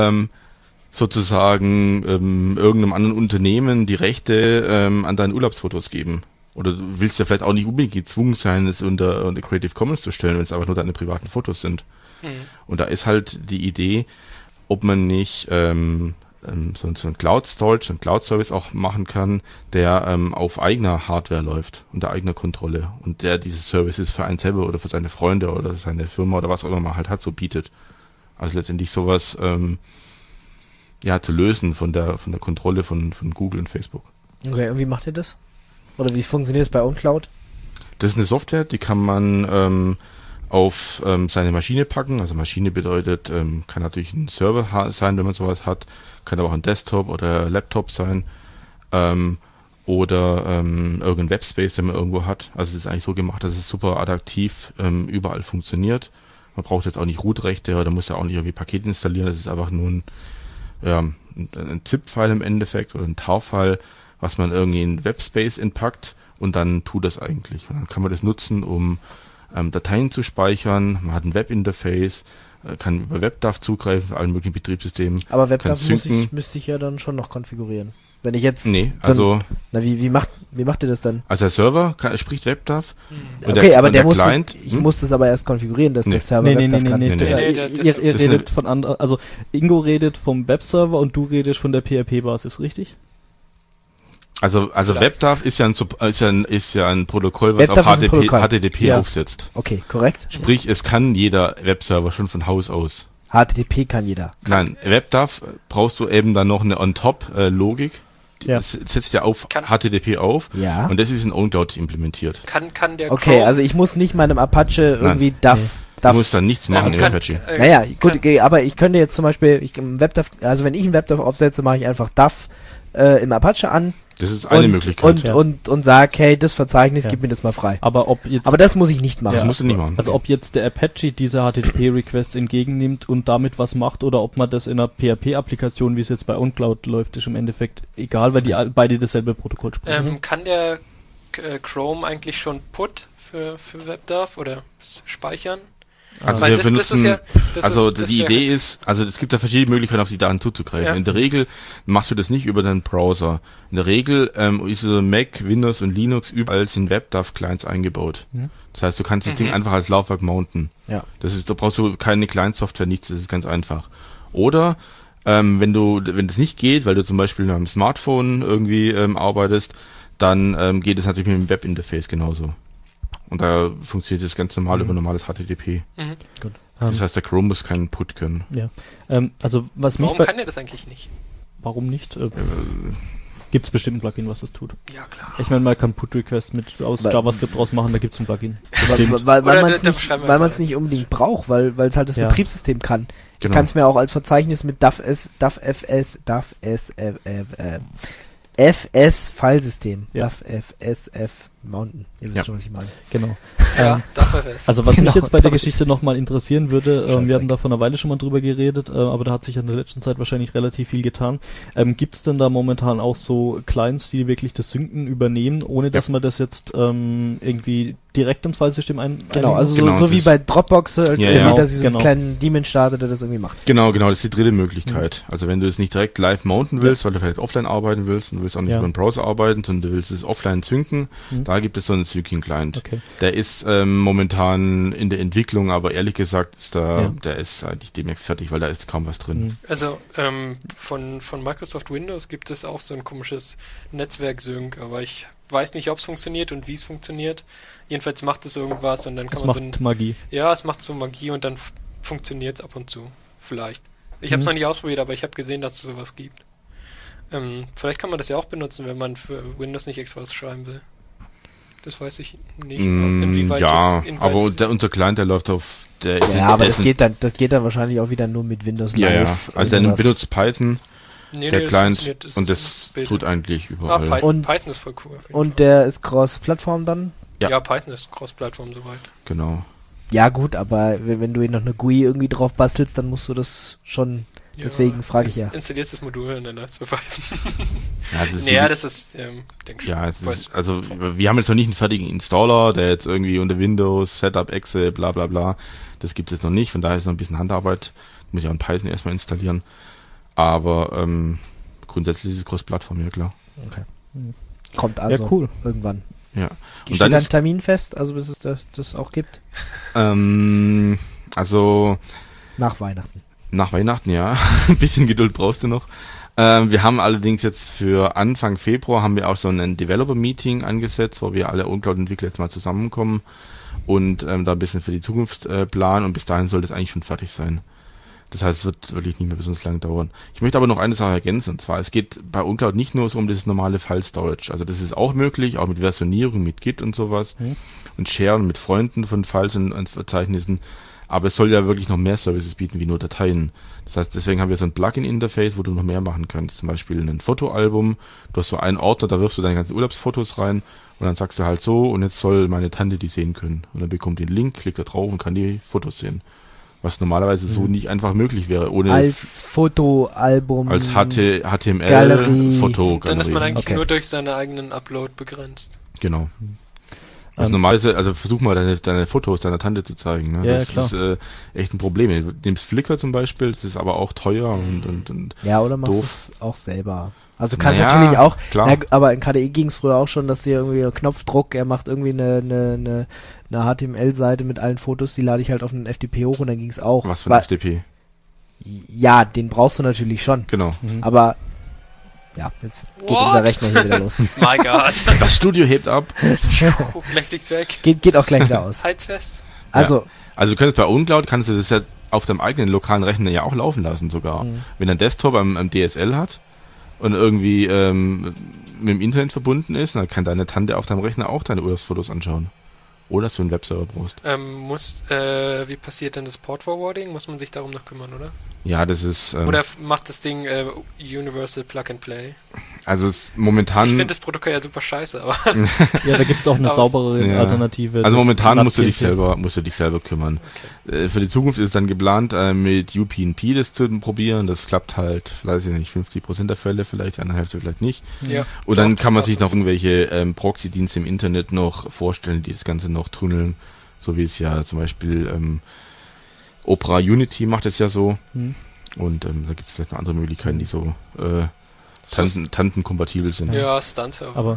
sozusagen irgendeinem anderen Unternehmen die Rechte an deinen Urlaubsfotos geben. Oder du willst ja vielleicht auch nicht unbedingt gezwungen sein, es unter Creative Commons zu stellen, wenn es einfach nur deine privaten Fotos sind. Und da ist halt die Idee, ob man nicht so ein Cloud Storage, ein Cloud Service auch machen kann, der auf eigener Hardware läuft, unter eigener Kontrolle und der diese Services für einen selber oder für seine Freunde oder seine Firma oder was auch immer man halt hat, so bietet. Also letztendlich sowas zu lösen von der Kontrolle von Google und Facebook. Okay, und wie macht ihr das? Oder wie funktioniert es bei OwnCloud? Das ist eine Software, die kann man auf seine Maschine packen. Also Maschine bedeutet, kann natürlich ein Server sein, wenn man sowas hat, kann aber auch ein Desktop oder Laptop sein oder irgendein Webspace, den man irgendwo hat. Also es ist eigentlich so gemacht, dass es super adaptiv überall funktioniert. Man braucht jetzt auch nicht Root-Rechte oder muss ja auch nicht irgendwie Pakete installieren. Das ist einfach nur ein ZIP-File im Endeffekt oder ein TAR-File, was man irgendwie in Webspace entpackt und dann tut das eigentlich. Und dann kann man das nutzen, um Dateien zu speichern. Man hat ein Webinterface, kann über WebDAV zugreifen für alle möglichen Betriebssystemen. Aber WebDAV müsste ich ja dann schon noch konfigurieren. Wenn ich jetzt... Nee, also... Wie macht ihr das dann? Also der Server spricht WebDAV. Okay, aber der Client, ich muss das aber erst konfigurieren, dass der Server WebDAV kann. Ihr redet von anderen... Also Ingo redet vom Webserver und du redest von der PHP-Basis, richtig? Also WebDAV ist ja ein Protokoll, was auf HTTP aufsetzt. Okay, korrekt. Sprich, es kann jeder Webserver schon von Haus aus. HTTP kann jeder. Nein, WebDAV brauchst du eben dann noch eine On-Top-Logik. Das setzt ja auf HTTP auf. Ja. Und das ist in OwnCloud implementiert. Kann der Okay, Chrome, also ich muss nicht meinem Apache irgendwie DAV... Du musst dann nichts machen in Apache. Naja, gut, aber ich könnte jetzt zum Beispiel, wenn ich einen WebDAV aufsetze, mache ich einfach DAV im Apache an. Das ist eine Möglichkeit. Und sag, hey, das Verzeichnis, gib mir das mal frei. Aber das muss ich nicht machen. Das musst du nicht machen. Also ob jetzt der Apache diese HTTP-Requests entgegennimmt und damit was macht oder ob man das in einer PHP-Applikation, wie es jetzt bei OwnCloud läuft, ist im Endeffekt egal, weil die beide dasselbe Protokoll sprechen. Kann der Chrome eigentlich schon Put für WebDAV oder speichern? Also wir benutzen, die Idee ist, also es gibt da verschiedene Möglichkeiten, auf die Daten zuzugreifen. Ja. In der Regel machst du das nicht über deinen Browser. In der Regel ist so Mac, Windows und Linux überall sind WebDAV-Clients eingebaut. Mhm. Das heißt, du kannst das Ding einfach als Laufwerk mounten. Ja. Da brauchst du keine Client-Software, nichts, das ist ganz einfach. Oder wenn das nicht geht, weil du zum Beispiel mit einem Smartphone irgendwie arbeitest, dann geht es natürlich mit dem Webinterface genauso. Und da funktioniert das ganz normal über normales HTTP. Mhm. Gut. Das heißt, der Chrome muss keinen Put können. Ja. Warum kann der das eigentlich nicht? Warum nicht? Gibt es bestimmt ein Plugin, was das tut? Ja, klar. Ich meine, man kann Put-Request aus JavaScript draus machen, da gibt es ein Plugin. Weil man es nicht unbedingt braucht, weil es halt das Betriebssystem kann. Genau. Ich kann es mir auch als Verzeichnis mit FS-Filesystem. Ja. FSF mounten. Ihr wisst schon, was ich meine. Genau. FS. Also was mich jetzt bei der Geschichte nochmal interessieren würde, wir hatten da vor einer Weile schon mal drüber geredet, aber da hat sich in der letzten Zeit wahrscheinlich relativ viel getan. Gibt es denn da momentan auch so Clients, die wirklich das Synken übernehmen, ohne dass man das jetzt irgendwie direkt ins Filesystem Genau, also so wie bei Dropbox, dass sie so einen kleinen Daemon startet, der das irgendwie macht. Genau, das ist die dritte Möglichkeit. Also wenn du es nicht direkt live mounten willst, weil du vielleicht offline arbeiten willst und du willst auch nicht über einen Browser arbeiten, sondern du willst es offline synken, da gibt es so einen Syncing-Client. Okay. Der ist momentan in der Entwicklung, aber ehrlich gesagt der ist eigentlich demnächst fertig, weil da ist kaum was drin. Also von Microsoft Windows gibt es auch so ein komisches Netzwerk-Sync, aber ich weiß nicht, ob es funktioniert und wie es funktioniert. Jedenfalls macht es irgendwas und dann kann man so Magie. Ja, es macht so Magie und dann funktioniert es ab und zu. Vielleicht. Ich habe es noch nicht ausprobiert, aber ich habe gesehen, dass es sowas gibt. Vielleicht kann man das ja auch benutzen, wenn man für Windows nicht extra was schreiben will. Das weiß ich nicht. Inwieweit aber unser Client, der läuft auf der... Ja, aber das geht dann wahrscheinlich auch wieder nur mit Windows Live. Ja. Also der benutzt Python, der Client, und das tut eigentlich überall. Python ist voll cool. Und der ist Cross-Plattform dann? Ja, Python ist Cross-Plattform soweit. Genau. Ja gut, aber wenn du noch eine GUI irgendwie drauf bastelst, dann musst du das schon... Deswegen frage ich ja. Installierst das Modul und dann lässt du Python. Das ist denke ich. Ja, also wir haben jetzt noch nicht einen fertigen Installer, der jetzt irgendwie unter Windows, Setup, Exe, bla bla bla. Das gibt es jetzt noch nicht, von daher ist noch ein bisschen Handarbeit. Muss ich auch in Python erstmal installieren. Aber grundsätzlich ist es Cross-Plattform, ja klar. Okay. Kommt also irgendwann. Ja. Steht dann ein Termin fest, also bis es das auch gibt? Also nach Weihnachten. Nach Weihnachten, ja. Ein bisschen Geduld brauchst du noch. Wir haben allerdings jetzt für Anfang Februar haben wir auch so ein Developer-Meeting angesetzt, wo wir alle OwnCloud-Entwickler jetzt mal zusammenkommen und da ein bisschen für die Zukunft planen und bis dahin soll das eigentlich schon fertig sein. Das heißt, es wird wirklich nicht mehr besonders lange dauern. Ich möchte aber noch eine Sache ergänzen, und zwar, es geht bei OwnCloud nicht nur so um das normale File-Storage. Also das ist auch möglich, auch mit Versionierung, mit Git und sowas und Sharen mit Freunden von Files und Verzeichnissen. Aber es soll ja wirklich noch mehr Services bieten, wie nur Dateien. Das heißt, deswegen haben wir so ein Plugin-Interface, wo du noch mehr machen kannst. Zum Beispiel ein Fotoalbum. Du hast so einen Ordner, da wirfst du deine ganzen Urlaubsfotos rein und dann sagst du halt so, und jetzt soll meine Tante die sehen können. Und dann bekommt die einen Link, klickt da drauf und kann die Fotos sehen. Was normalerweise so nicht einfach möglich wäre. Ohne als Fotoalbum. Als HTML, Galerie. Fotogalerie. Dann ist man eigentlich nur durch seine eigenen Upload begrenzt. Genau. Also normalerweise, also versuch mal deine Fotos deiner Tante zu zeigen. Ne? Ja, das klar. ist echt ein Problem. Du nimmst Flickr zum Beispiel, das ist aber auch teuer und ja, oder machst doof. es auch selber. Also kannst Naja, natürlich auch, klar. aber in KDE ging es früher auch schon, dass hier irgendwie Knopfdruck, er macht irgendwie eine HTML-Seite mit allen Fotos, die lade ich halt auf einen FTP hoch und dann ging es auch. Was für ein FTP? Ja, den brauchst du natürlich schon. Genau. Aber ja, jetzt geht What? unser Rechner hier wieder los. My God. Das Studio hebt ab. Gleich fliegt's weg. Geht auch gleich wieder aus. Heizfest. Also, Also du könntest bei OwnCloud, kannst du das ja auf deinem eigenen lokalen Rechner ja auch laufen lassen sogar. Wenn ein Desktop am DSL hat und irgendwie mit dem Internet verbunden ist, dann kann deine Tante auf deinem Rechner auch deine Urlaubsfotos anschauen. Oder dass du einen Webserver brauchst. Wie passiert denn das Port-Forwarding? Muss man sich darum noch kümmern, oder? Ja, das ist... Oder macht das Ding Universal Plug and Play? Also es momentan... Ich finde das Protokoll ja super scheiße, aber... Ja, da gibt's auch eine Aber- saubere Alternative. Also Das momentan NAT musst du dich PNP. selber kümmern. Für die Zukunft ist dann geplant, mit UPnP das zu probieren. Das klappt halt, weiß ich nicht, 50% der Fälle vielleicht, eine Hälfte vielleicht nicht. Ja. Und dann Doch, kann man das sich war noch irgendwelche Proxy-Dienste im Internet noch vorstellen, die das Ganze noch tunneln. So wie es ja zum Beispiel Opera Unity macht es ja so. Und da gibt es vielleicht noch andere Möglichkeiten, die so tantenkompatibel sind. Ja, Stun-Server. Aber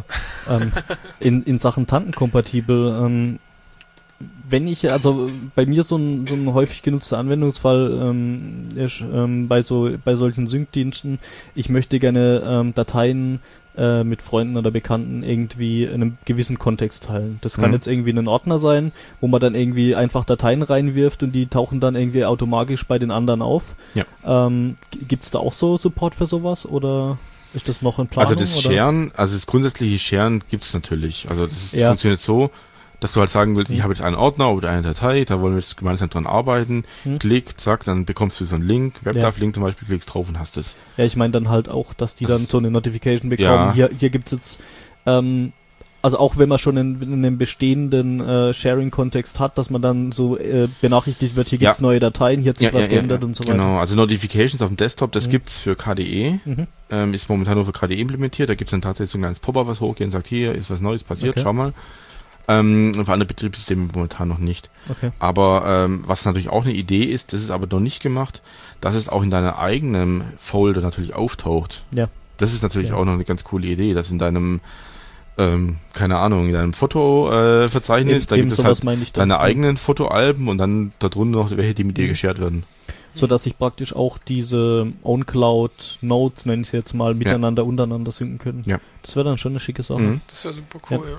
in Sachen tantenkompatibel, wenn ich, also bei mir so ein häufig genutzter Anwendungsfall ist bei solchen Sync-Diensten, ich möchte gerne Dateien mit Freunden oder Bekannten irgendwie in einem gewissen Kontext teilen. Das kann jetzt irgendwie ein Ordner sein, wo man dann irgendwie einfach Dateien reinwirft und die tauchen dann irgendwie automatisch bei den anderen auf. Ja. Gibt's da auch so Support für sowas oder ist das noch in Planung? Also das oder? Sharen, also das grundsätzliche Sharen gibt's natürlich. Also das Ja. funktioniert so, dass du halt sagen willst, ich habe jetzt einen Ordner oder eine Datei, da wollen wir jetzt gemeinsam dran arbeiten. Klick, zack, dann bekommst du so einen Link, WebDAV-Link zum Beispiel, klickst drauf und hast es. Ja, ich meine dann halt auch, dass die dann so eine Notification bekommen. Ja. Hier gibt's jetzt, also auch wenn man schon in einem bestehenden Sharing-Kontext hat, dass man dann so benachrichtigt wird, hier gibt's neue Dateien, hier hat sich was geändert und so weiter. Genau, also Notifications auf dem Desktop, das gibt's für KDE, ist momentan nur für KDE implementiert, da gibt's dann tatsächlich so ein kleines Pop-up, was hochgeht und sagt, hier ist was Neues passiert, Okay. schau mal. Für andere Betriebssysteme momentan noch nicht. Okay. Aber was natürlich auch eine Idee ist, das ist aber noch nicht gemacht, dass es auch in deiner eigenen Folder natürlich auftaucht. Ja. Das ist natürlich auch noch eine ganz coole Idee, dass in deinem keine Ahnung, in deinem Fotoverzeichnis, da gibt es halt meine ich dann. deine eigenen Fotoalben und dann darunter noch welche, die mit dir geshared werden. So dass sich praktisch auch diese OwnCloud-Nodes, nenne ich es jetzt mal, miteinander, untereinander synken können. Ja. Das wäre dann schon eine schicke Sache. Das wäre super cool, ja.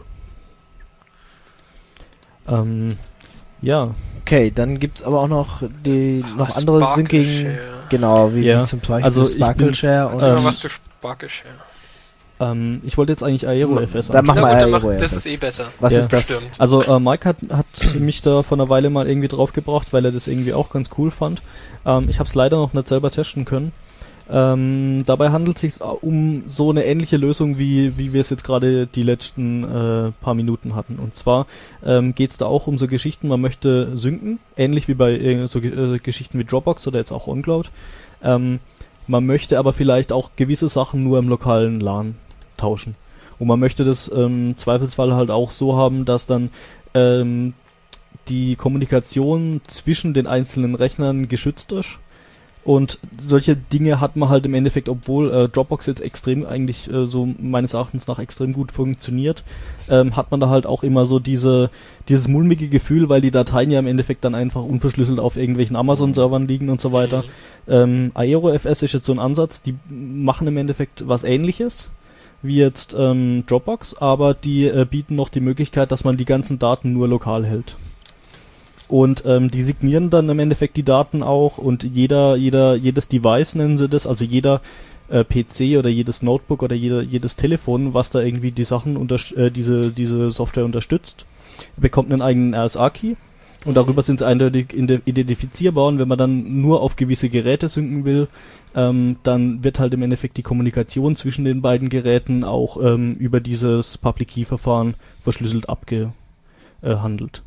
Ja. okay, dann gibt's aber auch noch andere Sparkle Syncing, Share. genau, wie zum Beispiel Also ich Sparkle bin- Share und Sag mal was zu Sparkle Share. Ich wollte jetzt eigentlich Aero-FS Dann mach Na mal gut, Aero das FS. ist eh besser. Was Ja. ist das? Stimmt. Also Mike hat mich da vor einer Weile mal irgendwie draufgebracht, weil er das irgendwie auch ganz cool fand. Ich habe es leider noch nicht selber testen können. Dabei handelt es sich um so eine ähnliche Lösung, wie wir es jetzt gerade die letzten paar Minuten hatten. Und zwar geht es da auch um so Geschichten, man möchte synken, ähnlich wie bei Geschichten wie Dropbox oder jetzt auch OnCloud. Man möchte aber vielleicht auch gewisse Sachen nur im lokalen LAN tauschen. Und man möchte das im Zweifelsfall halt auch so haben, dass dann die Kommunikation zwischen den einzelnen Rechnern geschützt ist Und solche Dinge hat man halt im Endeffekt, obwohl Dropbox jetzt extrem eigentlich so meines Erachtens nach extrem gut funktioniert, hat man da halt auch immer so dieses mulmige Gefühl, weil die Dateien ja im Endeffekt dann einfach unverschlüsselt auf irgendwelchen Amazon-Servern liegen und so weiter. AeroFS ist jetzt so ein Ansatz, die machen im Endeffekt was Ähnliches wie jetzt Dropbox, aber die bieten noch die Möglichkeit, dass man die ganzen Daten nur lokal hält. Und die signieren dann im Endeffekt die Daten auch und jedes Device nennen sie das, also jeder PC oder jedes Notebook oder jedes Telefon, was da irgendwie die Sachen diese Software unterstützt, bekommt einen eigenen RSA-Key und darüber sind sie eindeutig identifizierbar und wenn man dann nur auf gewisse Geräte synken will, dann wird halt im Endeffekt die Kommunikation zwischen den beiden Geräten auch über dieses Public-Key-Verfahren verschlüsselt abgehandelt.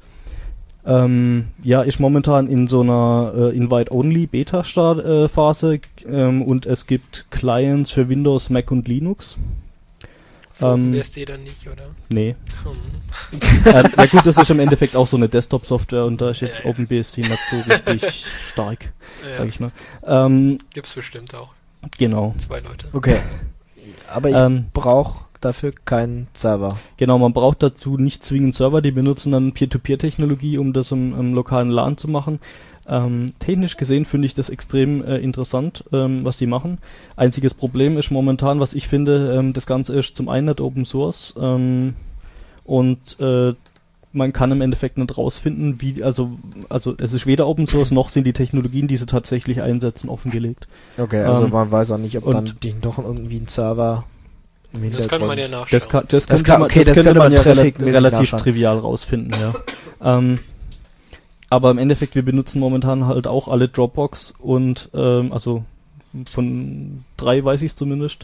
Ist momentan in so einer Invite-Only-Beta-Phase und es gibt Clients für Windows, Mac und Linux. OpenBSD dann nicht, oder? Nee. Na gut, das ist im Endeffekt auch so eine Desktop-Software und da ist jetzt OpenBSD nicht so richtig stark, sag ich mal. Gibt's bestimmt auch. Genau. 2 Leute. Okay. Aber ich brauche dafür keinen Server. Genau, man braucht dazu nicht zwingend Server, die benutzen dann Peer-to-Peer-Technologie, um das im lokalen LAN zu machen. Technisch gesehen finde ich das extrem interessant, was die machen. Einziges Problem ist momentan, was ich finde, das Ganze ist zum einen nicht Open Source und man kann im Endeffekt nicht rausfinden, wie, also es ist weder Open Source noch sind die Technologien, die sie tatsächlich einsetzen, offengelegt. Okay, also man weiß auch nicht, ob dann die doch irgendwie ein Server im Hintergrund... Das könnte man ja nachschauen. Das könnte man ja relativ trivial rausfinden, ja. Aber im Endeffekt, wir benutzen momentan halt auch alle Dropbox und also von 3 weiß ich es zumindest.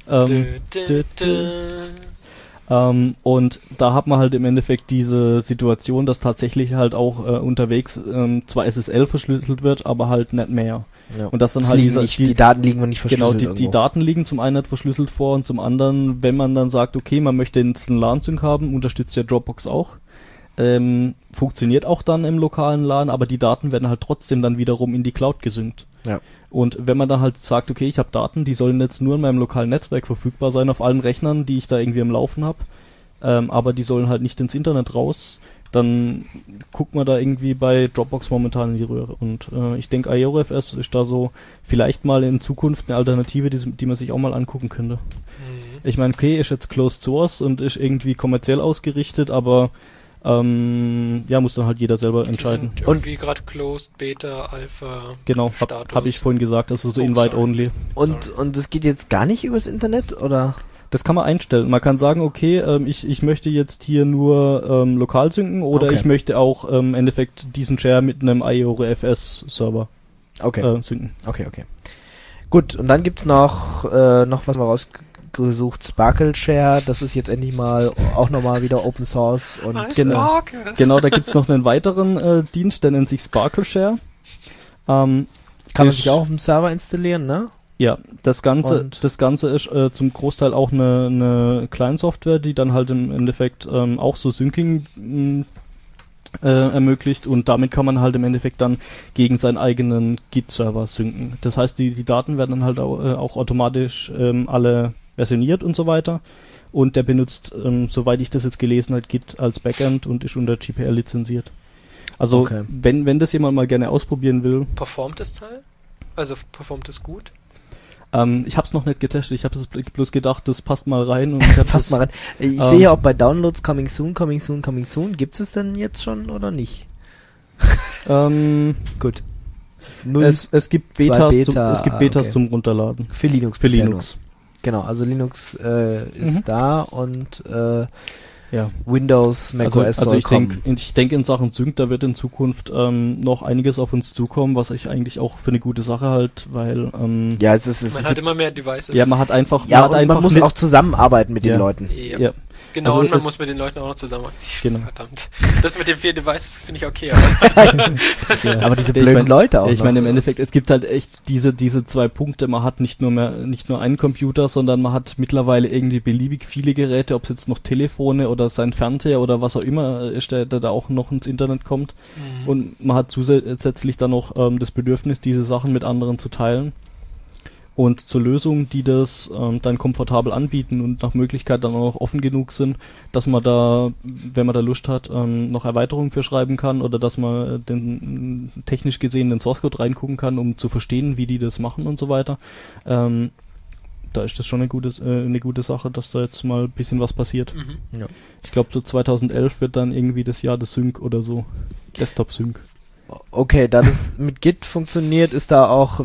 Und da hat man halt im Endeffekt diese Situation, dass tatsächlich halt auch unterwegs zwar SSL verschlüsselt wird, aber halt nicht mehr. Ja. Und das dann das halt die Daten liegen nicht verschlüsselt. Genau, die Daten liegen zum einen nicht verschlüsselt vor und zum anderen, wenn man dann sagt, okay, man möchte jetzt einen LAN-Sync haben, unterstützt ja Dropbox auch. Funktioniert auch dann im lokalen LAN, aber die Daten werden halt trotzdem dann wiederum in die Cloud gesynkt. Ja. Und wenn man dann halt sagt, okay, ich habe Daten, die sollen jetzt nur in meinem lokalen Netzwerk verfügbar sein, auf allen Rechnern, die ich da irgendwie am Laufen habe, aber die sollen halt nicht ins Internet raus, dann guckt man da irgendwie bei Dropbox momentan in die Röhre. Und ich denke, AeroFS ist da so vielleicht mal in Zukunft eine Alternative, die man sich auch mal angucken könnte. Ich meine, okay, ist jetzt Closed Source und ist irgendwie kommerziell ausgerichtet, aber muss dann halt jeder selber entscheiden. Und wie gerade Closed, Beta, Alpha. Genau, hab ich vorhin gesagt, also so Invite Only. Und das geht jetzt gar nicht übers Internet, oder? Das kann man einstellen. Man kann sagen, okay, ich möchte jetzt hier nur lokal synken oder ich möchte auch im Endeffekt diesen Share mit einem AeroFS-Server synken. Okay. Gut, und dann gibt's noch was wir rausgesucht, Sparkle Share, das ist jetzt endlich mal auch nochmal wieder Open Source. Und genau, da gibt's noch einen weiteren Dienst, der nennt sich Sparkle Share. Kann man sich auch auf dem Server installieren, ne? Ja, das Ganze ist zum Großteil auch eine Client-Software, die dann halt im Endeffekt auch so Syncing ermöglicht und damit kann man halt im Endeffekt dann gegen seinen eigenen Git-Server synken. Das heißt, die Daten werden dann halt auch automatisch alle versioniert und so weiter und der benutzt, soweit ich das jetzt gelesen habe, Git als Backend und ist unter GPL lizenziert. Also wenn das jemand mal gerne ausprobieren will. Performt das Teil? Also performt es gut? Ich habe es noch nicht getestet, ich habe bloß gedacht, das passt mal rein. Und passt mal rein. Ich sehe ja auch bei Downloads coming soon. Gibt es denn jetzt schon oder nicht? Gut. Es gibt Betas zum Runterladen. Für Linux. Genau, also Linux ist da und Windows, macOS soll kommen. Ich denke in Sachen Sync, da wird in Zukunft noch einiges auf uns zukommen, was ich eigentlich auch für eine gute Sache halt, weil man hat immer mehr Devices. Ja, man hat einfach man muss auch zusammenarbeiten mit den Leuten. Ja. Genau, also und man muss mit den Leuten auch noch zusammenarbeiten. Genau. Verdammt. Das mit den 4 Devices finde ich okay. Aber diese blöden Leute auch. Ich meine, im Endeffekt, es gibt halt echt diese 2 Punkte. Man hat nicht nur einen Computer, sondern man hat mittlerweile irgendwie beliebig viele Geräte, ob es jetzt noch Telefone oder sein Fernseher oder was auch immer ist, der da auch noch ins Internet kommt. Und man hat zusätzlich dann noch das Bedürfnis, diese Sachen mit anderen zu teilen. Und zur Lösung, die das dann komfortabel anbieten und nach Möglichkeit dann auch offen genug sind, dass man da, wenn man da Lust hat, noch Erweiterungen für schreiben kann oder dass man den technisch gesehen den Source Code reingucken kann, um zu verstehen, wie die das machen und so weiter. Da ist das schon eine gute Sache, dass da jetzt mal ein bisschen was passiert. Ja. Ich glaube, so 2011 wird dann irgendwie das Jahr des Sync oder so. Desktop-Sync. Okay, da das mit Git funktioniert, ist da auch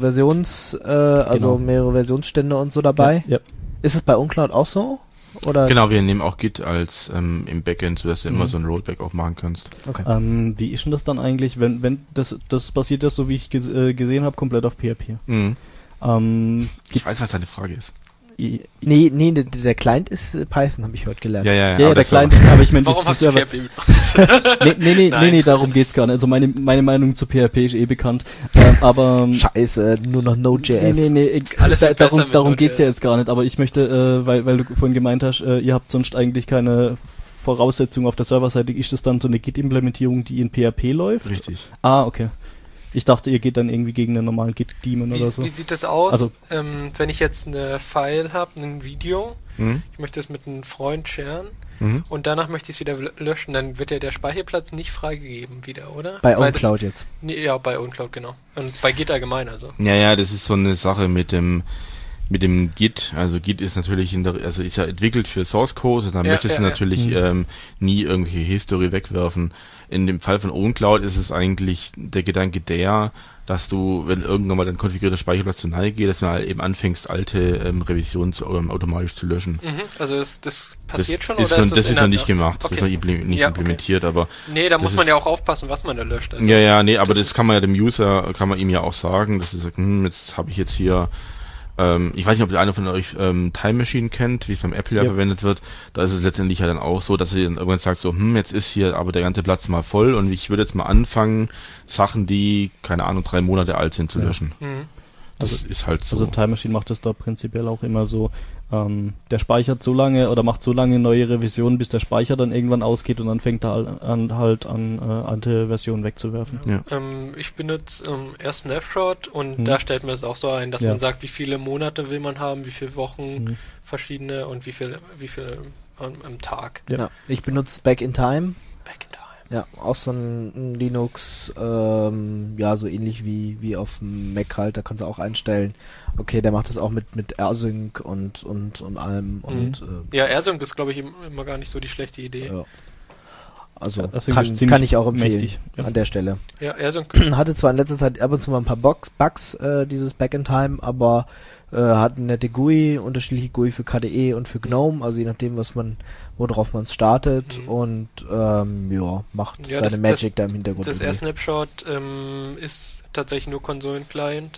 mehrere Versionsstände und so dabei? Ja. Ist es bei uncloud auch so? Oder? Genau, wir nehmen auch Git als im Backend, sodass du immer so ein Rollback auch machen kannst. Okay. Wie ist denn das dann eigentlich, wenn das basiert ja, so wie ich gesehen habe, komplett auf PHP? Ich weiß, was deine Frage ist. Nee, der Client ist Python, habe ich heute gelernt. Ja, der Client ist, aber ich meine, warum hast du PHP benutzt? Nee, darum geht's gar nicht. Also meine Meinung zu PHP ist bekannt. Aber Scheiße, nur noch Node.js. Alles darum geht's ja jetzt gar nicht. Aber ich möchte, weil du vorhin gemeint hast, ihr habt sonst eigentlich keine Voraussetzungen auf der Serverseite. Ist das dann so eine Git-Implementierung, die in PHP läuft? Richtig. Ah, okay. Ich dachte, ihr geht dann irgendwie gegen einen normalen Git-Daemon oder so. Wie sieht das aus, also, wenn ich jetzt eine File habe, ein Video, ich möchte es mit einem Freund sharen und danach möchte ich es wieder löschen, dann wird ja der Speicherplatz nicht freigegeben wieder, oder? Bei uncloud jetzt? Nee, ja, bei uncloud, genau. Und bei Git allgemein, also. Ja, das ist so eine Sache mit dem Git. Also Git ist natürlich ist ja entwickelt für Source Code und dann möchtest du natürlich nie irgendwelche History wegwerfen. In dem Fall von uncloud ist es eigentlich der Gedanke dass du, wenn irgendwann mal dein konfigurierter Speicherplatz zu nahe geht, dass du halt eben anfängst, alte Revisionen automatisch zu löschen. Also das passiert schon, oder ist das ist noch nicht gemacht, okay. Das ist noch nicht implementiert, aber... Nee, da muss man ja auch aufpassen, was man da löscht. Also aber das kann man ja dem User, kann man ihm ja auch sagen, dass er sagt, jetzt habe ich jetzt hier... ich weiß nicht, ob einer von euch Time Machine kennt, wie es beim Apple verwendet wird. Da ist es letztendlich ja dann auch so, dass ihr dann irgendwann sagt so, jetzt ist hier aber der ganze Platz mal voll und ich würde jetzt mal anfangen, Sachen, die, keine Ahnung, 3 Monate alt sind, zu löschen. Das ist halt so. Also Time Machine macht das da prinzipiell auch immer so, der speichert so lange oder macht so lange neue Revisionen, bis der Speicher dann irgendwann ausgeht und dann fängt er an alte Versionen wegzuwerfen. Ja. Ich benutze eher Snapshot und da stellt man es auch so ein, dass man sagt, wie viele Monate will man haben, wie viele Wochen verschiedene und wie viel am Tag. Ja. Ich benutze Back in Time. Ja, auch so ein Linux, so ähnlich wie auf dem Mac halt, da kannst du auch einstellen. Okay, der macht das auch mit AirSync und allem. Ja, AirSync ist, glaube ich, immer gar nicht so die schlechte Idee. Ja. Also kann ich auch empfehlen mächtig, an der Stelle. Ja, AirSync. Hatte zwar in letzter Zeit ab und zu mal ein paar Bugs, dieses Back in Time, aber hat eine nette GUI, unterschiedliche GUI für KDE und für GNOME, also je nachdem, worauf man es startet und macht seine Magic da im Hintergrund. Das AirSnapshot ist tatsächlich nur Konsolen-Client,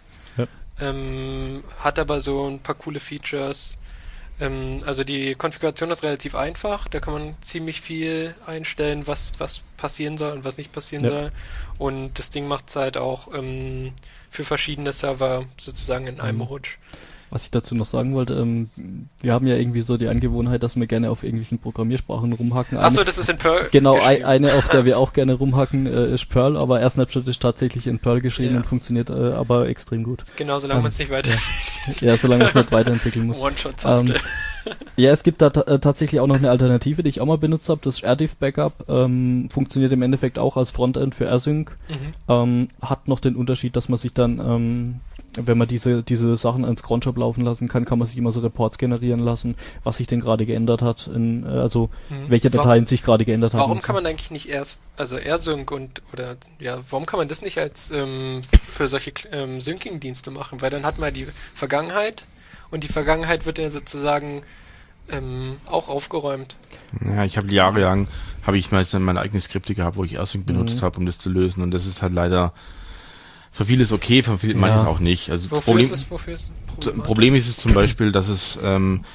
hat aber so ein paar coole Features. Also die Konfiguration ist relativ einfach, da kann man ziemlich viel einstellen, was passieren soll und was nicht passieren soll. Und das Ding macht es halt auch für verschiedene Server sozusagen in einem Rutsch. Was ich dazu noch sagen wollte, wir haben ja irgendwie so die Angewohnheit, dass wir gerne auf irgendwelchen Programmiersprachen rumhacken. Achso, das ist in Perl. Genau, eine, auf der wir auch gerne rumhacken, ist Perl, aber AirSnapshot ist tatsächlich in Perl geschrieben und funktioniert aber extrem gut. Genau, solange man es nicht solange man es nicht weiterentwickeln muss. One-Shot-Software. Es gibt da tatsächlich auch noch eine Alternative, die ich auch mal benutzt habe, das ist RDiff Backup, funktioniert im Endeffekt auch als Frontend für AirSync, hat noch den Unterschied, dass man sich dann wenn man diese Sachen ins Cronjob laufen lassen kann man sich immer so Reports generieren lassen, was sich denn gerade geändert hat, welche Dateien sich gerade geändert haben. Warum kann man eigentlich nicht AirSync warum kann man das nicht als für solche Syncing-Dienste machen? Weil dann hat man die Vergangenheit und die Vergangenheit wird ja sozusagen auch aufgeräumt. Ja, ich habe jahrelang meistens meine eigenen Skripte gehabt, wo ich AirSync benutzt habe, um das zu lösen und das ist halt leider für vieles okay, für manches auch nicht. Also Wofür ist es Problem ist es zum Beispiel, dass es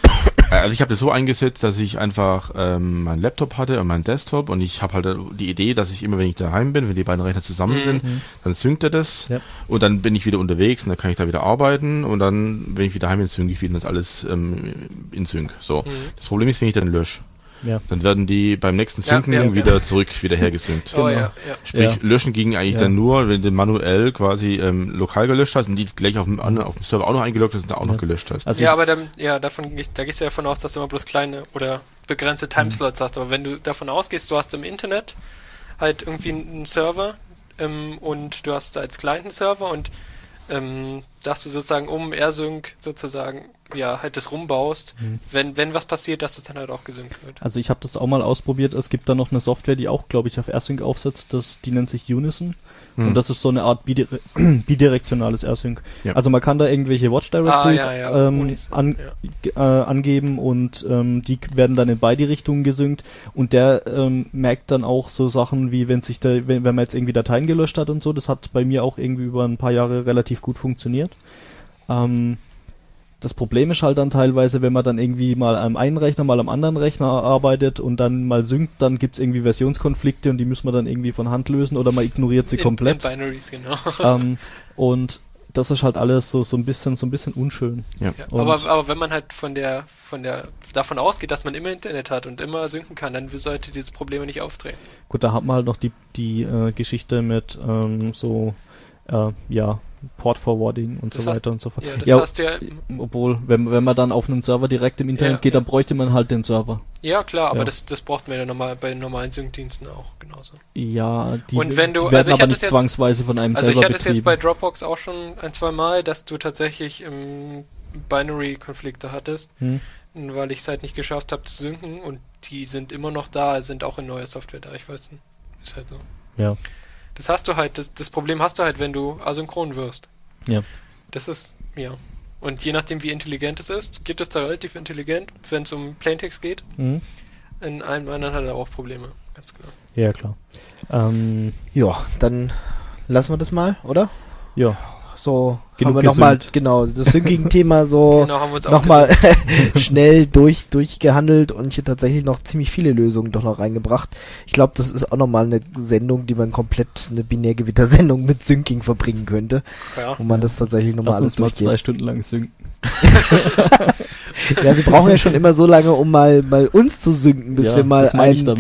Also ich habe das so eingesetzt, dass ich einfach meinen Laptop hatte und meinen Desktop und ich habe halt die Idee, dass ich immer, wenn ich daheim bin, wenn die beiden Rechner zusammen sind, dann synkt er das und dann bin ich wieder unterwegs und dann kann ich da wieder arbeiten und dann, wenn ich wieder heim bin, synke ich wieder das alles in Sync. So. Das Problem ist, wenn ich dann lösche. Ja. Dann werden die beim nächsten Synken wieder hergesynkt. Oh, genau. Sprich, löschen ging eigentlich dann nur, wenn du manuell quasi lokal gelöscht hast und die gleich auf dem Server auch noch eingeloggt hast und da auch noch gelöscht hast. Also aber da gehst du ja davon aus, dass du immer bloß kleine oder begrenzte Timeslots hast. Aber wenn du davon ausgehst, du hast im Internet halt irgendwie einen Server und du hast da als Client einen Server und da hast du sozusagen AirSync sozusagen halt das rumbaust, wenn was passiert, dass es dann halt auch gesynkt wird. Also ich habe das auch mal ausprobiert, es gibt da noch eine Software, die auch, glaube ich, auf AirSync aufsetzt, die nennt sich Unison und das ist so eine Art bidirektionales AirSync. Ja. Also man kann da irgendwelche Watch Directories angeben und die werden dann in beide Richtungen gesynkt und der merkt dann auch so Sachen wie, wenn man jetzt irgendwie Dateien gelöscht hat und so, das hat bei mir auch irgendwie über ein paar Jahre relativ gut funktioniert. Das Problem ist halt dann teilweise, wenn man dann irgendwie mal am einen Rechner, mal am anderen Rechner arbeitet und dann mal synkt, dann gibt's irgendwie Versionskonflikte und die müssen wir dann irgendwie von Hand lösen oder man ignoriert sie komplett. In Binaries, genau. Und das ist halt alles so ein bisschen unschön. Ja. Aber wenn man halt davon ausgeht, dass man immer Internet hat und immer synken kann, dann sollte dieses Problem nicht auftreten. Gut, da hat man halt noch die Geschichte mit Port Forwarding und so weiter und so fort. Ja, hast du ja. Obwohl, wenn man dann auf einen Server direkt im Internet geht, dann bräuchte man halt den Server. Ja, klar, aber das braucht man ja bei den normalen Sync-Diensten auch genauso. Ja, die werden aber nicht zwangsweise von einem Server betrieben. Also ich hatte es betrieben. jetzt bei Dropbox auch schon 1-2 Mal, dass du tatsächlich Binary-Konflikte hattest, weil ich es halt nicht geschafft habe zu synken und die sind immer noch da, sind auch in neuer Software da, ich weiß nicht. Ist halt so. Ja. Das hast du halt, das Problem hast du halt, wenn du asynchron wirst. Ja. Das ist, Und je nachdem, wie intelligent es ist, gibt es da relativ intelligent, wenn es um Plaintext geht. In einem anderen hat er auch Probleme, ganz klar. Ja, klar. Dann lassen wir das mal, oder? Ja. So, genug haben wir nochmal, das Syncing-Thema so nochmal schnell durchgehandelt und hier tatsächlich noch ziemlich viele Lösungen doch noch reingebracht. Ich glaube, das ist auch nochmal eine Sendung, die man komplett, eine Binärgewitter-Sendung mit Syncing verbringen könnte. Ja. Wo man das tatsächlich nochmal alles durchgeht. Lass uns mal 2 Stunden lang synken. Ja, wir brauchen ja schon immer so lange, um mal uns zu synken, bis wir mal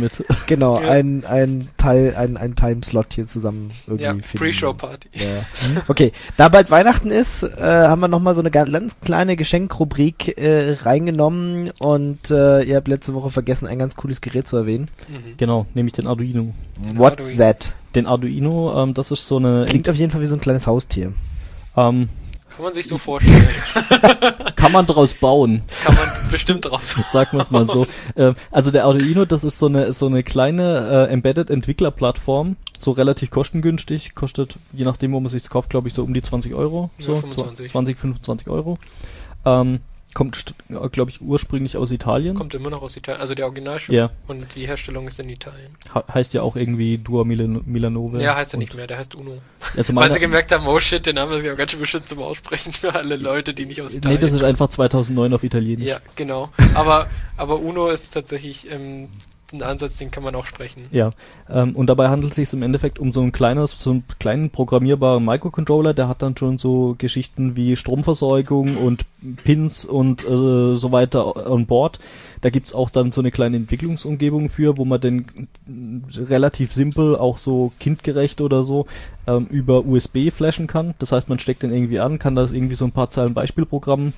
einen Timeslot hier zusammen irgendwie finden. Pre-Show-Party. Ja. Okay, da bald Weihnachten ist, haben wir nochmal so eine ganz kleine Geschenkrubrik reingenommen und ihr habt letzte Woche vergessen, ein ganz cooles Gerät zu erwähnen. Genau, nämlich den Arduino. What's that? Den Arduino, das ist so eine... Klingt auf jeden Fall wie so ein kleines Haustier. Kann man sich so vorstellen. Kann man draus bauen. Kann man bestimmt draus bauen. Sagen wir es mal so. Also der Arduino, das ist so eine kleine Embedded-Entwickler-Plattform, so relativ kostengünstig, kostet, je nachdem, wo man sich kauft, glaube ich, so um die 20 Euro. So, 25. 25 Euro. Kommt, glaube ich, ursprünglich aus Italien. Kommt immer noch aus Italien, also der Originalchip. Ja. Und die Herstellung ist in Italien. Heißt ja auch irgendwie Dua Milanove. Ja, heißt er nicht mehr, der heißt Uno. Also weil sie gemerkt haben, oh shit, den haben wir sich auch ganz schön beschissen zum Aussprechen für alle Leute, die nicht aus Italien Nee, das ist einfach 2009 auf Italienisch. Ja, genau. Aber Uno ist tatsächlich ein Ansatz, den kann man auch sprechen. Ja, und dabei handelt es sich im Endeffekt um so einen kleinen programmierbaren Microcontroller, der hat dann schon so Geschichten wie Stromversorgung und Pins und so weiter an Bord. Da gibt's auch dann so eine kleine Entwicklungsumgebung für, wo man den relativ simpel, auch so kindgerecht oder so, über USB flashen kann. Das heißt, man steckt den irgendwie an, kann da irgendwie so ein paar Zeilen Beispielprogramm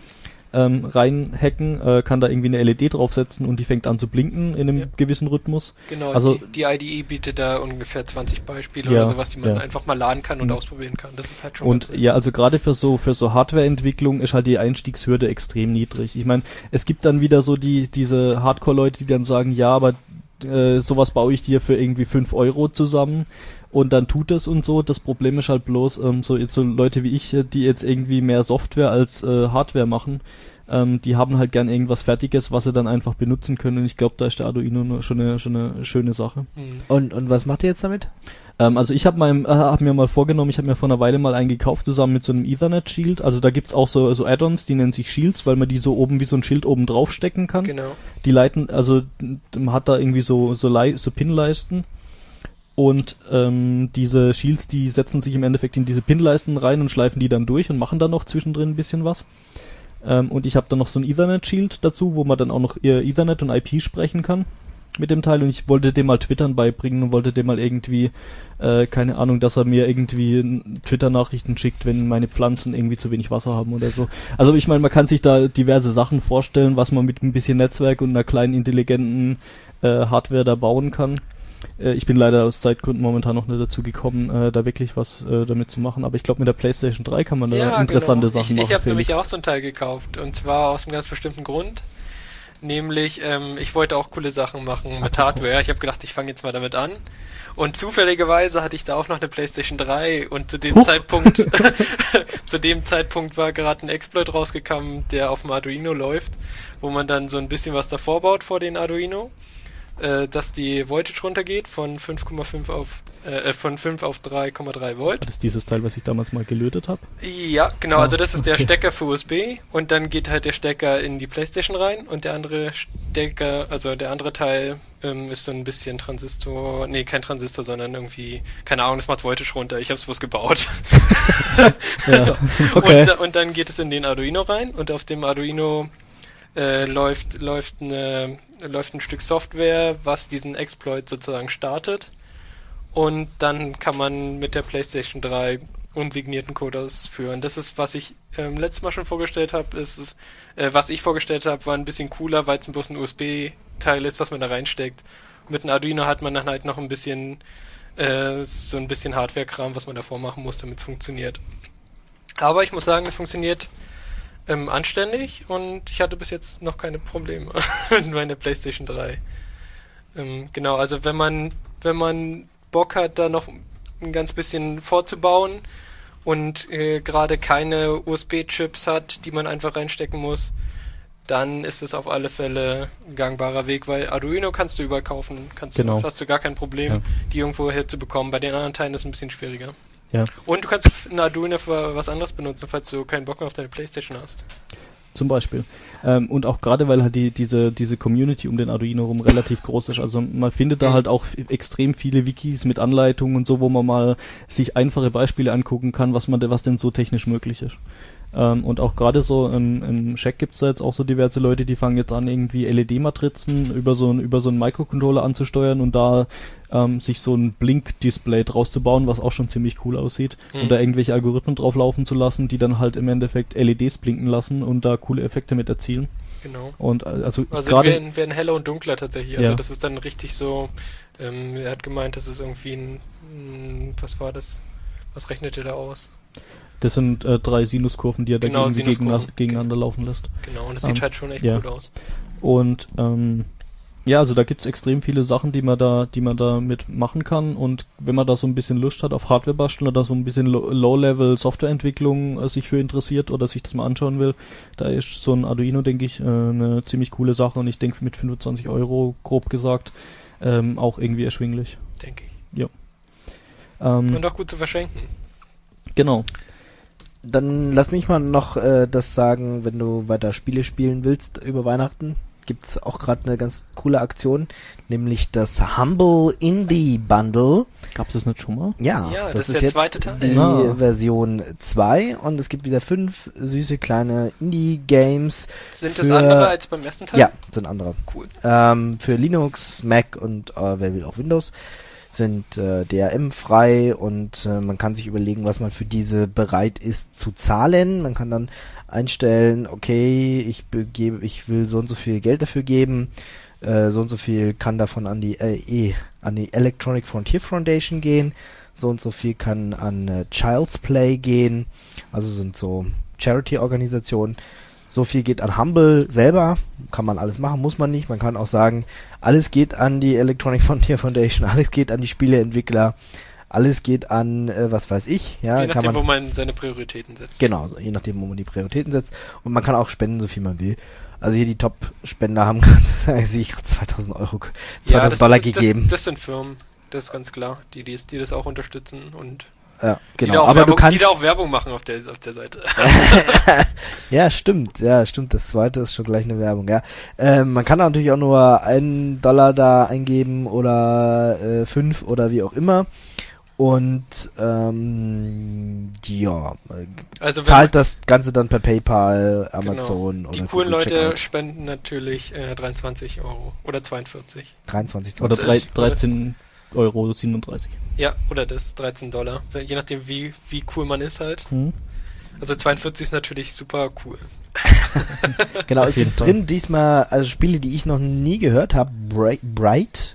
reinhacken, kann da irgendwie eine LED draufsetzen und die fängt an zu blinken in einem gewissen Rhythmus. Genau, also die IDE bietet da ungefähr 20 Beispiele oder sowas, die man einfach mal laden kann und ausprobieren kann. Das ist halt schon und ja, also gerade für so Hardwareentwicklung ist halt die Einstiegshürde extrem niedrig. Ich meine, es gibt dann wieder so diese Hardcore-Leute, die dann sagen, ja, aber sowas baue ich dir für irgendwie 5 Euro zusammen. Und dann tut es und so. Das Problem ist halt bloß, so Leute wie ich, die jetzt irgendwie mehr Software als Hardware machen, die haben halt gern irgendwas Fertiges, was sie dann einfach benutzen können. Und ich glaube, da ist der Arduino schon eine schöne Sache. Und was macht ihr jetzt damit? Also ich habe mir mal vorgenommen, ich habe mir vor einer Weile mal einen gekauft, zusammen mit so einem Ethernet-Shield. Also da gibt's auch so Add-ons, die nennen sich Shields, weil man die so oben wie so ein Schild oben drauf stecken kann. Genau. Die leiten, also man hat da irgendwie so Pin-Leisten. Und diese Shields, die setzen sich im Endeffekt in diese Pin-Leisten rein und schleifen die dann durch und machen dann noch zwischendrin ein bisschen was. Und ich habe dann noch so ein Ethernet-Shield dazu, wo man dann auch noch Ethernet und IP sprechen kann mit dem Teil. Und ich wollte dem mal Twittern beibringen und wollte dem mal irgendwie, keine Ahnung, dass er mir irgendwie Twitter-Nachrichten schickt, wenn meine Pflanzen irgendwie zu wenig Wasser haben oder so. Also ich meine, man kann sich da diverse Sachen vorstellen, was man mit ein bisschen Netzwerk und einer kleinen intelligenten Hardware da bauen kann. Ich bin leider aus Zeitgründen momentan noch nicht dazu gekommen, da wirklich was damit zu machen. Aber ich glaube, mit der PlayStation 3 kann man da interessante Sachen machen. Ich habe nämlich auch so ein Teil gekauft. Und zwar aus einem ganz bestimmten Grund. Nämlich, ich wollte auch coole Sachen machen mit Hardware. Ich habe gedacht, ich fange jetzt mal damit an. Und zufälligerweise hatte ich da auch noch eine PlayStation 3 und zu dem Zeitpunkt war gerade ein Exploit rausgekommen, der auf dem Arduino läuft, wo man dann so ein bisschen was davor baut vor den Arduino, dass die Voltage runtergeht von 5 auf 3,3 Volt. Das ist dieses Teil, was ich damals mal gelötet habe? Ja, genau, also das ist der Stecker für USB und dann geht halt der Stecker in die PlayStation rein und der andere Stecker, also der andere Teil ist so ein bisschen Transistor, nee, kein Transistor, sondern irgendwie, keine Ahnung, das macht Voltage runter, ich hab's bloß gebaut. Ja, so. Okay. Und dann geht es in den Arduino rein und auf dem Arduino läuft ein Stück Software, was diesen Exploit sozusagen startet. Und dann kann man mit der PlayStation 3 unsignierten Code ausführen. Das ist, was ich letztes Mal schon vorgestellt habe. Was ich vorgestellt habe, war ein bisschen cooler, weil es bloß ein USB-Teil ist, was man da reinsteckt. Mit einem Arduino hat man dann halt noch ein bisschen so ein bisschen Hardware-Kram, was man davor machen muss, damit es funktioniert. Aber ich muss sagen, es funktioniert anständig und ich hatte bis jetzt noch keine Probleme mit meiner PlayStation 3. Genau, also wenn man Bock hat, da noch ein ganz bisschen vorzubauen und gerade keine USB-Chips hat, die man einfach reinstecken muss, dann ist es auf alle Fälle ein gangbarer Weg, weil Arduino kannst du überall kaufen, hast du gar kein Problem, die irgendwo herzubekommen. Bei den anderen Teilen ist es ein bisschen schwieriger. Ja. Und du kannst ein Arduino für was anderes benutzen, falls du keinen Bock mehr auf deine PlayStation hast. Zum Beispiel. Und auch gerade, weil halt diese Community um den Arduino rum relativ groß ist. Also man findet da halt auch extrem viele Wikis mit Anleitungen und so, wo man mal sich einfache Beispiele angucken kann, was denn so technisch möglich ist. Und auch gerade so im Shack gibt's da jetzt auch so diverse Leute, die fangen jetzt an, irgendwie LED-Matrizen über so einen Microcontroller anzusteuern und da sich so ein Blink-Display draus zu bauen, was auch schon ziemlich cool aussieht. Und da irgendwelche Algorithmen drauf laufen zu lassen, die dann halt im Endeffekt LEDs blinken lassen und da coole Effekte mit erzielen. Genau. Und also werden heller und dunkler tatsächlich. Also ja. Das ist dann richtig so, er hat gemeint, das ist irgendwie was war das? Was rechnet ihr da aus? Das sind 3 Sinuskurven, die er da gegeneinander laufen lässt. Genau, und es sieht halt schon echt gut aus. Und also da gibt's extrem viele Sachen, die man da mit machen kann, und wenn man da so ein bisschen Lust hat auf Hardware basteln oder so ein bisschen Low-Level Softwareentwicklung sich für interessiert oder sich das mal anschauen will, da ist so ein Arduino, denke ich, eine ziemlich coole Sache, und ich denke mit 25 €, grob gesagt, auch irgendwie erschwinglich. Denke ich. Ja. Und auch gut zu verschenken. Genau. Dann lass mich mal noch das sagen, wenn du weiter Spiele spielen willst über Weihnachten, gibt's auch gerade eine ganz coole Aktion, nämlich das Humble Indie Bundle. Gab's das nicht schon mal? Ja, das ist jetzt der zweite Teil. Die Version 2, und es gibt wieder 5 süße kleine Indie-Games. Sind das andere als beim ersten Teil? Ja, sind andere. Cool. Für Linux, Mac und wer will auch Windows. Sind DRM-frei, und man kann sich überlegen, was man für diese bereit ist zu zahlen. Man kann dann einstellen, okay, ich will so und so viel Geld dafür geben, so und so viel kann davon an die Electronic Frontier Foundation gehen, so und so viel kann an Child's Play gehen, also sind so Charity-Organisationen. So viel geht an Humble selber, kann man alles machen, muss man nicht. Man kann auch sagen, alles geht an die Electronic Frontier Foundation, alles geht an die Spieleentwickler, alles geht an, was weiß ich. Ja, je nachdem, wo man seine Prioritäten setzt. Genau, je nachdem, wo man die Prioritäten setzt. Und man kann auch spenden, so viel man will. Also hier die Top-Spender haben 2000 €, $2000 ja, Dollar gegeben. Das sind Firmen. das ist ganz klar. Die das auch unterstützen und ja, genau. Aber du kannst die da auch Werbung machen auf der Seite. Ja, stimmt. Das zweite ist schon gleich eine Werbung, ja. Man kann natürlich auch nur $1 da eingeben oder 5 oder wie auch immer. Und also zahlt das Ganze dann per PayPal, Amazon oder die coolen Leute spenden natürlich 23 Euro oder 42. 23 oder 13,37 Euro. Ja, oder das $13. Je nachdem, wie cool man ist halt. Also 42 ist natürlich super cool. Genau, es sind drin diesmal, also Spiele, die ich noch nie gehört habe, Bright.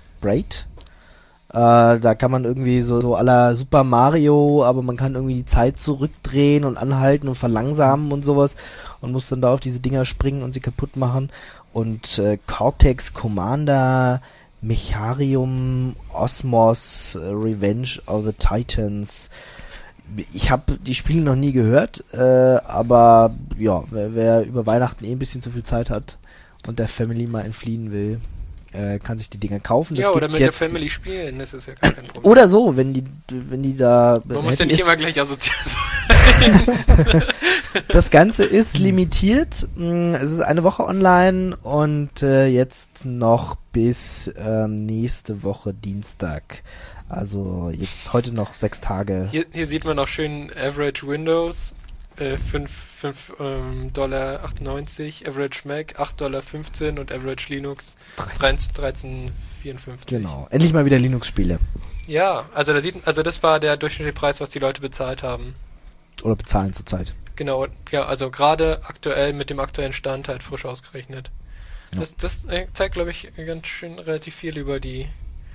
Da kann man irgendwie so à la Super Mario, aber man kann irgendwie die Zeit zurückdrehen und anhalten und verlangsamen und sowas und muss dann da auf diese Dinger springen und sie kaputt machen. Und Cortex Commander, Mecharium, Osmos, Revenge of the Titans. Ich habe die Spiele noch nie gehört, aber ja, wer über Weihnachten ein bisschen zu viel Zeit hat und der Family mal entfliehen will, kann sich die Dinger kaufen. Das oder mit der Family spielen, das ist ja gar kein Problem. Oder so, wenn die da... Man muss ja nicht immer gleich asozial sein. Das Ganze ist limitiert. Es ist eine Woche online und jetzt noch bis nächste Woche Dienstag. Also jetzt heute noch 6 Tage. Hier sieht man auch schön Average Windows, $5,98, Average Mac, $8,15 und Average Linux, $13,54. Genau. Endlich mal wieder Linux-Spiele. Ja, also das war der durchschnittliche Preis, was die Leute bezahlt haben. Oder bezahlen zurzeit. Genau, ja, also gerade aktuell mit dem aktuellen Stand halt frisch ausgerechnet. Ja. Das zeigt, glaube ich, ganz schön relativ viel über die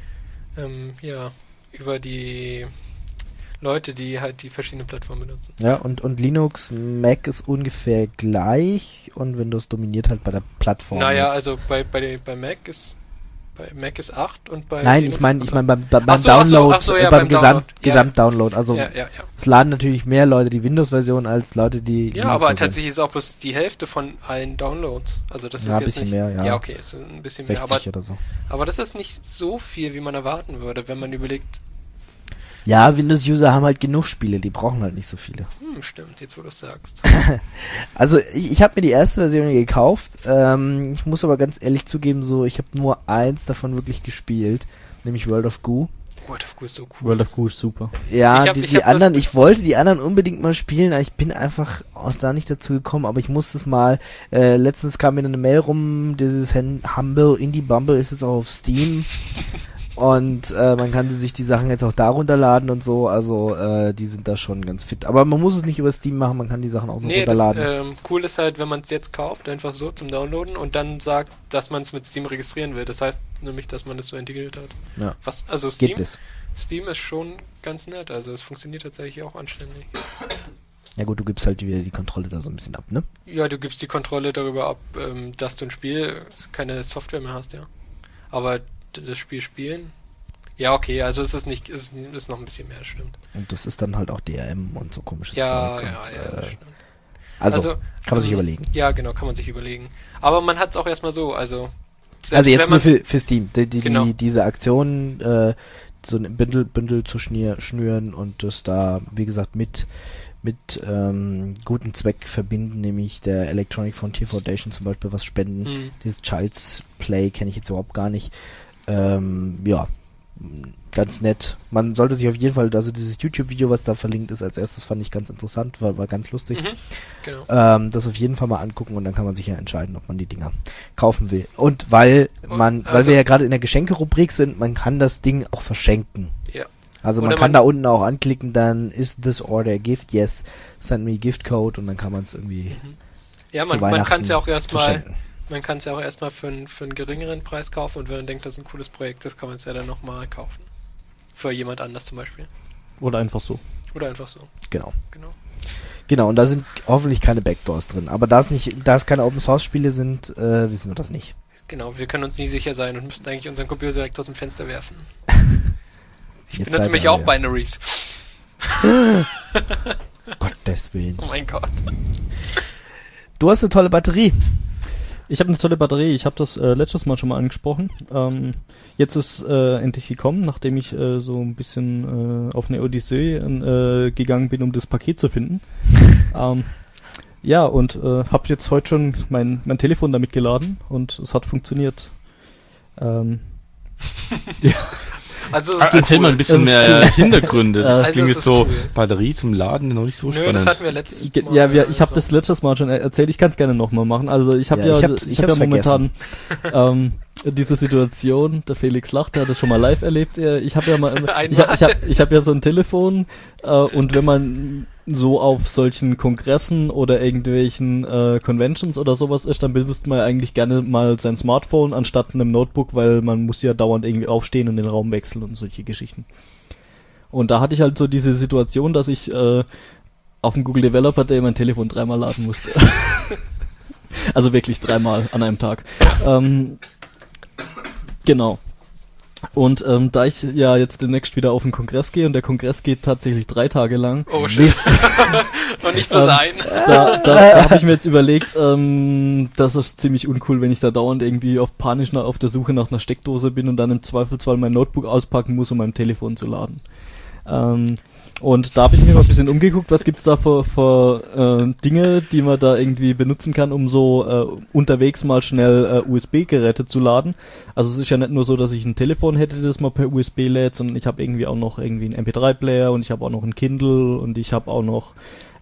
Leute, die halt die verschiedenen Plattformen benutzen. Ja, und Linux, Mac ist ungefähr gleich und Windows dominiert halt bei der Plattform. Naja, also bei Mac ist 8 und bei Nein, Linux ich meine beim Download, beim Gesamtdownload. Also es laden natürlich mehr Leute die Windows-Version als Leute die Linux-Version. Ja, aber tatsächlich ist auch bloß die Hälfte von allen Downloads. Also das ist jetzt bisschen nicht... mehr, ja. Ja, okay, ist ein bisschen 60 mehr. Oder so. Aber das ist nicht so viel, wie man erwarten würde, wenn man überlegt... Ja, Windows-User haben halt genug Spiele, die brauchen halt nicht so viele. Stimmt, jetzt wo du es sagst. Also ich habe mir die erste Version gekauft. Ich muss aber ganz ehrlich zugeben, ich habe nur eins davon wirklich gespielt, nämlich World of Goo. World of Goo ist so cool. World of Goo ist super. Ja, die anderen, ich wollte die anderen unbedingt mal spielen, aber ich bin einfach auch da nicht dazu gekommen, aber ich musste es mal, letztens kam mir eine Mail rum, dieses Humble Indie Bumble ist jetzt auch auf Steam. Und man kann sich die Sachen jetzt auch da runterladen und so, also die sind da schon ganz fit. Aber man muss es nicht über Steam machen, man kann die Sachen auch so runterladen. Cool ist halt, wenn man es jetzt kauft, einfach so zum Downloaden und dann sagt, dass man es mit Steam registrieren will. Das heißt nämlich, dass man das so integriert hat. Ja. Also Steam ist schon ganz nett, also es funktioniert tatsächlich auch anständig. Ja gut, du gibst halt wieder die Kontrolle da so ein bisschen ab, ne? Ja, du gibst die Kontrolle darüber ab, dass du ein Spiel, keine Software mehr hast, ja. Aber das Spiel spielen? Ja, okay, also es ist noch ein bisschen mehr, stimmt. Und das ist dann halt auch DRM und so komisches Zeug. Ja, das stimmt. Also kann man sich überlegen. Ja, genau, kann man sich überlegen. Aber man hat es auch erstmal so, also jetzt nur für Steam. Genau. Diese Aktion, so ein Bündel zu schnüren und das da, wie gesagt, mit guten Zweck verbinden, nämlich der Electronic Frontier Foundation zum Beispiel was spenden. Dieses Child's Play kenne ich jetzt überhaupt gar nicht. Ja, ganz nett. Man sollte sich auf jeden Fall, also dieses YouTube-Video, was da verlinkt ist, als erstes fand ich ganz interessant, war ganz lustig. Genau. Das auf jeden Fall mal angucken und dann kann man sich ja entscheiden, ob man die Dinger kaufen will. Und weil wir ja gerade in der Geschenke-Rubrik sind, man kann das Ding auch verschenken. Ja. Also man kann da unten auch anklicken, dann is this order a gift? Yes, send me gift code und dann kann man es irgendwie ja, man kann es ja auch erstmal für einen geringeren Preis kaufen und wenn man denkt, das ist ein cooles Projekt, das kann man es ja dann nochmal kaufen. Für jemand anders zum Beispiel. Oder einfach so. Genau, und da sind hoffentlich keine Backdoors drin. Aber da es keine Open-Source-Spiele sind, wissen wir das nicht. Genau, wir können uns nie sicher sein und müssten eigentlich unseren Computer direkt aus dem Fenster werfen. Ich benutze nämlich auch Binaries. Gottes Willen. Oh mein Gott. Du hast eine tolle Batterie. Ich habe eine tolle Batterie. Ich habe das letztes Mal schon mal angesprochen. Jetzt ist endlich gekommen, nachdem ich so ein bisschen auf eine Odyssee gegangen bin, um das Paket zu finden. Ja, und habe jetzt heute schon mein Telefon damit geladen und es hat funktioniert. Ja. Also erzähl cool. mal ein bisschen mehr Hintergründe. Das klingt jetzt so, cool. Batterie zum Laden, noch nicht so spannend. Das hatten wir letztes Mal. Ja, ich habe das letztes Mal schon erzählt. Ich kann es gerne nochmal machen. Also ich habe ich hab momentan diese Situation. Der Felix lacht, der hat das schon mal live erlebt. Ich habe ja mal, ich habe ja so ein Telefon und wenn man so auf solchen Kongressen oder irgendwelchen Conventions oder sowas ist, dann benutzt man ja eigentlich gerne mal sein Smartphone anstatt einem Notebook, weil man muss ja dauernd irgendwie aufstehen und den Raum wechseln und solche Geschichten. Und da hatte ich halt so diese Situation, dass ich auf dem Google Developer Day mein Telefon 3-mal laden musste. Also wirklich 3-mal an einem Tag. Genau. Und da ich ja jetzt demnächst wieder auf den Kongress gehe und der Kongress geht tatsächlich 3 Tage lang. Oh shit. Und nicht bloß ein. Da habe ich mir jetzt überlegt, das ist ziemlich uncool, wenn ich da dauernd irgendwie auf panisch auf der Suche nach einer Steckdose bin und dann im Zweifelsfall mein Notebook auspacken muss, um mein Telefon zu laden. Und da habe ich mir mal ein bisschen umgeguckt, was gibt's da für Dinge, die man da irgendwie benutzen kann, um so unterwegs mal schnell USB-Geräte zu laden. Also es ist ja nicht nur so, dass ich ein Telefon hätte, das mal per USB lädt, sondern ich habe irgendwie auch noch irgendwie einen MP3-Player und ich habe auch noch ein Kindle und ich habe auch noch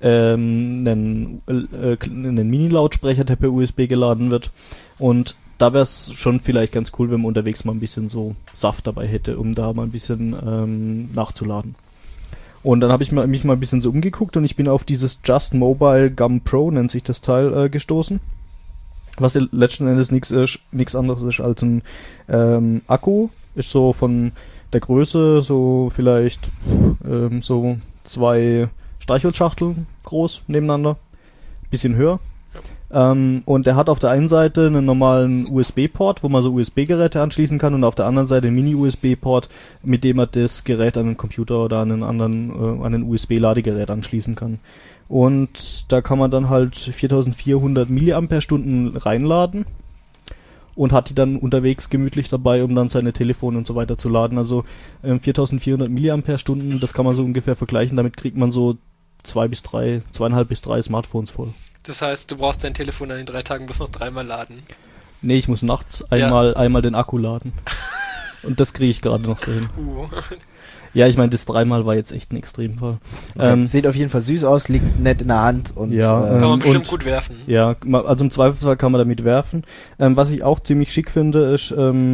einen Mini-Lautsprecher, der per USB geladen wird. Und da wäre es schon vielleicht ganz cool, wenn man unterwegs mal ein bisschen so Saft dabei hätte, um da mal ein bisschen nachzuladen. Und dann habe ich mich mal ein bisschen so umgeguckt und ich bin auf dieses Just Mobile Gum Pro, nennt sich das Teil, gestoßen. Was ja letzten Endes nichts anderes ist als ein Akku. Ist so von der Größe so vielleicht so 2 Streichholzschachteln groß nebeneinander. Bisschen höher. Und der hat auf der einen Seite einen normalen USB-Port, wo man so USB-Geräte anschließen kann und auf der anderen Seite einen Mini-USB-Port, mit dem man das Gerät an einen Computer oder an ein USB-Ladegerät anschließen kann. Und da kann man dann halt 4400 mAh reinladen und hat die dann unterwegs gemütlich dabei, um dann seine Telefone und so weiter zu laden. Also 4400 mAh, das kann man so ungefähr vergleichen, damit kriegt man so 2,5 bis 3 Smartphones voll. Das heißt, du brauchst dein Telefon an den 3 Tagen bloß noch 3-mal laden. Nee, ich muss nachts einmal den Akku laden. Und das kriege ich gerade noch so hin. Ja, ich meine, das 3-mal war jetzt echt ein Extremfall. Okay. Sieht auf jeden Fall süß aus, liegt nett in der Hand und kann man bestimmt gut werfen. Ja, also im Zweifelsfall kann man damit werfen. Was ich auch ziemlich schick finde, ist,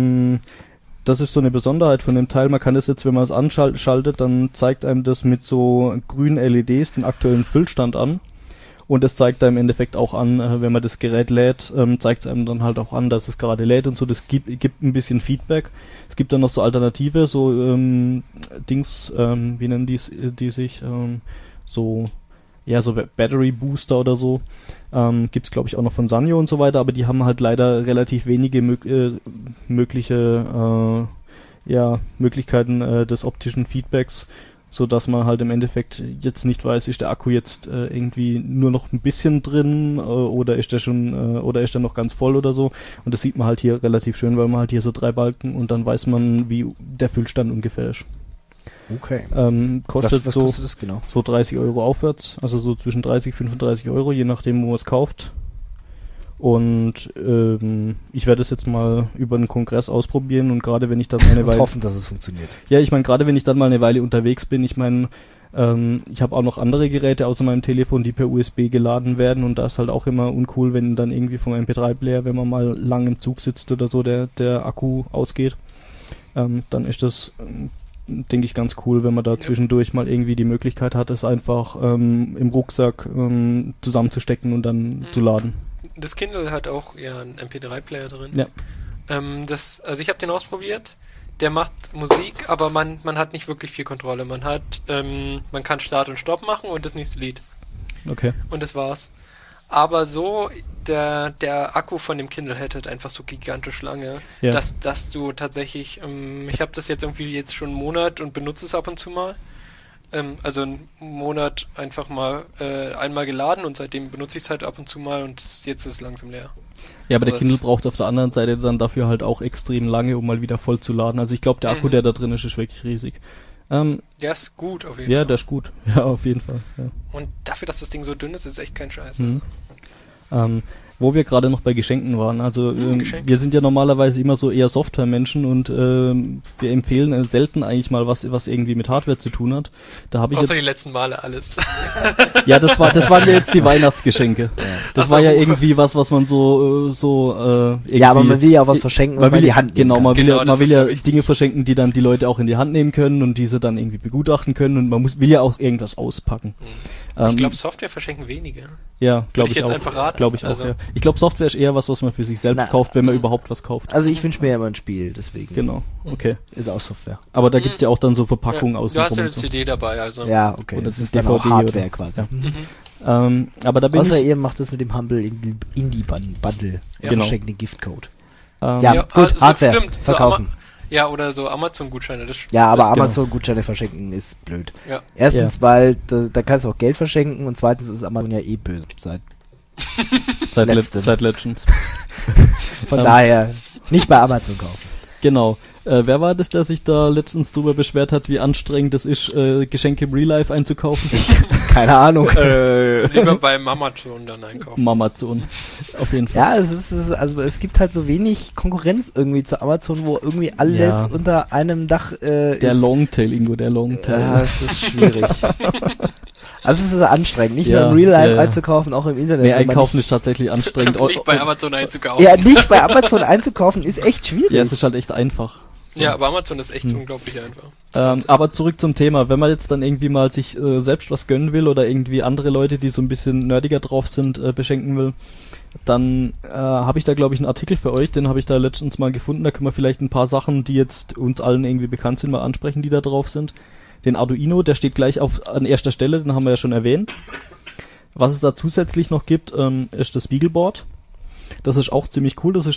das ist so eine Besonderheit von dem Teil. Man kann das jetzt, wenn man es anschaltet, dann zeigt einem das mit so grünen LEDs den aktuellen Füllstand an. Und es zeigt einem im Endeffekt auch an, wenn man das Gerät lädt, zeigt es einem dann halt auch an, dass es gerade lädt und so. Das gibt ein bisschen Feedback. Es gibt dann noch so Alternative, so Dings, wie nennen die sich? So Battery Booster oder so. Gibt's glaube ich auch noch von Sanyo und so weiter, aber die haben halt leider relativ wenige Möglichkeiten des optischen Feedbacks, so dass man halt im Endeffekt jetzt nicht weiß, ist der Akku jetzt irgendwie nur noch ein bisschen drin oder ist der noch ganz voll oder so. Und das sieht man halt hier relativ schön, weil man halt hier so 3 Balken und dann weiß man, wie der Füllstand ungefähr ist. Okay. Kostet was kostet das genau? So 30 € aufwärts, also so zwischen 30 und 35 €, je nachdem, wo man es kauft. Und ich werde es jetzt mal über den Kongress ausprobieren und gerade wenn ich dann eine Weile... hoffen, dass es funktioniert. Ja, ich meine, gerade wenn ich dann mal eine Weile unterwegs bin, ich meine, ich habe auch noch andere Geräte außer meinem Telefon, die per USB geladen werden und da ist halt auch immer uncool, wenn dann irgendwie vom MP3-Player, wenn man mal lang im Zug sitzt oder so, der Akku ausgeht. Dann ist das, denke ich, ganz cool, wenn man da zwischendurch mal irgendwie die Möglichkeit hat, es einfach im Rucksack zusammenzustecken und dann zu laden. Das Kindle hat auch einen MP3-Player drin. Ja. Also ich habe den ausprobiert. Der macht Musik, aber man hat nicht wirklich viel Kontrolle. Man kann Start und Stopp machen und das nächste Lied. Okay. Und das war's. Aber so, der Akku von dem Kindle hält halt einfach so gigantisch lange, dass du tatsächlich, ich habe das jetzt schon einen Monat und benutze es ab und zu mal. Also einen Monat einfach mal einmal geladen und seitdem benutze ich es halt ab und zu mal und jetzt ist es langsam leer. Ja, aber der Kindle braucht auf der anderen Seite dann dafür halt auch extrem lange, um mal wieder voll zu laden. Also ich glaube, der Akku, der da drin ist wirklich riesig. Der ist gut auf jeden Fall. Ja, der ist gut. Ja, auf jeden Fall. Ja. Und dafür, dass das Ding so dünn ist, ist es echt kein Scheiß. Wo wir gerade noch bei Geschenken waren, also wir sind ja normalerweise immer so eher Software-Menschen und wir empfehlen selten eigentlich mal was irgendwie mit Hardware zu tun hat. Da habe ich außer die letzten Male alles. Ja, das waren ja jetzt die Weihnachtsgeschenke. Ja. Das war ja irgendwie was man so irgendwie, ja, aber man will ja auch was verschenken, was man in die Hand nehmen kann. Man will ja Dinge verschenken, die dann die Leute auch in die Hand nehmen können und diese dann irgendwie begutachten können und man will ja auch irgendwas auspacken. Ich glaube, Software verschenken wenige. Ja, glaube ich jetzt auch. Einfach raten. Glaube ich auch, ja. Ich glaube, Software ist eher was man für sich selbst kauft, wenn man überhaupt was kauft. Also ich wünsche mir ja immer ein Spiel, deswegen. Genau, okay. Ist auch Software. Aber da gibt's ja auch dann so Verpackungen aus. Du hast ja eine CD dabei, also. Ja, okay. Und das ist dann auch Hardware quasi. Ja. Aber da bin außer ihr macht es mit dem Humble Indie Bundle. Ja, genau. Verschenkt den Giftcode. Ja, gut, Hardware stimmt. verkaufen. Ja, oder so Amazon-Gutscheine. Ja, aber Amazon-Gutscheine verschenken ist blöd. Ja. Erstens, weil da kannst du auch Geld verschenken und zweitens ist Amazon ja eh böse. Seit Legends. Von daher nicht bei Amazon kaufen. Genau. Wer war das, der sich da letztens drüber beschwert hat, wie anstrengend es ist, Geschenke im Real Life einzukaufen? Keine Ahnung. Lieber beim Amazon dann einkaufen. Amazon, auf jeden Fall. Ja, es gibt halt so wenig Konkurrenz irgendwie zu Amazon, wo irgendwie alles unter einem Dach ist. Der Longtail, Ingo, der Longtail. Ja, das ist schwierig. Also es ist anstrengend, nicht nur im Real Life einzukaufen, auch im Internet. Nee, einkaufen ist tatsächlich anstrengend. Nicht bei Amazon einzukaufen. Ja, nicht bei Amazon einzukaufen ist echt schwierig. Ja, es ist halt echt einfach. Ja, aber Amazon ist echt unglaublich einfach. Aber zurück zum Thema. Wenn man jetzt dann irgendwie mal sich selbst was gönnen will oder irgendwie andere Leute, die so ein bisschen nerdiger drauf sind, beschenken will, dann habe ich da, glaube ich, einen Artikel für euch, den habe ich da letztens mal gefunden. Da können wir vielleicht ein paar Sachen, die jetzt uns allen irgendwie bekannt sind, mal ansprechen, die da drauf sind. Den Arduino, der steht gleich an erster Stelle, den haben wir ja schon erwähnt. Was es da zusätzlich noch gibt, ist das BeagleBoard. Das ist auch ziemlich cool. Das ist so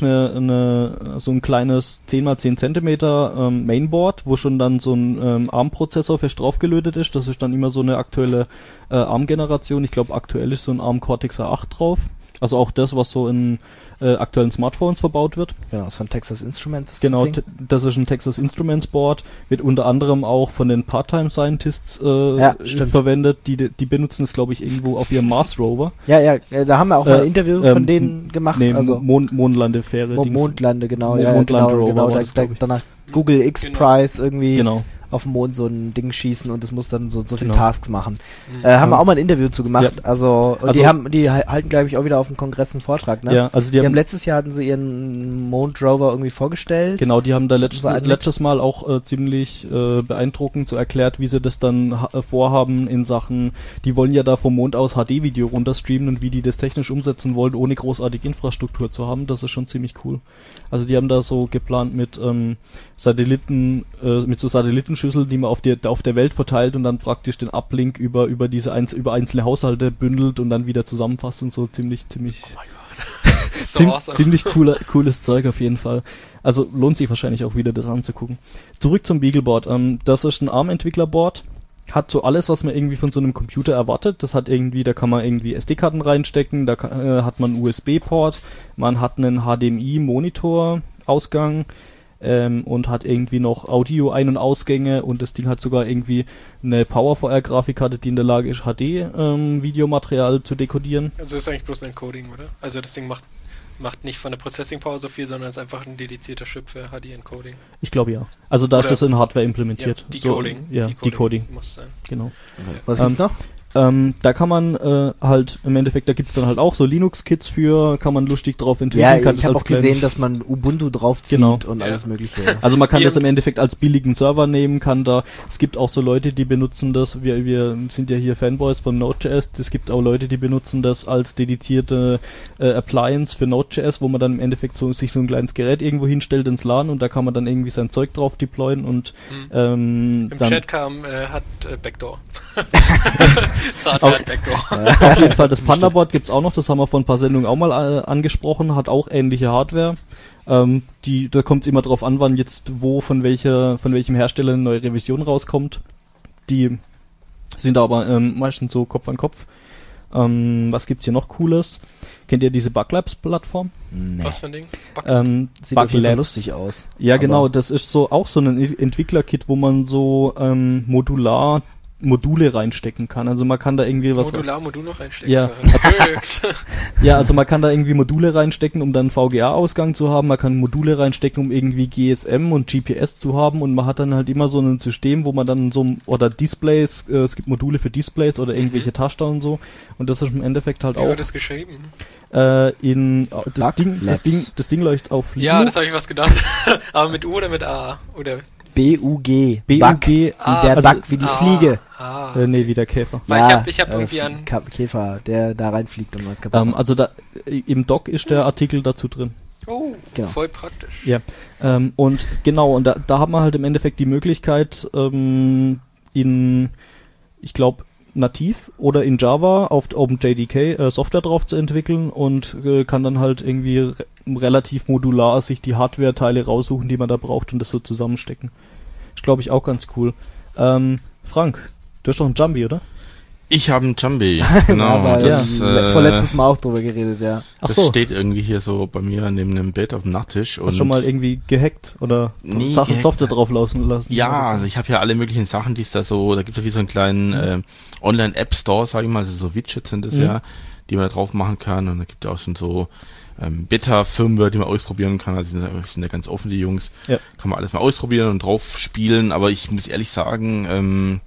ein kleines 10x10 cm Mainboard, wo schon dann so ein ARM-Prozessor fest draufgelötet ist. Das ist dann immer so eine aktuelle ARM-Generation. Ich glaube, aktuell ist so ein ARM Cortex A8 drauf. Also auch das, was so in aktuellen Smartphones verbaut wird. Ja, das ist ein Texas Instruments. Genau, das ist ein Texas Instruments Board. Wird unter anderem auch von den Part-Time Scientists verwendet. Die benutzen es, glaube ich, irgendwo auf ihrem Mars Rover. Ja, da haben wir auch mal ein Interview von denen gemacht. Nee, also Mondlandefähre. Mondlande, genau. Mondland Rover. Danach Google X-Prize irgendwie. Genau. Auf dem Mond so ein Ding schießen und es muss dann so viele Tasks machen. Haben wir auch mal ein Interview zu gemacht. Ja. Also die halten, glaube ich, auch wieder auf dem Kongress einen Vortrag, ne? Ja, also die haben letztes Jahr hatten sie ihren Mond Rover irgendwie vorgestellt. Genau, die haben da letztes Mal auch ziemlich beeindruckend so erklärt, wie sie das dann vorhaben in Sachen, die wollen ja da vom Mond aus HD-Video runterstreamen und wie die das technisch umsetzen wollen, ohne großartige Infrastruktur zu haben. Das ist schon ziemlich cool. Also die haben da so geplant mit Satelliten, mit so Satellitenschüsseln, die man auf der Welt verteilt und dann praktisch den Uplink über einzelne Haushalte bündelt und dann wieder zusammenfasst und so ziemlich oh mein Gott. So awesome. Ziemlich cooles Zeug auf jeden Fall. Also lohnt sich wahrscheinlich auch wieder, das anzugucken. Zurück zum BeagleBoard. Das ist ein ARM-Entwicklerboard. Hat so alles, was man irgendwie von so einem Computer erwartet. Das hat irgendwie, da kann man irgendwie SD-Karten reinstecken, da hat man einen USB-Port, man hat einen HDMI-Monitor-Ausgang und hat irgendwie noch Audio-Ein- und Ausgänge und das Ding hat sogar irgendwie eine PowerVR-Grafikkarte, die in der Lage ist, HD-Videomaterial zu dekodieren. Also ist eigentlich bloß ein Encoding, oder? Also das Ding macht nicht von der Processing Power so viel, sondern ist einfach ein dedizierter Chip für HD-Encoding. Ich glaube ja. Also da ist das in Hardware implementiert. Ja, Decoding. So, Decoding. Muss sein. Genau. Okay. Was gibt's noch? Da kann man halt, im Endeffekt, da gibt's dann halt auch so Linux-Kits für, kann man lustig drauf entwickeln. Ja, ich habe auch gesehen, dass man Ubuntu draufzieht und alles mögliche. Also man kann das im Endeffekt als billigen Server nehmen, es gibt auch so Leute, die benutzen das, wir sind ja hier Fanboys von Node.js, es gibt auch Leute, die benutzen das als dedizierte Appliance für Node.js, wo man dann im Endeffekt sich so ein kleines Gerät irgendwo hinstellt ins LAN und da kann man dann irgendwie sein Zeug drauf deployen und im Chat kam, hat Backdoor. Backdoor. Auf jeden Fall, das Pandaboard gibt's auch noch, das haben wir vor ein paar Sendungen auch mal angesprochen, hat auch ähnliche Hardware. Da kommt es immer drauf an, wann jetzt von welchem Hersteller eine neue Revision rauskommt. Die Sind aber meistens so Kopf an Kopf. Was gibt's hier noch Cooles? Kennt ihr diese Buglabs-Plattform? Nee. Was für ein Ding? Sieht auf jeden Fall lustig aus. Ja, genau, das ist so auch so ein Entwickler-Kit, wo man so modular Module reinstecken kann. Also man kann da irgendwie was... Modul noch reinstecken? Ja. Ja, also man kann da irgendwie Module reinstecken, um dann VGA-Ausgang zu haben. Man kann Module reinstecken, um irgendwie GSM und GPS zu haben. Und man hat dann halt immer so ein System, wo man dann so... Oder Displays, es gibt Module für Displays oder irgendwelche Taster und so. Und das ist im Endeffekt halt auch... Wie wird das geschrieben? Das Ding läuft auf Linux. Ja, das habe ich was gedacht. Aber mit U oder mit A? Oder... B-U-G. B-U-G. Bug. Wie der also, Bug, wie die Fliege. Nee, wie der Käfer. Weil ich hab irgendwie an... Käfer, der da reinfliegt und was kaputt macht. Also da, im Doc ist der Artikel dazu drin. Oh, Genau. voll praktisch. Ja. Und genau, und da hat man halt im Endeffekt die Möglichkeit, ich glaube, nativ oder in Java auf OpenJDK Software drauf zu entwickeln und kann dann halt irgendwie relativ modular sich die Hardware-Teile raussuchen, die man da braucht und das so zusammenstecken. Ist, glaube ich, auch ganz cool. Frank, du hast doch einen Jumbie, oder? Ich habe einen Jumbie, genau. Aber das vorletztes Mal auch drüber geredet, ja. Ach das so. steht irgendwie hier so bei mir neben dem Bett auf dem Nachttisch. Hast du schon mal irgendwie gehackt oder Nie Sachen gehackt. Software drauf laufen lassen? Ja, oder so? also ich habe ja alle möglichen Sachen, die es da so, da gibt es ja wie so einen kleinen Online-App-Store, sag ich mal, also so Widgets sind das ja, die man da drauf machen kann, und da gibt es auch schon so Beta-Firmware, die man ausprobieren kann, also sind ja ganz offen, die Jungs, Ja. kann man alles mal ausprobieren und drauf spielen, aber ich muss ehrlich sagen,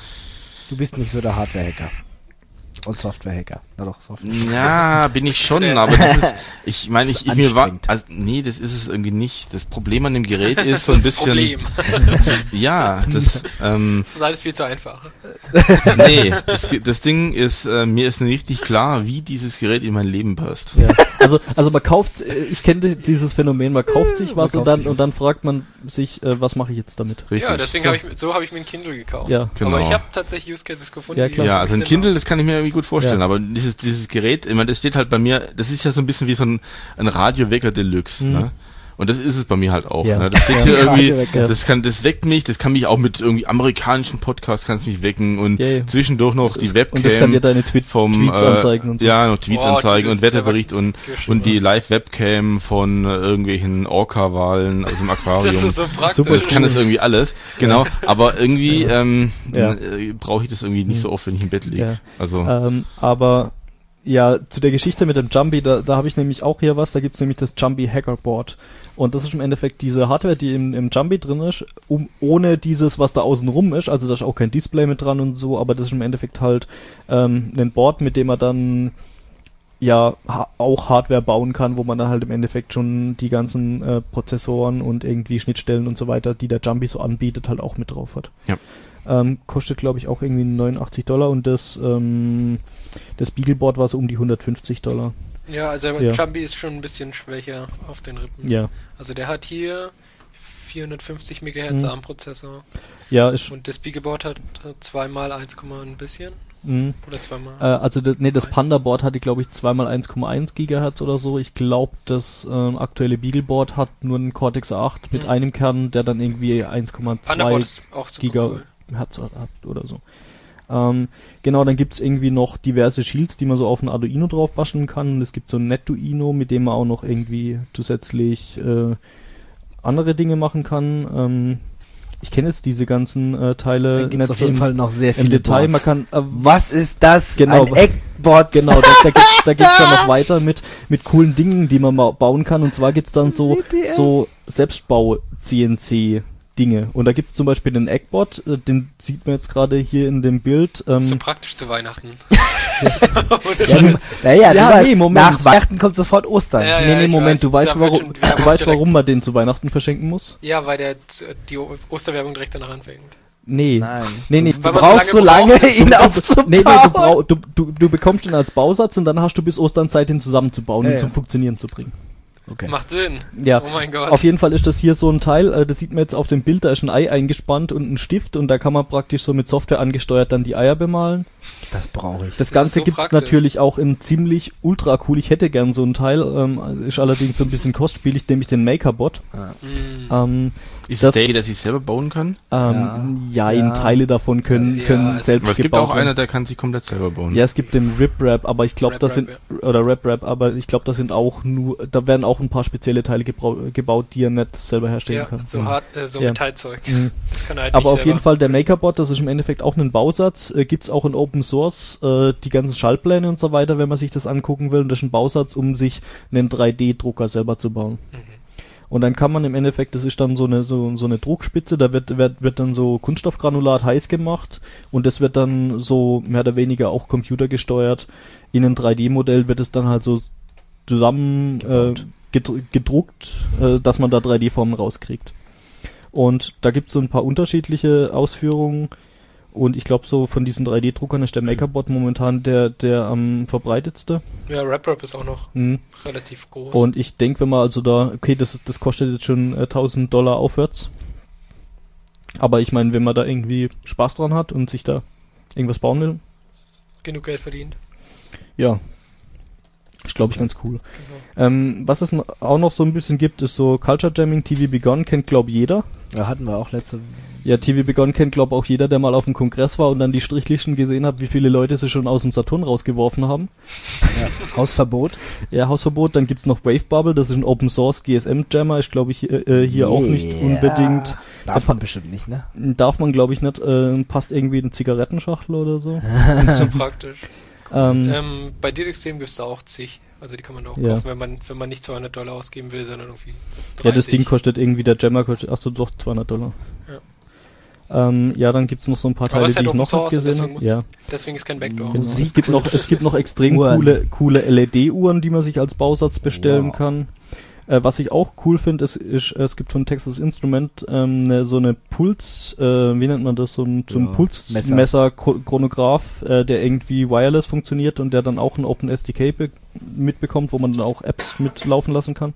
Du bist nicht so der Hardware-Hacker. Und Software-Hacker. Na doch, Software. ja, bin ich schon, der- aber das ist, ich meine, Das ist ich mir war, anstrengend. also, nee, das ist es irgendwie nicht. Das Problem an dem Gerät ist so ein Das ist das bisschen, Problem. ja, das, Das ist alles viel zu einfach. nee, das Ding ist, mir ist nicht richtig klar, wie dieses Gerät in mein Leben passt. Ja. Also man kauft, ich kenne dieses Phänomen, man kauft sich was Man und kauft sich was. dann fragt man sich, was mache ich jetzt damit? Richtig. Ja, deswegen habe ich mir ein Kindle gekauft. Ja. Genau. Aber ich habe tatsächlich Use Cases gefunden. Ja, klar. die Ja, für also mich ein Sinn Kindle, das kann ich mir irgendwie gut vorstellen, Ja. aber dieses Gerät, ich meine, das steht halt bei mir, das ist ja so ein bisschen wie so ein Radiowecker Deluxe, ne? Und das ist es bei mir halt auch. Ja. Ne? Das steht Ja. hier irgendwie, Radiowecker. das weckt mich, das kann mich auch mit irgendwie amerikanischen Podcasts kann es mich wecken und Ja, ja. zwischendurch noch die Webcam Und das kann dir deine Tweets anzeigen und so. Ja, noch Tweets Boah, anzeigen das und ist Wetterbericht aber und geschrieben, die was. Live-Webcam von irgendwelchen Orca-Walen aus dem Aquarium. Das ist so praktisch. Super, Ich kann das irgendwie alles, genau, aber irgendwie Ja. brauche ich das irgendwie nicht so oft, wenn ich im Bett liege. Ja. Also Aber ja, zu der Geschichte mit dem Jumbie, da habe ich nämlich auch hier was, da gibt's nämlich das Jumbie Hackerboard. Und das ist im Endeffekt diese Hardware, die im Jumbie drin ist, ohne dieses, was da außen rum ist, also da ist auch kein Display mit dran und so, aber das ist im Endeffekt halt ein Board, mit dem man dann ja auch Hardware bauen kann, wo man dann halt im Endeffekt schon die ganzen Prozessoren und irgendwie Schnittstellen und so weiter, die der Jumbie so anbietet, halt auch mit drauf hat. Ja. Kostet, glaube ich, auch irgendwie $89 und das Beagleboard war so um die $150. Ja, also Ja. Jumbie ist schon ein bisschen schwächer auf den Rippen. Ja. Also der hat hier 450 MHz Mhm. ARM-Prozessor Ja, ist. und das Beagleboard hat 2 mal 1, ein bisschen oder 2 mal. Also das Panda-Board hatte, glaube ich, 2x1,1 GHz oder so. Ich glaube, das aktuelle Beagleboard hat nur einen Cortex A8 mit einem Kern, der dann irgendwie Panda-Board 1,2 ist auch super cool. Gigahertz hat oder so. Genau, dann gibt's irgendwie noch diverse Shields, die man so auf ein Arduino drauf basteln kann. Es gibt so ein Netduino, mit dem man auch noch irgendwie zusätzlich andere Dinge machen kann. Ich kenne jetzt diese ganzen Teile Da gibt's nicht auf so jeden Fall noch sehr im viele Detail. Boards. Man kann Was ist das? Genau. Ein Eckboard. genau, da geht's dann noch weiter mit coolen Dingen, die man mal bauen kann. Und zwar gibt's dann so Selbstbau-CNC-Dinge. Und da gibt's zum Beispiel den Eckbot, den sieht man jetzt gerade hier in dem Bild. Das ist so praktisch zu Weihnachten. Moment. Nach Weihnachten kommt sofort Ostern. Ja, Nee, ich Moment, weiß, du weißt, da wird warum, schon die du Werbung weißt, direkt- warum man den zu Weihnachten verschenken muss? Ja, weil die Osterwerbung direkt danach anfängt. Nee. Nein. Nee, Du Weil man brauchst so lange, ihn aufzubauen. Nee, du bekommst ihn als Bausatz und dann hast du bis Ostern Zeit, ihn zusammenzubauen Ja, und ja. zum Funktionieren zu bringen. Okay. Macht Sinn. Ja, oh mein Gott. Auf jeden Fall ist das hier so ein Teil, das sieht man jetzt auf dem Bild, da ist ein Ei eingespannt und ein Stift und da kann man praktisch so mit Software angesteuert dann die Eier bemalen. Das brauche ich. Das Ganze so gibt's praktisch. natürlich auch in ziemlich ultra cool. Ich hätte gern so ein Teil, ist allerdings so ein bisschen kostspielig, nämlich den Makerbot. Ist das der sich selber bauen kann? In Teile davon können selbst aber es gibt gebaut auch werden. einer, der kann sich komplett selber bauen. Ja, es gibt den RipRap, aber ich glaube, das sind RapRap, aber ich glaube, das sind auch da werden auch ein paar spezielle Teile gebaut, die er nicht selber herstellen kann. So hart, so Metallzeug. Das kann er halt aber nicht auf jeden Fall der Makerbot, das ist im Endeffekt auch ein Bausatz, gibt's auch in Open Source, die ganzen Schaltpläne und so weiter, wenn man sich das angucken will, und das ist ein Bausatz, um sich einen 3D-Drucker selber zu bauen. Und dann kann man im Endeffekt, das ist dann so eine Druckspitze, da wird dann so Kunststoffgranulat heiß gemacht und das wird dann so mehr oder weniger auch computergesteuert. In ein 3D-Modell wird es dann halt so zusammen gedruckt, dass man da 3D-Formen rauskriegt. Und da gibt es so ein paar unterschiedliche Ausführungen und ich glaube, so von diesen 3D-Druckern ist der Makerbot momentan der am verbreitetste. Ja, RapRap ist auch noch relativ groß. Und ich denke, wenn man also das kostet jetzt schon $1.000 aufwärts. Aber ich meine, wenn man da irgendwie Spaß dran hat und sich da irgendwas bauen will. Genug Geld verdient. Ja. Ist, glaube ich, ganz cool. Genau. Was es auch noch so ein bisschen gibt, ist so Culture Jamming. TV Begun kennt, glaube ich, jeder. Ja, hatten wir auch letzte. Ja, TV Begun kennt, glaube ich, auch jeder, der mal auf dem Kongress war und dann die Strichlisten gesehen hat, wie viele Leute sie schon aus dem Saturn rausgeworfen haben. Ja, Hausverbot. Ja, Hausverbot. Dann gibt's noch Wave Bubble, das ist ein Open Source GSM-Jammer. Ist, glaube ich, hier auch nicht unbedingt. Darf man bestimmt nicht, ne? Darf man, glaube ich, nicht. Passt irgendwie eine Zigarettenschachtel oder so. Das ist schon praktisch. Bei DirectStream gibt es da auch zig. Also die kann man auch kaufen, wenn man nicht $200 ausgeben will, sondern irgendwie 30. Ja, das Ding kostet irgendwie, der Jammer kostet, achso, doch $200. Ja, dann gibt's noch so ein paar Teile, die ich noch nicht gesehen habe. Ja. Deswegen ist kein Backdoor. Genau. Es gibt noch extrem coole LED-Uhren, die man sich als Bausatz bestellen kann. Was ich auch cool finde, ist, es gibt von Texas Instrument so eine Puls, wie nennt man das, so ein Pulsmesser-Chronograph, der irgendwie wireless funktioniert und der dann auch ein Open SDK mitbekommt, wo man dann auch Apps mitlaufen lassen kann.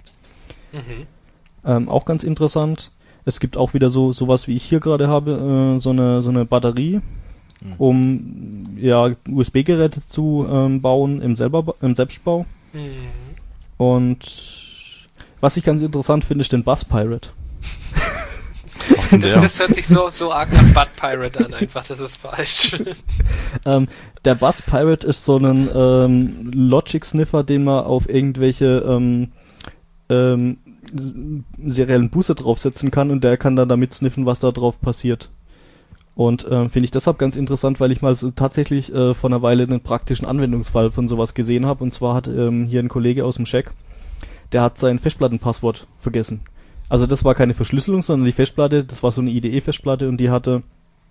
Auch ganz interessant. Es gibt auch wieder sowas, wie ich hier gerade habe, so eine Batterie, um USB-Geräte zu bauen im Selbstbau. Und was ich ganz interessant finde, ist den Bus Pirate. Das hört sich so arg nach Butt Pirate an, einfach, das ist falsch. Der Bus Pirate ist so ein Logic-Sniffer, den man auf irgendwelche seriellen Buße draufsetzen kann und der kann dann damit sniffen, was da drauf passiert. Und finde ich deshalb ganz interessant, weil ich mal so tatsächlich vor einer Weile einen praktischen Anwendungsfall von sowas gesehen habe. Und zwar hat hier ein Kollege aus dem Shack, der hat sein Festplattenpasswort vergessen. Also das war keine Verschlüsselung, sondern die Festplatte, das war so eine IDE-Festplatte und die hatte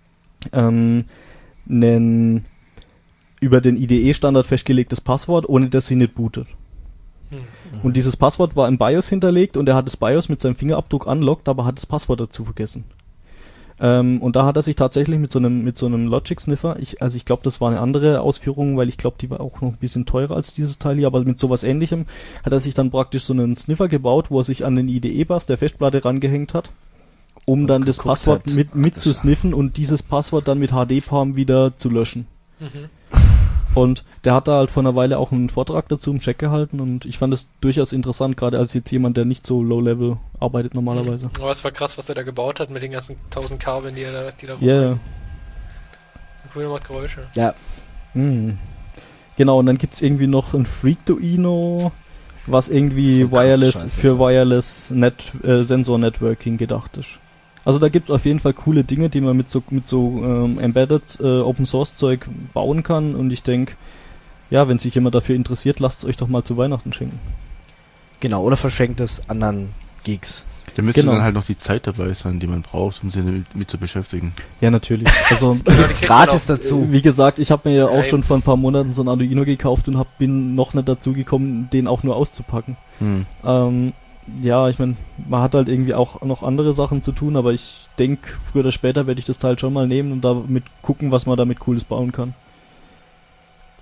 über den IDE-Standard festgelegtes Passwort, ohne dass sie nicht bootet. Und dieses Passwort war im BIOS hinterlegt und er hat das BIOS mit seinem Fingerabdruck unlockt, aber hat das Passwort dazu vergessen. Und da hat er sich tatsächlich mit so einem Logic-Sniffer, ich glaube, das war eine andere Ausführung, weil ich glaube, die war auch noch ein bisschen teurer als dieses Teil hier, aber mit sowas Ähnlichem hat er sich dann praktisch so einen Sniffer gebaut, wo er sich an den IDE-Bus der Festplatte rangehängt hat, um dann das Passwort mit zu sniffen und dieses Passwort dann mit HD-Palm wieder zu löschen. Und der hat da halt vor einer Weile auch einen Vortrag dazu im Check gehalten und ich fand es durchaus interessant, gerade als jetzt jemand, der nicht so low-level arbeitet normalerweise. Aber es war krass, was er da gebaut hat mit den ganzen 1000 Kabeln, die da yeah. Cool, macht Geräusche. Ja. Genau, und dann gibt's irgendwie noch ein Freakduino, was irgendwie Wireless Sensor-Networking gedacht ist. Also da gibt's auf jeden Fall coole Dinge, die man mit so Embedded Open-Source-Zeug bauen kann und ich denke, ja, wenn sich jemand dafür interessiert, lasst es euch doch mal zu Weihnachten schenken. Genau, oder verschenkt es anderen Geeks. Da müsste dann halt noch die Zeit dabei sein, die man braucht, um sich mit zu beschäftigen. Ja, natürlich. Also gratis dazu. Wie gesagt, ich habe mir ja auch schon vor ein paar Monaten so ein Arduino gekauft und bin noch nicht dazu gekommen, den auch nur auszupacken. Ja, ich meine, man hat halt irgendwie auch noch andere Sachen zu tun, aber ich denke, früher oder später werde ich das Teil schon mal nehmen und damit gucken, was man damit Cooles bauen kann.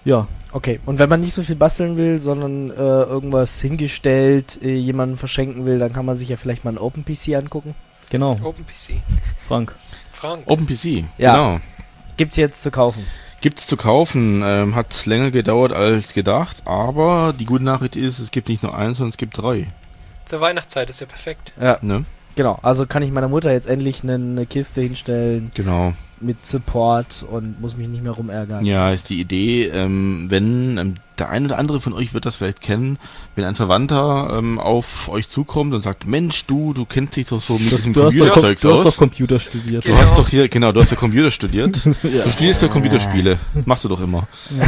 Ja. Okay, und wenn man nicht so viel basteln will, sondern irgendwas hingestellt, jemanden verschenken will, dann kann man sich ja vielleicht mal einen OpenPC angucken. Genau. OpenPC. Frank. OpenPC, ja. Genau. Gibt's jetzt zu kaufen? Gibt's zu kaufen, hat länger gedauert als gedacht, aber die gute Nachricht ist, es gibt nicht nur eins, sondern es gibt 3. Zur Weihnachtszeit ist ja perfekt. Ja, Ne? genau. Also kann ich meiner Mutter jetzt endlich eine Kiste hinstellen. Genau. Mit Support und muss mich nicht mehr rumärgern. Ja, ist die Idee, wenn der ein oder andere von euch wird das vielleicht kennen, wenn ein Verwandter auf euch zukommt und sagt, Mensch, du kennst dich doch so mit diesem Computerzeugs aus. Du hast doch Computer studiert. Du hast doch hier, genau, du hast ja Computer studiert. Ja. Du studierst doch Computerspiele. Machst du doch immer.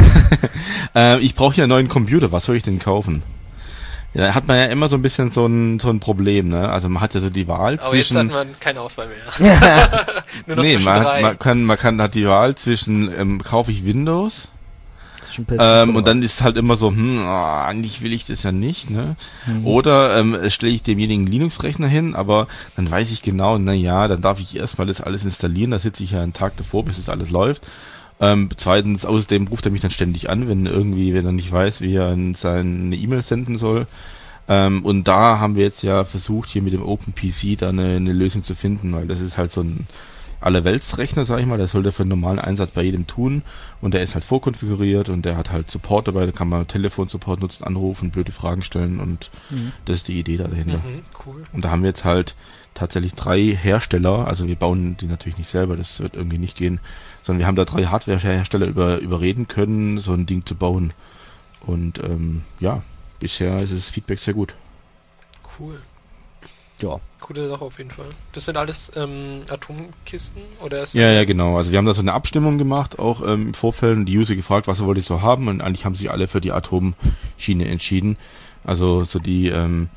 Ja. Ich brauche hier einen neuen Computer, was soll ich denn kaufen? Ja, da hat man ja immer so ein bisschen so ein Problem, ne? Also man hat ja so die Wahl zwischen... Aber jetzt hat man keine Auswahl mehr. Nur noch zwischen 3. Man hat die Wahl zwischen, kaufe ich Windows zwischen PS und dann ist es halt immer so, eigentlich will ich das ja nicht, ne? Oder stelle ich demjenigen Linux-Rechner hin, aber dann weiß ich genau, dann darf ich erstmal das alles installieren, da sitze ich ja einen Tag davor, bis das alles läuft. Zweitens, außerdem ruft er mich dann ständig an, wenn er nicht weiß, wie er seine E-Mail senden soll. Und da haben wir jetzt ja versucht, hier mit dem OpenPC da eine Lösung zu finden, weil das ist halt so ein Allerweltsrechner, sag ich mal, der sollte für einen normalen Einsatz bei jedem tun und der ist halt vorkonfiguriert und der hat halt Support dabei, da kann man Telefonsupport nutzen, anrufen, blöde Fragen stellen und das ist die Idee da dahinter. Cool. Und da haben wir jetzt halt tatsächlich 3 Hersteller, also wir bauen die natürlich nicht selber, das wird irgendwie nicht gehen, sondern wir haben da 3 Hardware-Hersteller überreden können, so ein Ding zu bauen. Und bisher ist das Feedback sehr gut. Cool. Ja. Coole Sache auf jeden Fall. Das sind alles Atomkisten? Oder ist Ja, genau. Also wir haben da so eine Abstimmung gemacht, auch im Vorfeld, und die User gefragt, was wollt ihr so haben, und eigentlich haben sie alle für die Atomschiene entschieden. Also so die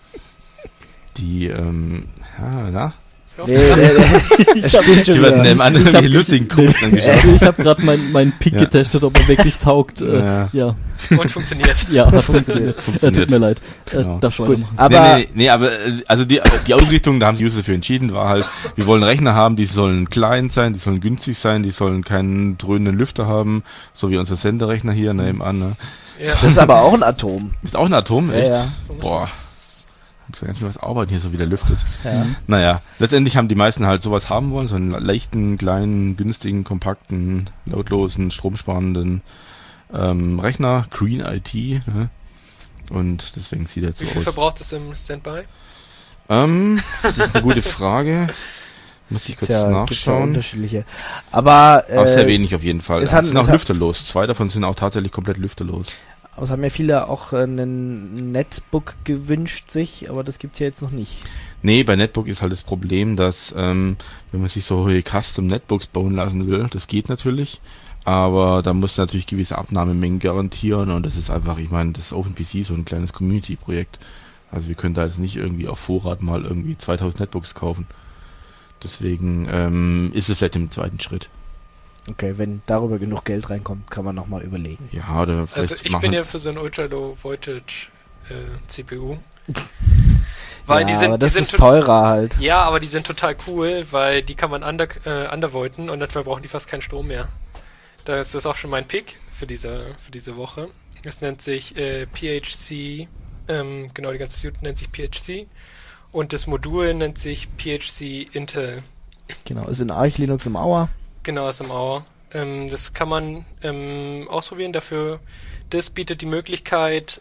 Ich habe lustigen Codes angeschaut. Ich habe gerade meinen Pick getestet, ob er wirklich taugt. Ja. Und funktioniert. Ja, hat funktioniert. Tut mir leid. Genau. Darf schon aber aber also die Ausrichtung, da haben die User dafür entschieden, war halt, wir wollen Rechner haben, die sollen klein sein, die sollen günstig sein, die sollen keinen dröhnenden Lüfter haben, so wie unser Senderechner hier nebenan. Ne? Ja. Das ist aber auch ein Atom. Ist auch ein Atom, echt? Ja. Boah. Ich muss ja ganz schön was arbeiten hier, so wie der lüftet. Ja. Naja, letztendlich haben die meisten halt sowas haben wollen, so einen leichten, kleinen, günstigen, kompakten, lautlosen, stromsparenden Rechner, Green IT, ne? Und deswegen sieht er jetzt so aus. Wie viel verbraucht es im Standby? Das ist eine gute Frage. Muss ich kurz nachschauen. Gibt's ja unterschiedliche. Aber sehr wenig auf jeden Fall. Es sind auch lüfterlos. 2 davon sind auch tatsächlich komplett lüfterlos. Aber es haben ja viele auch einen Netbook gewünscht sich, aber das gibt's ja jetzt noch nicht. Nee, bei Netbook ist halt das Problem, dass wenn man sich so Custom Netbooks bauen lassen will, das geht natürlich, aber da muss natürlich gewisse Abnahmemengen garantieren, und das ist einfach, ich meine, das OpenPC ist so ein kleines Community-Projekt. Also wir können da jetzt nicht irgendwie auf Vorrat mal irgendwie 2000 Netbooks kaufen. Deswegen ist es vielleicht im zweiten Schritt. Okay, wenn darüber genug Geld reinkommt, kann man nochmal überlegen. Ja, oder vielleicht also ich bin ja für so ein Ultra-Low-Voltage CPU. Weil ja, die sind, aber das die ist sind teurer halt. Ja, aber die sind total cool, weil die kann man undervolten und dann verbrauchen die fast keinen Strom mehr. Da ist das auch schon mein Pick für diese Woche. Das nennt sich PHC, genau, die ganze Suite nennt sich PHC und das Modul nennt sich PHC Intel. Genau, ist in Arch Linux im Auer. Genau, ist im Auer. Das kann man ausprobieren. Dafür, das bietet die Möglichkeit,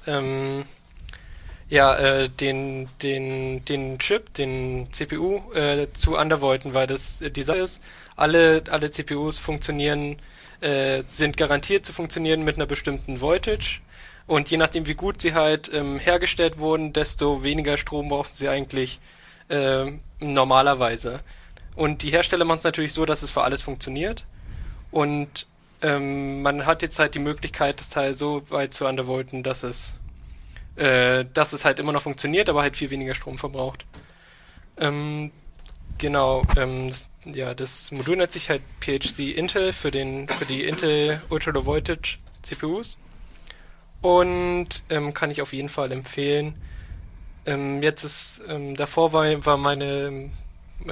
den Chip, den CPU zu undervolten, weil das die Sache ist, alle CPUs funktionieren, sind garantiert zu funktionieren mit einer bestimmten Voltage, und je nachdem wie gut sie halt hergestellt wurden, desto weniger Strom brauchen sie eigentlich normalerweise. Und die Hersteller machen es natürlich so, dass es für alles funktioniert, und man hat jetzt halt die Möglichkeit, das Teil so weit zu undervolten, dass es halt immer noch funktioniert, aber halt viel weniger Strom verbraucht. Das Modul nennt sich halt PHC Intel für die Intel Ultra Low Voltage CPUs, und kann ich auf jeden Fall empfehlen. Davor war meine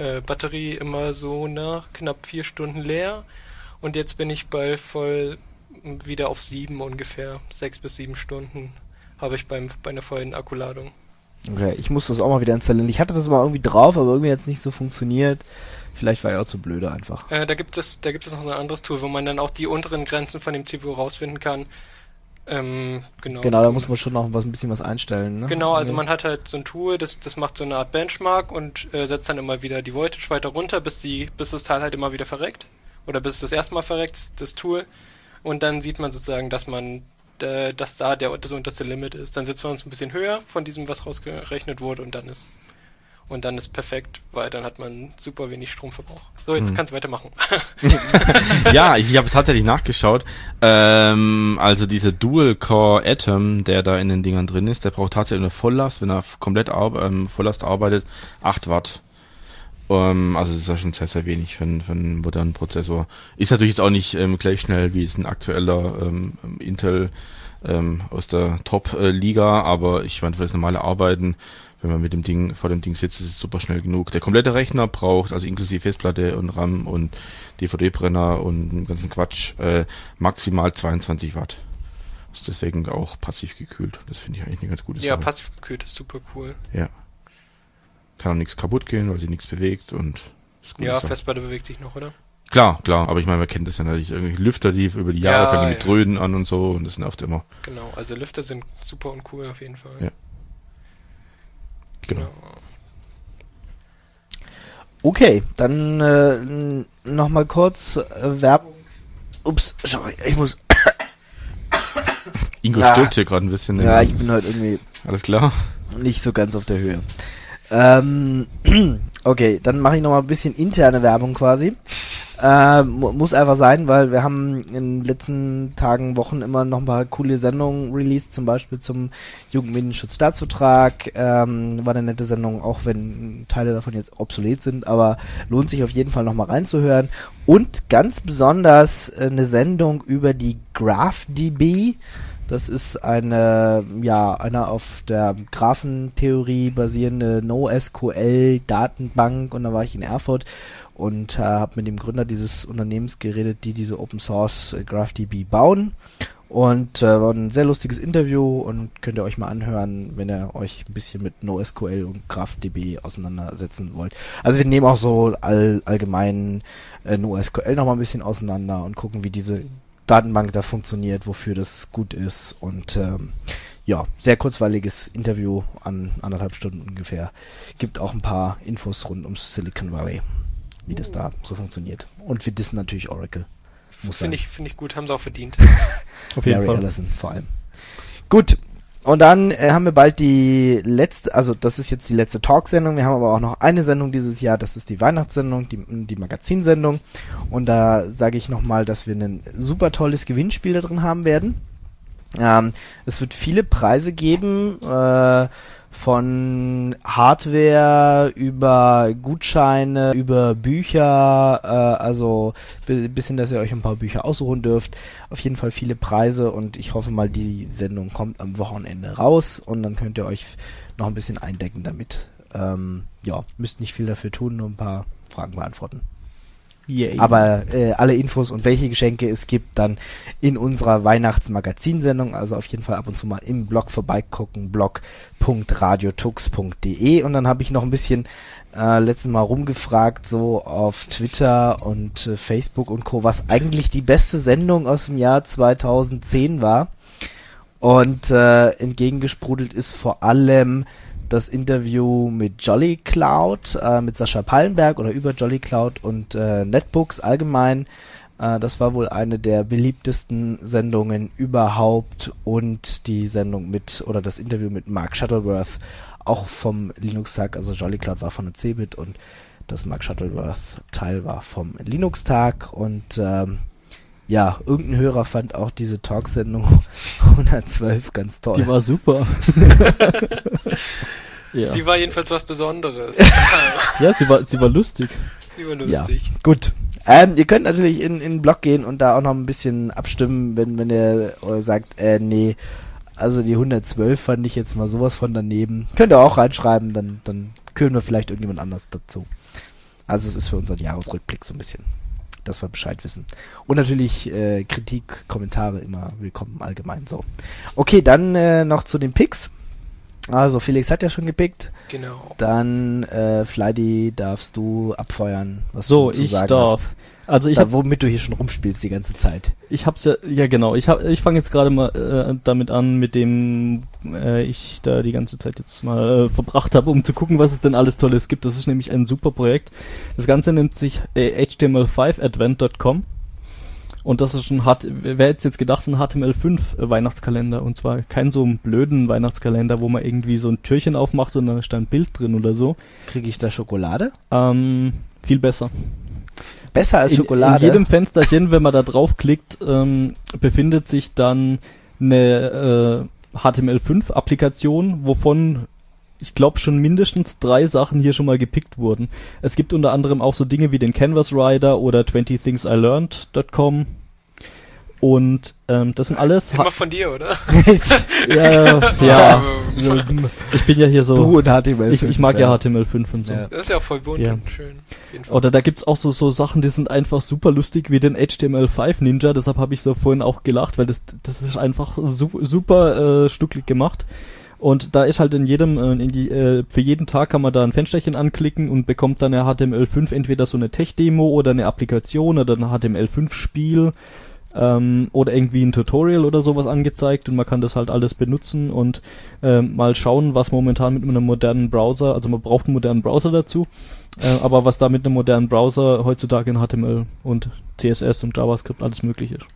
Batterie immer so nach knapp 4 Stunden leer, und jetzt bin ich bei voll wieder auf 7 ungefähr. 6 bis 7 Stunden habe ich bei einer vollen Akkuladung. Okay, ich muss das auch mal wieder installieren. Ich hatte das mal irgendwie drauf, aber irgendwie hat es nicht so funktioniert. Vielleicht war ich auch zu blöde einfach. Da gibt es noch so ein anderes Tool, wo man dann auch die unteren Grenzen von dem CPU rausfinden kann. Genau, da muss man schon noch ein bisschen was einstellen. Ne? Genau, also man hat halt so ein Tool, das macht so eine Art Benchmark und setzt dann immer wieder die Voltage weiter runter, bis das Teil halt immer wieder verreckt. Oder bis es das erste Mal verreckt, das Tool. Und dann sieht man sozusagen, dass da das unterste Limit ist. Dann setzen wir uns ein bisschen höher von diesem, was rausgerechnet wurde, und dann ist perfekt, weil dann hat man super wenig Stromverbrauch. So, jetzt kannst du weitermachen. Ja, ich habe tatsächlich nachgeschaut. Also dieser Dual-Core Atom, der da in den Dingern drin ist, der braucht tatsächlich eine Volllast, wenn er komplett Volllast arbeitet, 8 Watt. Also das ist ja schon sehr, sehr wenig für einen modernen Prozessor. Ist natürlich jetzt auch nicht gleich schnell wie es ein aktueller Intel aus der Top-Liga, aber ich meine, für das normale Arbeiten, wenn man mit dem Ding vor dem Ding sitzt, ist es super schnell genug. Der komplette Rechner braucht, also inklusive Festplatte und RAM und DVD-Brenner und den ganzen Quatsch, maximal 22 Watt. Ist deswegen auch passiv gekühlt. Das finde ich eigentlich eine ganz gute Sache. Ja, passiv gekühlt ist super cool. Ja. Kann auch nichts kaputt gehen, weil sich nichts bewegt und ist gut. Ja, Festplatte bewegt sich noch, oder? Klar, aber ich meine, man kennt das ja natürlich, irgendwelche Lüfter, die über die Jahre fangen mit Dröhnen an und so, und das nervt immer. Genau, also Lüfter sind super und cool auf jeden Fall. Ja. Genau. Okay, dann nochmal kurz Werbung. Ups, sorry, ich muss... Ingo stirbt hier gerade ein bisschen. Ja, ich bin heute irgendwie... Alles klar? Nicht so ganz auf der Höhe. Okay, dann mache ich nochmal ein bisschen interne Werbung quasi. Muss einfach sein, weil wir haben in den letzten Tagen, Wochen immer noch ein paar coole Sendungen released, zum Beispiel zum Jugendmedienschutzstaatsvertrag. War eine nette Sendung, auch wenn Teile davon jetzt obsolet sind, aber lohnt sich auf jeden Fall nochmal reinzuhören. Und ganz besonders eine Sendung über die GraphDB. Das ist eine auf der Graphentheorie basierende NoSQL-Datenbank, und da war ich in Erfurt und habe mit dem Gründer dieses Unternehmens geredet, die diese Open Source GraphDB bauen, und war ein sehr lustiges Interview, und könnt ihr euch mal anhören, wenn ihr euch ein bisschen mit NoSQL und GraphDB auseinandersetzen wollt. Also wir nehmen auch so allgemein NoSQL nochmal ein bisschen auseinander und gucken, wie diese Datenbank da funktioniert, wofür das gut ist, und sehr kurzweiliges Interview an 1,5 Stunden ungefähr. Gibt auch ein paar Infos rund ums Silicon Valley, wie das da so funktioniert. Und wir dissen natürlich Oracle. Finde ich gut, haben sie auch verdient. Auf jeden Fall. Ellison vor allem. Gut, und dann haben wir bald die letzte, also das ist jetzt die letzte Talk-Sendung, wir haben aber auch noch eine Sendung dieses Jahr, das ist die Weihnachtssendung, die Magazinsendung, und da sage ich nochmal, dass wir ein super tolles Gewinnspiel da drin haben werden. Es wird viele Preise geben, von Hardware über Gutscheine, über Bücher, also bis hin, dass ihr euch ein paar Bücher aussuchen dürft. Auf jeden Fall viele Preise, und ich hoffe mal, die Sendung kommt am Wochenende raus, und dann könnt ihr euch noch ein bisschen eindecken damit. Müsst nicht viel dafür tun, nur ein paar Fragen beantworten. Yay. Aber alle Infos und welche Geschenke es gibt, dann in unserer Weihnachtsmagazinsendung, also auf jeden Fall ab und zu mal im Blog vorbeigucken, blog.radiotux.de, und dann habe ich noch ein bisschen letztes Mal rumgefragt, so auf Twitter und Facebook und Co., was eigentlich die beste Sendung aus dem Jahr 2010 war, und entgegengesprudelt ist vor allem das Interview mit Jolly Cloud, mit Sascha Pallenberg, oder über Jolly Cloud und Netbooks allgemein. Das war wohl eine der beliebtesten Sendungen überhaupt, und die Sendung das Interview mit Mark Shuttleworth, auch vom Linux-Tag, also Jolly Cloud war von der CeBIT und das Mark Shuttleworth-Teil war vom Linux-Tag, und irgendein Hörer fand auch diese Talksendung 112 ganz toll. Die war super. Ja. Die war jedenfalls was Besonderes. Ja, sie war lustig. Sie war lustig. Ja, gut. Ihr könnt natürlich in den Blog gehen und da auch noch ein bisschen abstimmen, wenn ihr sagt, nee, also die 112 fand ich jetzt mal sowas von daneben. Könnt ihr auch reinschreiben, dann küren wir vielleicht irgendjemand anders dazu. Also es ist für unseren Jahresrückblick so ein bisschen. dass wir Bescheid wissen. Und natürlich Kritik, Kommentare immer willkommen allgemein so. Okay, dann noch zu den Picks. Also Felix hat ja schon gepickt. Genau. Dann Fleidy, darfst du abfeuern, was so, du zu sagen darf. hast. Also womit du hier schon rumspielst die ganze Zeit. Ich hab's ja genau. Ich fange jetzt gerade mal damit an, mit dem ich da die ganze Zeit jetzt mal verbracht habe, um zu gucken, was es denn alles Tolles gibt. Das ist nämlich ein super Projekt. Das Ganze nennt sich HTML5advent.com. Und das ist wer hätte jetzt gedacht, ein HTML5 Weihnachtskalender, und zwar kein so einen blöden Weihnachtskalender, wo man irgendwie so ein Türchen aufmacht und dann ist da ein Bild drin oder so. Kriege ich da Schokolade? Viel besser. Besser als Schokolade? In jedem Fensterchen, wenn man da draufklickt, befindet sich dann eine HTML5-Applikation, wovon ich glaube schon mindestens 3 Sachen hier schon mal gepickt wurden. Es gibt unter anderem auch so Dinge wie den Canvas Rider oder 20thingsilearned.com. Und das sind alles... Immer von dir, oder? ja. Ich bin ja hier so... Du und HTML5. Ich mag ja HTML5 und so. Ja. Das ist ja auch voll bunt und schön. Auf jeden Fall. Oder da gibt's auch so Sachen, die sind einfach super lustig, wie den HTML5 Ninja. Deshalb habe ich so vorhin auch gelacht, weil das ist einfach super stücklich gemacht. Und da ist halt in jedem, für jeden Tag kann man da ein Fensterchen anklicken und bekommt dann eine HTML5, entweder so eine Tech-Demo oder eine Applikation oder ein HTML5-Spiel oder irgendwie ein Tutorial oder sowas angezeigt, und man kann das halt alles benutzen und mal schauen, was momentan mit einem modernen Browser, also man braucht einen modernen Browser dazu, aber was da mit einem modernen Browser heutzutage in HTML und CSS und JavaScript alles möglich ist.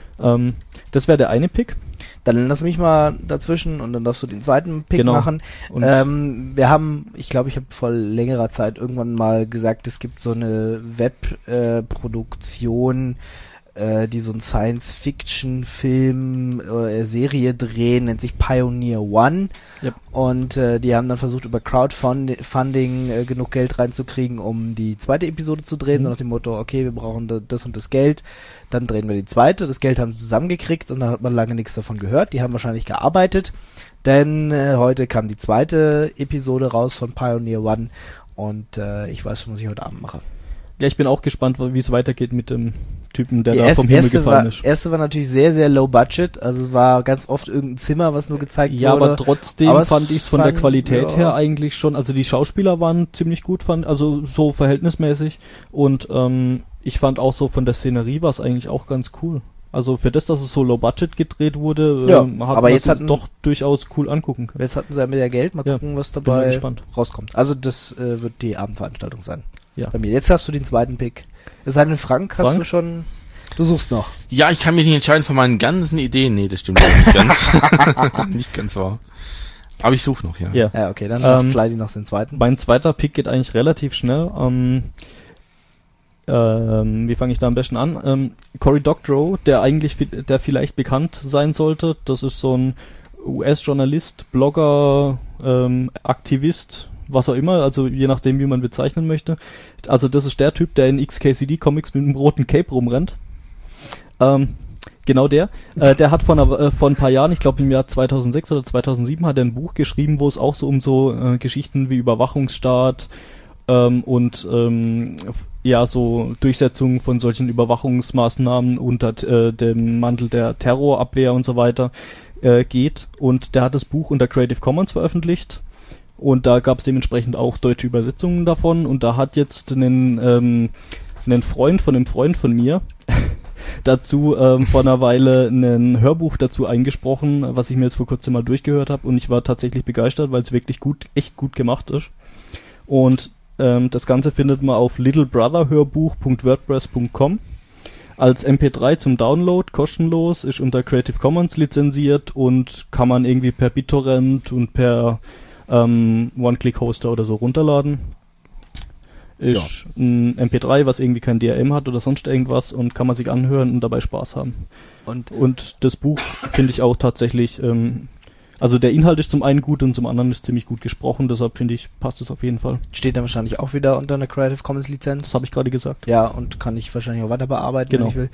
Das wäre der eine Pick. Dann lass mich mal dazwischen und dann darfst du den zweiten Pick machen. Und wir haben, ich glaube, ich habe vor längerer Zeit irgendwann mal gesagt, es gibt so eine Webproduktion, die so einen Science-Fiction-Film oder Serie drehen, nennt sich Pioneer One. Yep. Und die haben dann versucht, über Crowdfunding genug Geld reinzukriegen, um die zweite Episode zu drehen, so nach dem Motto, okay, wir brauchen das und das Geld, dann drehen wir die zweite. Das Geld haben sie zusammengekriegt und dann hat man lange nichts davon gehört. Die haben wahrscheinlich gearbeitet, denn heute kam die zweite Episode raus von Pioneer One und ich weiß schon, was ich heute Abend mache. Ja, ich bin auch gespannt, wie es weitergeht mit dem Typen, der da vom Himmel gefallen ist. Die erste war natürlich sehr, sehr low budget, also war ganz oft irgendein Zimmer, was nur gezeigt wurde. Ja, aber trotzdem fand ich es von der Qualität her eigentlich schon, also die Schauspieler waren ziemlich gut, also so verhältnismäßig, und ich fand auch so von der Szenerie war es eigentlich auch ganz cool. Also für das, dass es so low budget gedreht wurde, hat man es doch durchaus cool angucken können. Jetzt hatten sie ja mehr Geld, mal gucken, was dabei rauskommt. Also das wird die Abendveranstaltung sein. Ja. Bei mir. Jetzt hast du den zweiten Pick. Es sei denn, Frank, hast du schon... Du suchst noch. Ja, ich kann mich nicht entscheiden von meinen ganzen Ideen. Nee, das stimmt nicht ganz. Nicht ganz wahr. Aber ich suche noch, ja. Ja, okay, dann macht Fleidy noch den zweiten. Mein zweiter Pick geht eigentlich relativ schnell. Wie fange ich da am besten an? Cory Doctorow, der vielleicht bekannt sein sollte. Das ist so ein US-Journalist, Blogger, Aktivist, was auch immer, also je nachdem, wie man bezeichnen möchte. Also das ist der Typ, der in XKCD-Comics mit einem roten Cape rumrennt. Genau der. Der hat vor ein paar Jahren, ich glaube im Jahr 2006 oder 2007, hat er ein Buch geschrieben, wo es auch so um so Geschichten wie Überwachungsstaat und so Durchsetzung von solchen Überwachungsmaßnahmen unter dem Mantel der Terrorabwehr und so weiter geht. Und der hat das Buch unter Creative Commons veröffentlicht. Und da gab es dementsprechend auch deutsche Übersetzungen davon. Und da hat jetzt einen Freund von einem Freund von mir dazu vor einer Weile ein Hörbuch dazu eingesprochen, was ich mir jetzt vor kurzem mal durchgehört habe. Und ich war tatsächlich begeistert, weil es wirklich echt gut gemacht ist. Und das Ganze findet man auf littlebrotherhörbuch.wordpress.com als MP3 zum Download, kostenlos, ist unter Creative Commons lizenziert und kann man irgendwie per BitTorrent und per One-Click-Hoster oder so runterladen. Ist ein MP3, was irgendwie kein DRM hat oder sonst irgendwas, und kann man sich anhören und dabei Spaß haben. Und das Buch finde ich auch tatsächlich Also der Inhalt ist zum einen gut und zum anderen ist ziemlich gut gesprochen, deshalb finde ich, passt es auf jeden Fall. Steht dann wahrscheinlich auch wieder unter einer Creative Commons Lizenz. Das habe ich gerade gesagt. Ja, und kann ich wahrscheinlich auch weiter bearbeiten, genau. wenn ich will.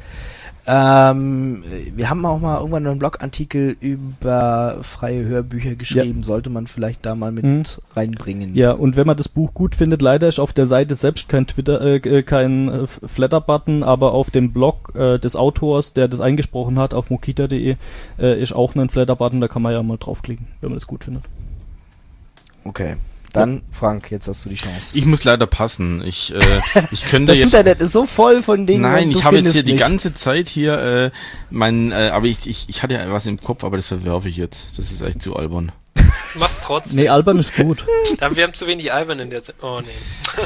Wir haben auch mal irgendwann einen Blogartikel über freie Hörbücher geschrieben. Sollte man vielleicht da mal mit reinbringen. Ja, und wenn man das Buch gut findet, leider ist auf der Seite selbst kein kein Flatter-Button, aber auf dem Blog des Autors, der das eingesprochen hat, auf mokita.de, ist auch ein Flatter-Button, da kann man ja mal draufklicken, wenn man das gut findet. Okay. Dann, Frank, jetzt hast du die Chance. Ich muss leider passen. Ich könnte das jetzt... Internet ist so voll von Dingen. Nein, ich habe jetzt hier nichts. die ganze Zeit hier aber ich hatte ja was im Kopf, aber das verwerfe ich jetzt. Das ist echt zu albern. Mach's trotzdem. Nee, albern ist gut. Wir haben zu wenig albern in der Zeit. Oh, nee.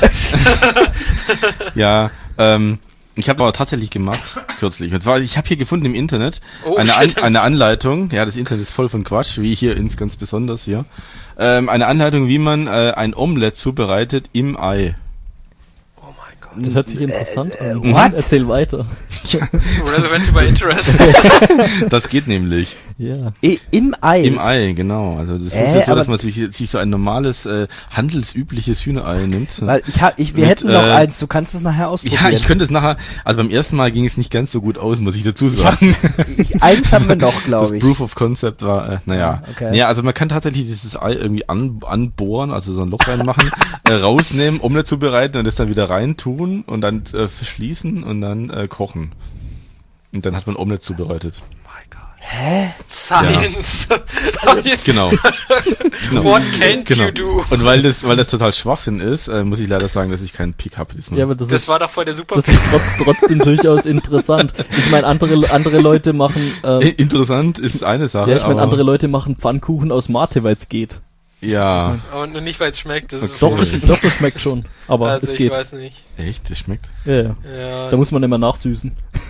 Ja, ich habe aber tatsächlich gemacht, kürzlich. Und zwar, ich habe hier gefunden im Internet eine Anleitung. Ja, das Internet ist voll von Quatsch, wie hier ganz besonders hier. Eine Anleitung, wie man ein Omelett zubereitet im Ei. Oh mein Gott. Das hört sich interessant an. What? Erzähl weiter. Relevant über Interest. Das geht nämlich. Ja. Im Ei? Im Ei, genau. Also das ist so, dass man sich so ein normales, handelsübliches Hühnerei nimmt. Weil wir hätten noch eins, du kannst es nachher ausprobieren. Ja, ich könnte es nachher, also beim ersten Mal ging es nicht ganz so gut aus, muss ich dazu sagen. Eins haben wir noch, glaube ich. Das Proof of Concept war, Okay. Ja, also man kann tatsächlich dieses Ei irgendwie anbohren, also so ein Loch reinmachen, rausnehmen, Omelette zubereiten und das dann wieder reintun und dann verschließen und dann kochen. Und dann hat man Omelette zubereitet. Hä? Science. Ja. Science. Genau. What can't you do? Und weil das total Schwachsinn ist, muss ich leider sagen, dass ich keinen Pick habe diesmal. Ja, aber das war doch voll der Super. Das ist trotzdem durchaus interessant. Ich meine, andere Leute machen... interessant ist eine Sache. Ja, ich meine, andere Leute machen Pfannkuchen aus Mate, weil es geht. Ja. Aber nur nicht, weil es schmeckt. Das ist Doch, das schmeckt schon. Aber also es geht. Ich weiß nicht. Echt? Das schmeckt? Ja. Da muss man immer nachsüßen.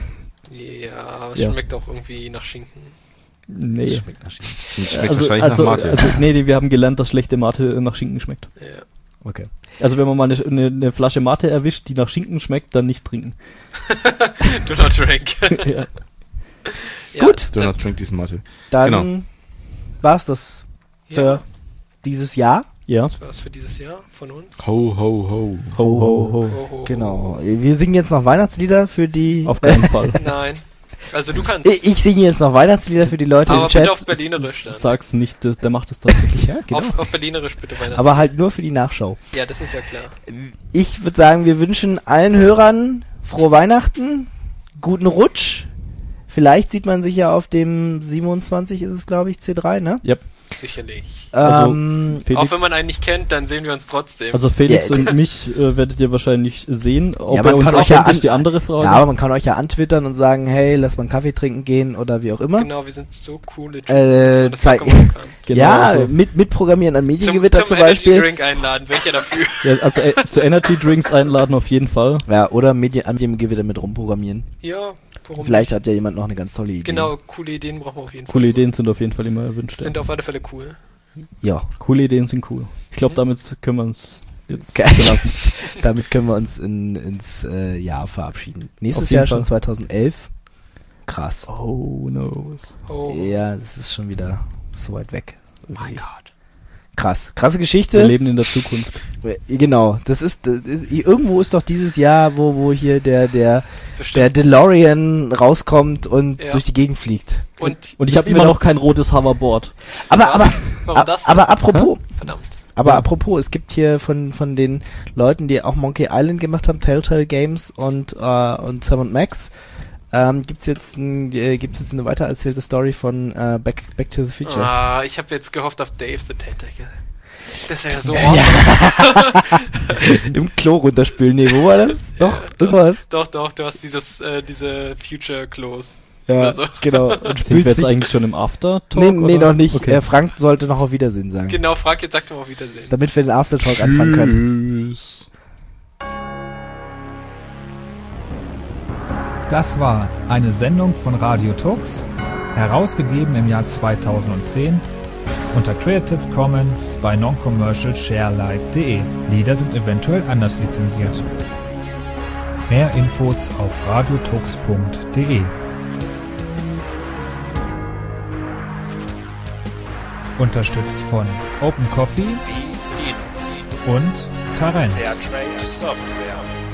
Ja, aber es schmeckt auch irgendwie nach Schinken. Nee. Das schmeckt nach Schinken. Das schmeckt wahrscheinlich nach Mate. Nee, wir haben gelernt, dass schlechte Mate nach Schinken schmeckt. Ja. Okay. Also wenn man mal eine Flasche Mate erwischt, die nach Schinken schmeckt, dann nicht trinken. Do not drink. Ja. Gut. Do not drink this Mate. Dann war's das für dieses Jahr. Ja. Das war's für dieses Jahr von uns. Ho, ho, ho. Ho, ho, ho. Ho. Genau. Wir singen jetzt noch Weihnachtslieder für die... Auf keinen Fall. Nein. Also du kannst. Ich singe jetzt noch Weihnachtslieder für die Leute aber im Chat. bitte auf Berlinerisch dann. Sag's nicht, der macht das tatsächlich. Ja, genau. Auf Berlinerisch bitte Weihnachtslieder. Aber halt nur für die Nachschau. Ja, das ist ja klar. Ich würde sagen, wir wünschen allen Hörern frohe Weihnachten, guten Rutsch. Vielleicht sieht man sich ja auf dem 27, ist es glaube ich, C3, ne? Yep. Sicherlich. Also, Felix, auch wenn man einen nicht kennt, dann sehen wir uns trotzdem. Also Felix und mich werdet ihr wahrscheinlich sehen. Ob Ja, er man uns kann auch euch ja kennt, ist die andere Frage. Ja, aber man kann euch ja antwittern und sagen, hey, lass mal einen Kaffee trinken gehen oder wie auch immer. Genau, wir sind so coole Typen, dass man das zeig- locker machen kann. Genau, ja, also, mitprogrammieren an Mediengewitter zum Energy Beispiel. Drink einladen, welcher dafür? ja, also zu Energy Drinks einladen auf jeden Fall. Ja, oder an Mediengewitter mit rumprogrammieren. Ja, warum Vielleicht nicht? hat ja jemand noch eine ganz tolle Idee. Genau, coole Ideen brauchen wir auf jeden Fall. Coole Ideen sind auf jeden Fall immer erwünscht. Sind auf alle Fälle cool. Ja. Coole Ideen sind cool. Ich glaube, damit können wir uns jetzt Geil. belassen. Damit können wir uns ins Jahr verabschieden. Nächstes Auf jeden Jahr schon Fall. 2011. Krass. Oh no. Oh Ja, es ist schon wieder so weit weg. mein Gott. Krass. Krasse Wir Geschichte. leben in der Zukunft. Genau. Das ist irgendwo ist doch dieses Jahr, wo hier der Bestimmt. DeLorean rauskommt und Ja. durch die Gegend fliegt. Und Ich habe immer noch kein rotes Hoverboard. Aber was? Warum das? aber apropos, Verdammt. aber Ja. apropos, es gibt hier von den Leuten, die auch Monkey Island gemacht haben, Telltale Games und Sam & Max, gibt's jetzt eine weitererzählte Story von Back to the Future. Ich habe jetzt gehofft auf Dave the Tentacle. Das wäre ja so awesome. Im Klo runterspülen. Nee, wo war das? Doch, irgendwas. Doch, du hast diese Future Close. Ja, oder so. genau. Und Sind wir spülst jetzt dich. eigentlich schon im Aftertalk? Nee, oder? noch nicht. Okay. Frank sollte noch auf Wiedersehen sagen. Genau, Frank, jetzt sagt doch mal auf Wiedersehen. Damit wir den Aftertalk anfangen können. Tschüss. Das war eine Sendung von Radio Tux, herausgegeben im Jahr 2010 unter Creative Commons bei noncommercialsharealike.de. Lieder sind eventuell anders lizenziert. Mehr Infos auf radiotux.de. Unterstützt von Open Coffee und Tarent. Fairtrade Software.